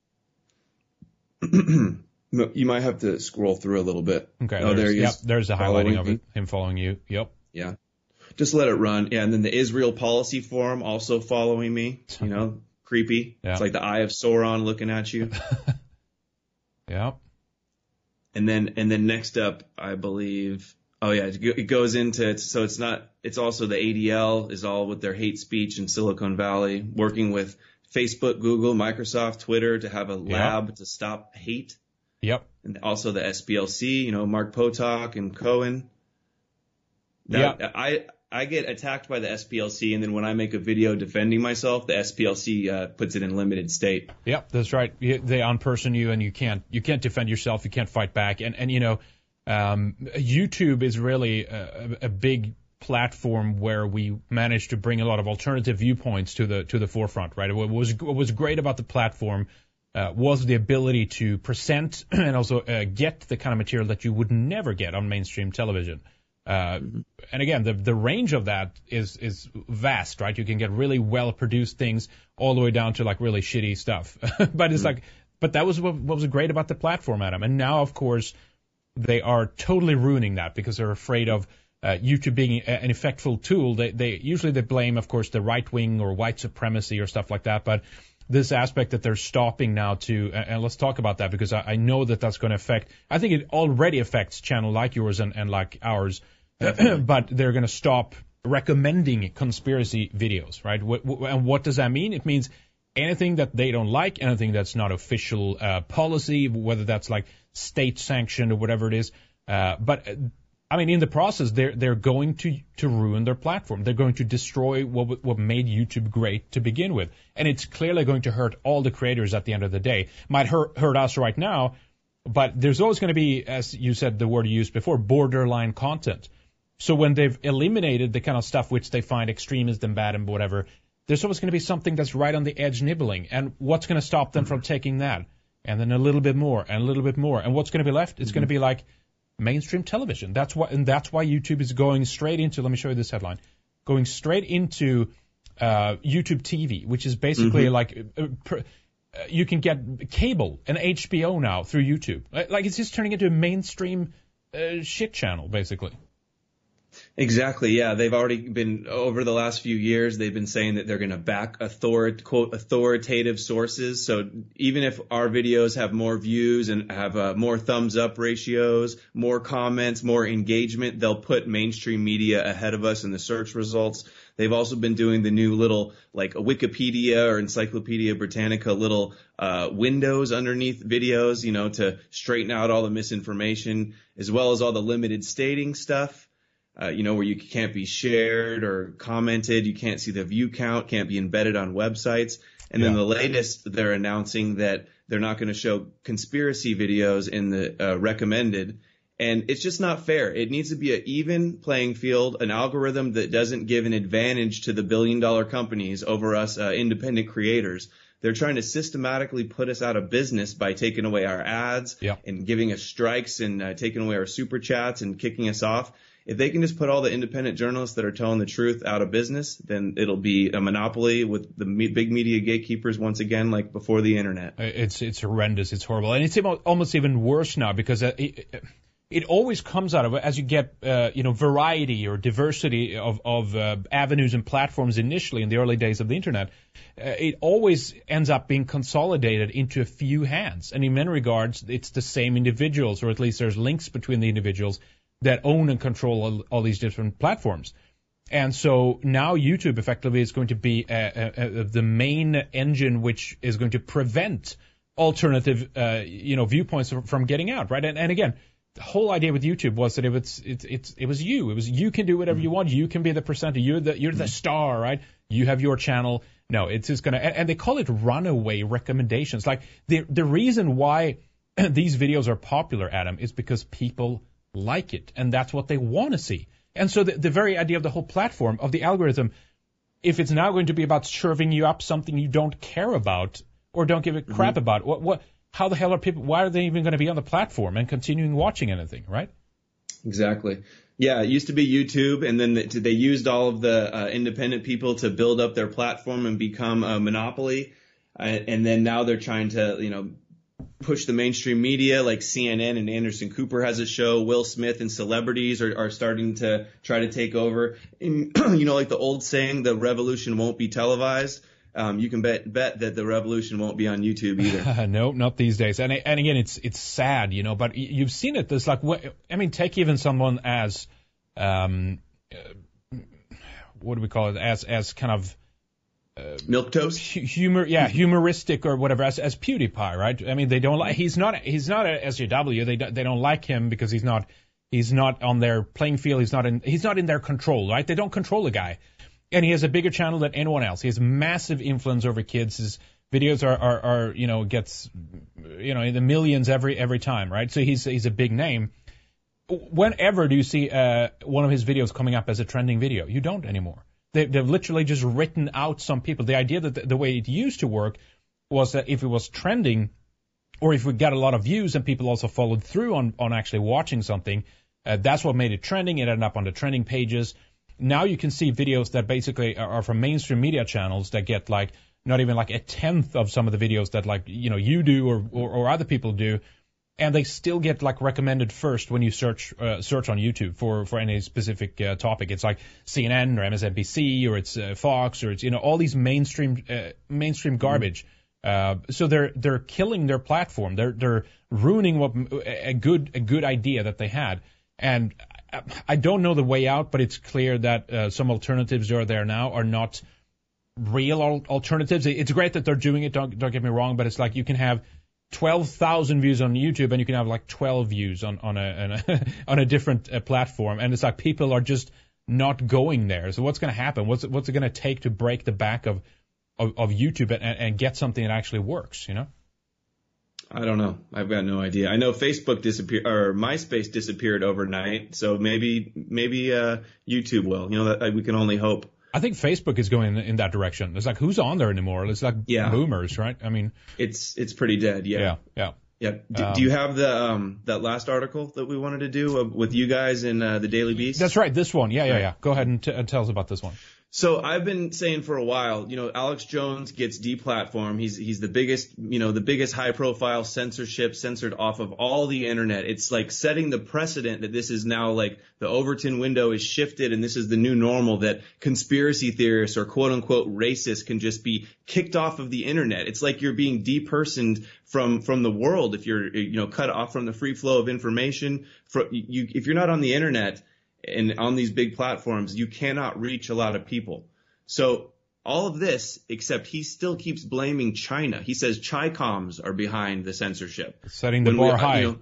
You might have to scroll through a little bit. Okay. Oh, there he is. Yep, there's the highlighting of it. Him following you. Yep. Yeah. Just let it run. Yeah, and then the Israel Policy Forum also following me. You know, creepy. Yeah. It's like the Eye of Sauron looking at you. Yep. And then next up, I believe, it goes into, it's also the ADL is all with their hate speech in Silicon Valley, working with Facebook, Google, Microsoft, Twitter to have a lab to stop hate. Yep. And also the SPLC, you know, Mark Potok and Cohen. I get attacked by the SPLC, and then when I make a video defending myself, the SPLC puts it in limited state. Yep, that's right. They unperson you, and you can't defend yourself. You can't fight back. And you know, YouTube is really a big platform where we managed to bring a lot of alternative viewpoints to the forefront. Right. What was great about the platform was the ability to present and also get the kind of material that you would never get on mainstream television. And again, the range of that is vast, right? You can get really well produced things all the way down to like really shitty stuff. But it's but that was what was great about the platform, Adam. And now, of course, they are totally ruining that because they're afraid of YouTube being an effectful tool. They usually blame, of course, the right wing or white supremacy or stuff like that. But this aspect that they're stopping now and let's talk about that because I know that's going to affect, I think it already affects channel like yours and like ours, but they're going to stop recommending conspiracy videos, right? And what does that mean? It means anything that they don't like, anything that's not official policy, whether that's like state sanctioned or whatever it is. But I mean, in the process, they're going to ruin their platform. They're going to destroy what made YouTube great to begin with. And it's clearly going to hurt all the creators at the end of the day. Might hurt us right now, but there's always going to be, as you said, the word you used before, borderline content. So when they've eliminated the kind of stuff which they find extremist and bad and whatever, there's always going to be something that's right on the edge nibbling. And what's going to stop them from taking that? And then a little bit more and a little bit more. And what's going to be left? It's going to be like mainstream television. That's why YouTube is going straight into, let me show you this headline, going straight into YouTube TV, which is basically like you can get cable and HBO now through YouTube. Like it's just turning into a mainstream shit channel, basically. Exactly. Yeah. They've already been, over the last few years, they've been saying that they're going to back quote, authoritative sources. So even if our videos have more views and have more thumbs up ratios, more comments, more engagement, they'll put mainstream media ahead of us in the search results. They've also been doing the new little, like a Wikipedia or Encyclopedia Britannica little windows underneath videos, you know, to straighten out all the misinformation, as well as all the limited stating stuff. where you can't be shared or commented. You can't see the view count, can't be embedded on websites. And then the latest, they're announcing that they're not going to show conspiracy videos in the recommended. And it's just not fair. It needs to be an even playing field, an algorithm that doesn't give an advantage to the billion-dollar companies over us independent creators. They're trying to systematically put us out of business by taking away our ads and giving us strikes and taking away our super chats and kicking us off. If they can just put all the independent journalists that are telling the truth out of business, then it'll be a monopoly with the big media gatekeepers once again, like before the internet. It's horrendous. It's horrible. And it's almost even worse now because it always comes out of, as you get, variety or diversity of avenues and platforms initially in the early days of the internet, it always ends up being consolidated into a few hands. And in many regards, it's the same individuals, or at least there's links between the individuals that own and control all these different platforms. And so now YouTube effectively is going to be the main engine which is going to prevent alternative, viewpoints from getting out, right? And again, the whole idea with YouTube was that it was you can do whatever you want. You can be the presenter. You're the star, right? You have your channel. No, it's just gonna, and they call it runaway recommendations. Like the reason why these videos are popular, Adam, is because people like it, and that's what they want to see. And so the very idea of the whole platform, of the algorithm, if it's now going to be about serving you up something you don't care about or don't give a crap about, how the hell are people, why are they even going to be on the platform and continuing watching anything, right? Exactly. Yeah, it used to be YouTube, and then they used all of the independent people to build up their platform and become a monopoly. And then now they're trying to, push the mainstream media, like CNN and Anderson Cooper has a show. Will Smith and celebrities are starting to try to take over. And, like the old saying, the revolution won't be televised. You can bet that the revolution won't be on YouTube either. No, not these days. And again, it's sad, but you've seen it. There's take even someone as, what do we call it? As kind of, milquetoast, humoristic or whatever, as PewDiePie, right? I mean, they don't like, he's not a SJW. They don't like him because he's not on their playing field. He's not in their control, right? They don't control the guy. And he has a bigger channel than anyone else. He has massive influence over kids. His videos are gets, in the millions every time, right? So he's a big name. Whenever do you see one of his videos coming up as a trending video? You don't anymore. They've literally just written out some people. The idea that the way it used to work was that if it was trending, or if we got a lot of views and people also followed through on actually watching something, that's what made it trending. It ended up on the trending pages. Now you can see videos that basically are from mainstream media channels that get not even a tenth of some of the videos that you do or other people do. And they still get recommended first when you search on YouTube for any specific topic. It's like CNN or MSNBC or it's Fox or it's all these mainstream garbage. So they're killing their platform. They're ruining a good idea that they had. And I don't know the way out, but it's clear that some alternatives that are there now are not real alternatives. It's great that they're doing it. Don't get me wrong, but it's like you can have 12,000 views on YouTube and you can have 12 views on a different platform, and it's like people are just not going there. So what's going to happen? What's it going to take to break the back of YouTube and get something that actually works? I don't know. I've got no idea. I know Facebook disappeared, or MySpace disappeared overnight. So maybe YouTube will. We can only hope. I think Facebook is going in that direction. It's who's on there anymore? It's boomers, right? I mean, it's pretty dead. Yeah. Do you have that last article that we wanted to do with you guys in the Daily Beast? That's right. This one. Yeah. Go ahead and tell us about this one. So I've been saying for a while, Alex Jones gets deplatformed. He's the biggest high profile censored off of all the internet. It's setting the precedent that this is now the Overton window is shifted and this is the new normal, that conspiracy theorists or quote unquote racists can just be kicked off of the internet. It's like you're being depersoned from the world if you're cut off from the free flow of information. If you're not on the internet and on these big platforms, you cannot reach a lot of people. So all of this, except he still keeps blaming China. He says Chi-coms are behind the censorship. Setting the bar high, Adam.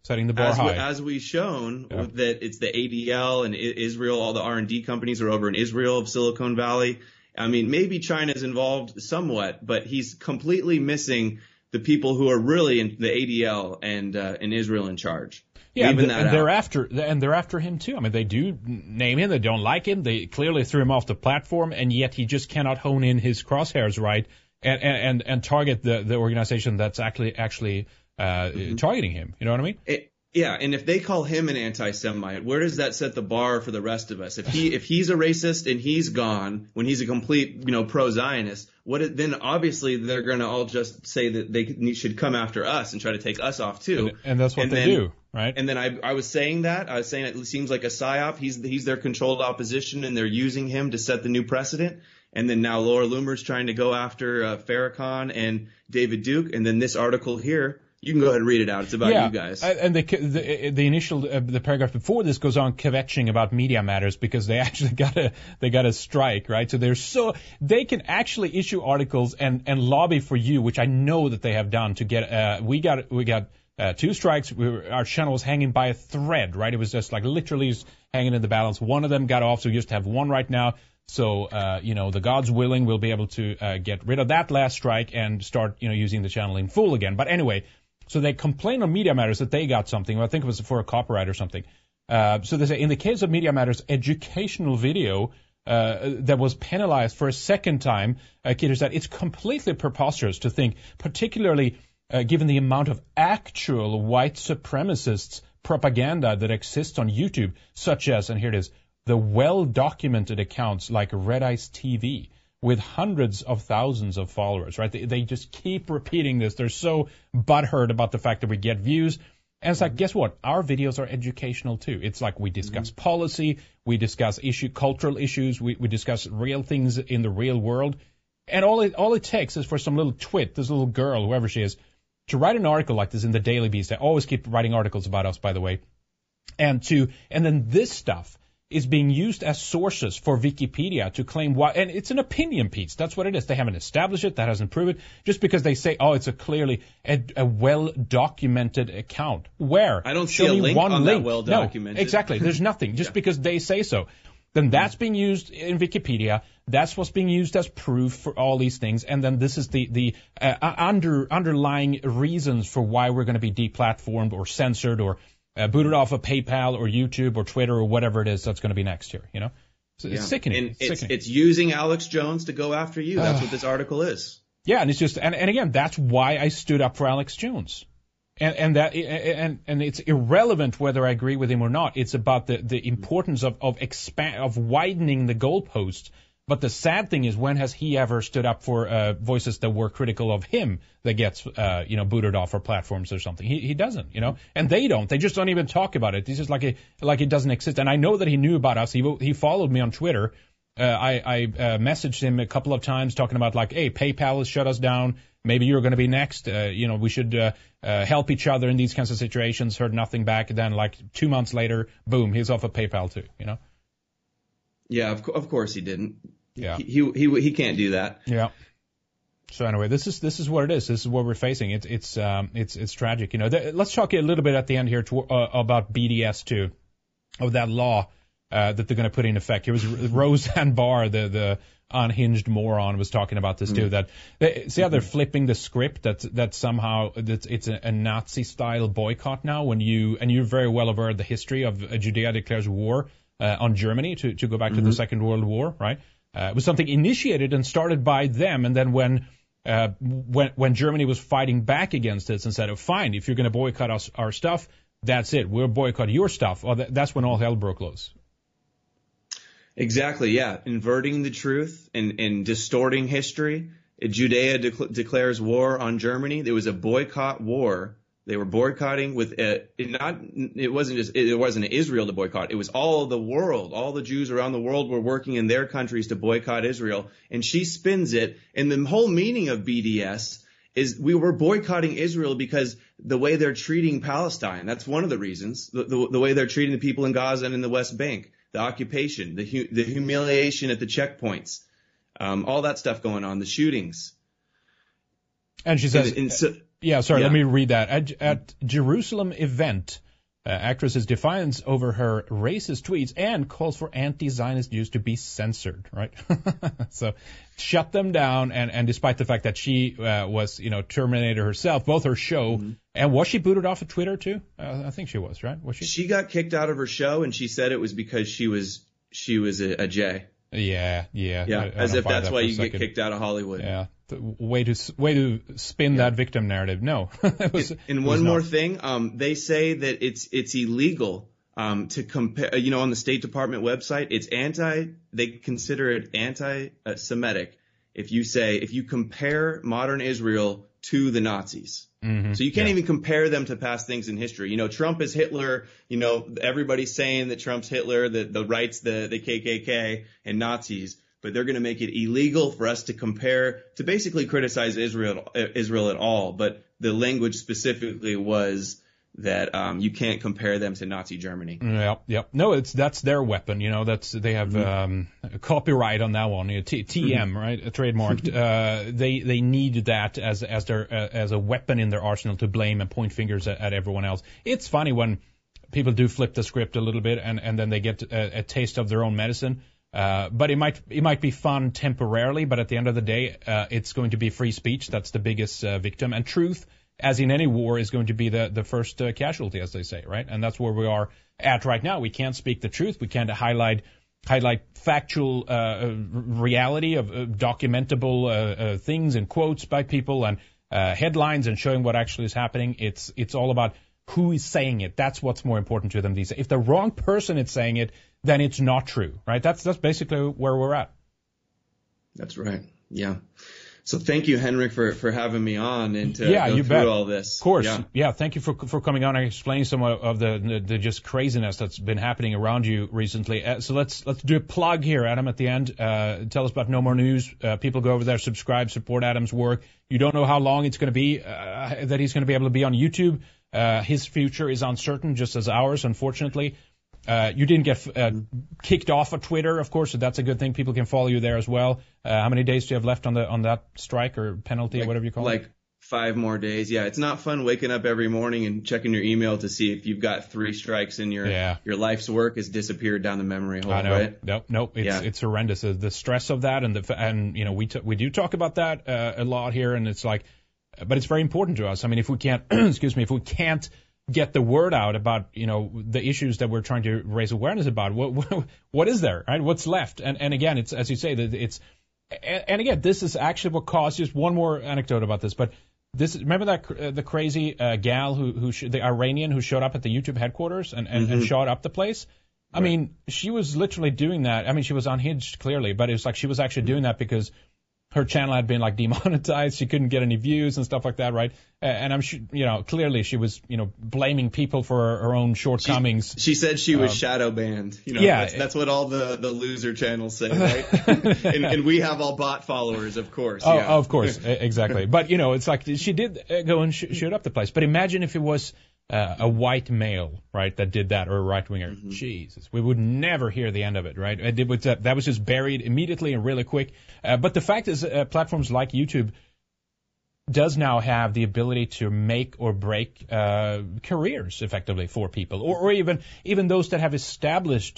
setting the bar high. As we've shown that it's the ADL and Israel, all the R&D companies are over in Israel of Silicon Valley. I mean, maybe China's involved somewhat, but he's completely missing the people who are really in the ADL and in Israel in charge. Yeah, and they're after him too. I mean, they do name him. They don't like him. They clearly threw him off the platform, and yet he just cannot hone in his crosshairs right and target the organization that's actually targeting him. You know what I mean? Yeah, and if they call him an anti-Semite, where does that set the bar for the rest of us? If he's a racist and he's gone when he's a complete, pro-Zionist, then obviously they're going to all just say that they should come after us and try to take us off too. And that's what they do, right? And then I was saying it seems like a psyop. He's their controlled opposition, and they're using him to set the new precedent. And then now Laura Loomer's trying to go after Farrakhan and David Duke. And then this article here, you can go ahead and read it out. It's about you guys. And the initial the paragraph before this goes on kvetching about Media Matters because they actually got a strike, right? So they can actually issue articles and lobby for you, which I know that they have done to get. We got 2 strikes. Our channel was hanging by a thread, right? It was just like literally just hanging in the balance. One of them got off, so we just have one right now. So, the God's willing, we'll be able to get rid of that last strike and start, using the channel in full again. But anyway. So they complain on Media Matters that they got something. I think it was for a copyright or something. So they say, in the case of Media Matters, educational video that was penalized for a second time, Keter said, it's completely preposterous to think, particularly given the amount of actual white supremacists propaganda that exists on YouTube, such as, and here it is, the well-documented accounts like Red Ice TV, with hundreds of thousands of followers, right? They just keep repeating this. They're so butthurt about the fact that we get views. And it's like, guess what? Our videos are educational too. It's like we discuss policy, we discuss cultural issues, we discuss real things in the real world. And all it takes is for some little twit, this little girl, whoever she is, to write an article like this in the Daily Beast. They always keep writing articles about us, by the way. And then this stuff is being used as sources for Wikipedia to claim why, and it's an opinion piece. That's what it is. They haven't established it. That hasn't proven it. Just because they say, it's clearly a well-documented account. Where? I don't see a link on that well-documented. No, exactly. There's nothing. Just because they say so. Then that's being used in Wikipedia. That's what's being used as proof for all these things. And then this is the underlying reasons for why we're going to be deplatformed or censored or booted off of PayPal or YouTube or Twitter or whatever it is that's going to be next year, So it's sickening. And it's using Alex Jones to go after you. That's what this article is. Yeah, and it's just, and again, that's why I stood up for Alex Jones. And it's irrelevant whether I agree with him or not. It's about the importance of widening the goalposts. But the sad thing is, when has he ever stood up for voices that were critical of him that gets booted off our platforms or something? He doesn't, and they don't. They just don't even talk about it. It's just like it doesn't exist. And I know that he knew about us. He followed me on Twitter. I messaged him a couple of times talking about hey, PayPal has shut us down. Maybe you're going to be next. We should help each other in these kinds of situations. Heard nothing back. Then 2 months later, boom, he's off of PayPal too. Yeah, of course he didn't. Yeah, he can't do that. Yeah. So anyway, this is what it is. This is what we're facing. It's tragic. Let's talk a little bit at the end here about BDS too, of that law that they're going to put in effect. Here was Roseanne Barr, the unhinged moron, was talking about this too. That see how they're flipping the script. That somehow it's a Nazi style boycott now. You're very well aware of the history of Judea declares war on Germany to go back to the Second World War, right? It was something initiated and started by them, and then when Germany was fighting back against this and said, "Oh, fine, if you're going to boycott our stuff, that's it. We'll boycott your stuff." Well, that's when all hell broke loose. Exactly, yeah. Inverting the truth and distorting history. Judea declares war on Germany. There was a boycott war. They were boycotting with it wasn't Israel to boycott. It was all the world. All the Jews around the world were working in their countries to boycott Israel. And she spins it. And the whole meaning of BDS is we were boycotting Israel because the way they're treating Palestine. That's one of the reasons. The way they're treating the people in Gaza and in the West Bank, the occupation, the humiliation at the checkpoints, all that stuff going on, the shootings. And she says. Yeah, sorry, let me read that. At Jerusalem event, actress is defiance over her racist tweets and calls for anti-Zionist Jews to be censored, right? So shut them down, and despite the fact that she was, terminated herself, both her show, and was she booted off of Twitter too? I think she was, right? Was she? She got kicked out of her show, and she said it was because she was a J. Yeah. As if that's why you get kicked out of Hollywood. Yeah. Way to spin that victim narrative. No. And one more thing, they say that it's illegal to compare. On the State Department website, they consider it anti-Semitic if you compare modern Israel to the Nazis. Mm-hmm. So you can't even compare them to past things in history. Trump is Hitler. Everybody's saying that Trump's Hitler, the right's the KKK and Nazis. But they're going to make it illegal for us to basically criticize Israel at all. But the language specifically was that you can't compare them to Nazi Germany. Yep. No, that's their weapon. They have copyright on that one. TM, right? Trademarked. They need that as a weapon in their arsenal to blame and point fingers at everyone else. It's funny when people do flip the script a little bit and then they get a taste of their own medicine. But it might be fun temporarily, but at the end of the day, it's going to be free speech. That's the biggest victim. And truth, as in any war, is going to be the first casualty, as they say, right? And that's where we are at right now. We can't speak the truth. We can't highlight factual reality of documentable things and quotes by people and headlines and showing what actually is happening. It's all about who is saying it. That's what's more important to them these days. If the wrong person is saying it, then it's not true, right? That's basically where we're at. That's right. Yeah. So thank you, Henrik, for having me on and to go through all this. Of course. Yeah. Thank you for coming on and explaining some of the just craziness that's been happening around you recently. So let's do a plug here, Adam, at the end. Tell us about No More News. People go over there, subscribe, support Adam's work. You don't know how long it's going to be that he's going to be able to be on YouTube. His future is uncertain, just as ours, unfortunately. You didn't get kicked off of Twitter, of course, so that's a good thing. People can follow you there as well. How many days do you have left on that strike or penalty or whatever you call it? Like 5 more days. Yeah, it's not fun waking up every morning and checking your email to see if you've got 3 strikes and your life's work has disappeared down the memory hole. I know. Right? Nope. It's horrendous. The stress of that and we do talk about that a lot here, and it's like, but it's very important to us. I mean, if we can't, if we can't get the word out about, the issues that we're trying to raise awareness about, what is there, right? What's left? And again, it's, as you say, and again, this is actually what caused, just one more anecdote about this, but remember that, the crazy, gal the Iranian who showed up at the YouTube headquarters and shot up the place? I mean, she was literally doing that. I mean, she was unhinged clearly, but it was like she was actually doing that because her channel had been like demonetized. She couldn't get any views and stuff like that, right? And I'm sure, clearly she was, blaming people for her own shortcomings. She said she was shadow banned. That's what all the loser channels say, right? and we have all bot followers, of course. Oh, of course, exactly. But it's like she did go and shoot up the place. But imagine if it was a white male, right, that did that, or a right winger. Mm-hmm. Jesus, we would never hear the end of it, right? That was just buried immediately and really quick. But the fact is, platforms like YouTube does now have the ability to make or break careers effectively for people, or even those that have established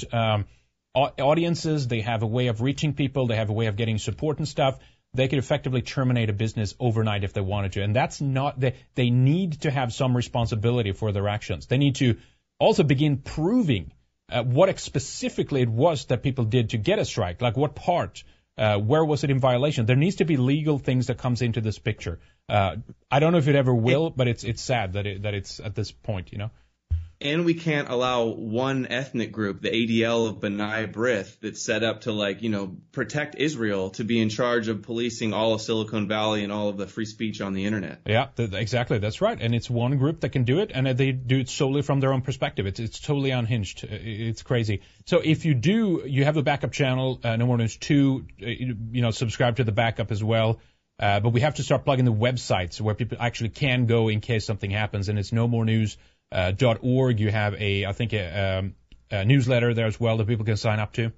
audiences. They have a way of reaching people. They have a way of getting support and stuff. They could effectively terminate a business overnight if they wanted to. And that's not, they need to have some responsibility for their actions. They need to also begin proving what specifically it was that people did to get a strike. Like what part, where was it in violation? There needs to be legal things that comes into this picture. I don't know if it ever will, but it's sad that it's at this point, And we can't allow one ethnic group, the ADL of B'nai B'rith, that's set up to protect Israel, to be in charge of policing all of Silicon Valley and all of the free speech on the internet. Yeah, exactly. That's right. And it's one group that can do it, and they do it solely from their own perspective. It's totally unhinged. It's crazy. So if you have a backup channel, No More News 2, subscribe to the backup as well. But we have to start plugging the websites where people actually can go in case something happens, and it's nomorenews.org. You have a newsletter there as well that people can sign up to.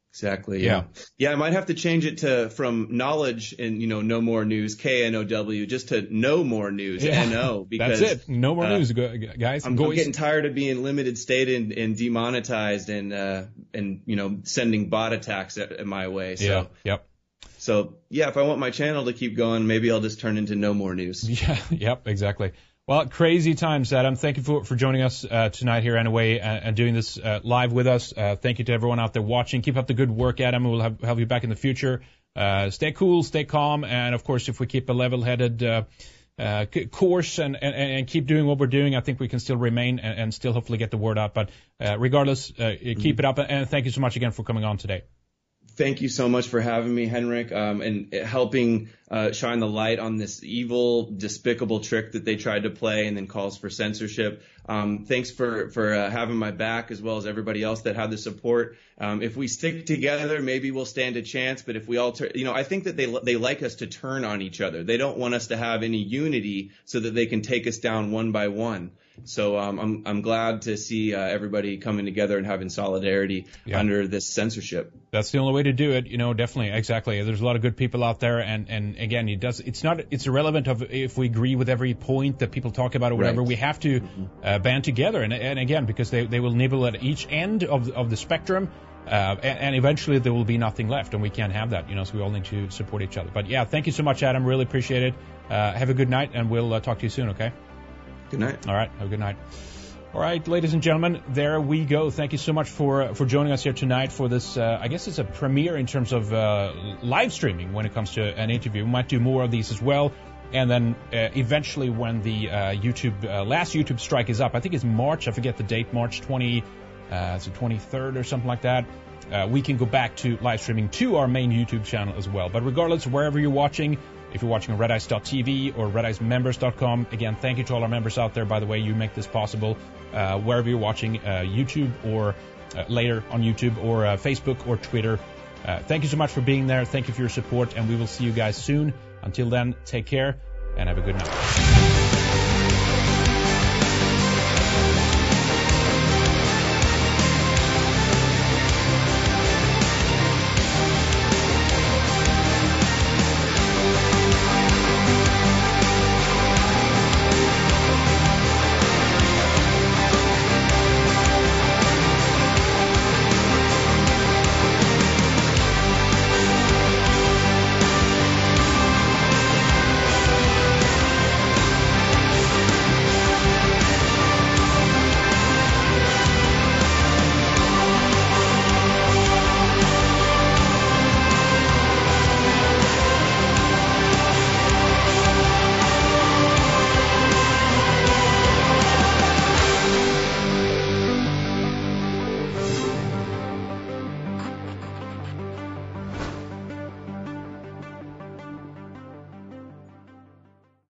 Exactly. Yeah. I might have to change it from knowledge and, no more news, KNOW, just to no more news, NO. Because that's it. No more news, guys. I'm getting tired of being limited state and demonetized and sending bot attacks at my way. So, So, if I want my channel to keep going, maybe I'll just turn into no more news. Exactly. Well, crazy times, Adam. Thank you for joining us tonight here anyway and doing this live with us. Thank you to everyone out there watching. Keep up the good work, Adam. We'll have you back in the future. Stay cool, stay calm, and of course, if we keep a level-headed course and keep doing what we're doing, I think we can still remain and still hopefully get the word out. But regardless, keep it up, and thank you so much again for coming on today. Thank you so much for having me, Henrik, and helping shine the light on this evil, despicable trick that they tried to play and then calls for censorship. Thanks for having my back, as well as everybody else that had the support. If we stick together, maybe we'll stand a chance. But if we all turn, I think that they like us to turn on each other. They don't want us to have any unity so that they can take us down one by one. So I'm glad to see everybody coming together and having solidarity under this censorship. That's the only way to do it, definitely, exactly. There's a lot of good people out there, and again, it's irrelevant if we agree with every point that people talk about or whatever. Right. We have to band together, and again, because they will nibble at each end of the spectrum. And eventually there will be nothing left, and we can't have that, so we all need to support each other. But thank you so much, Adam. Really appreciate it. Have a good night, and we'll talk to you soon, okay? Good night. All right. Have a good night. All right, ladies and gentlemen, there we go. Thank you so much for joining us here tonight for this. I guess it's a premiere in terms of live streaming when it comes to an interview. We might do more of these as well. And then eventually when the last YouTube strike is up, I think it's March. I forget the date, March 23rd or something like that. We can go back to live streaming to our main YouTube channel as well. But regardless, wherever you're watching, if you're watching on redice.tv or redicemembers.com, again, thank you to all our members out there. By the way, you make this possible. Wherever you're watching, YouTube or later on YouTube or Facebook or Twitter. Thank you so much for being there. Thank you for your support, and we will see you guys soon. Until then, take care and have a good night.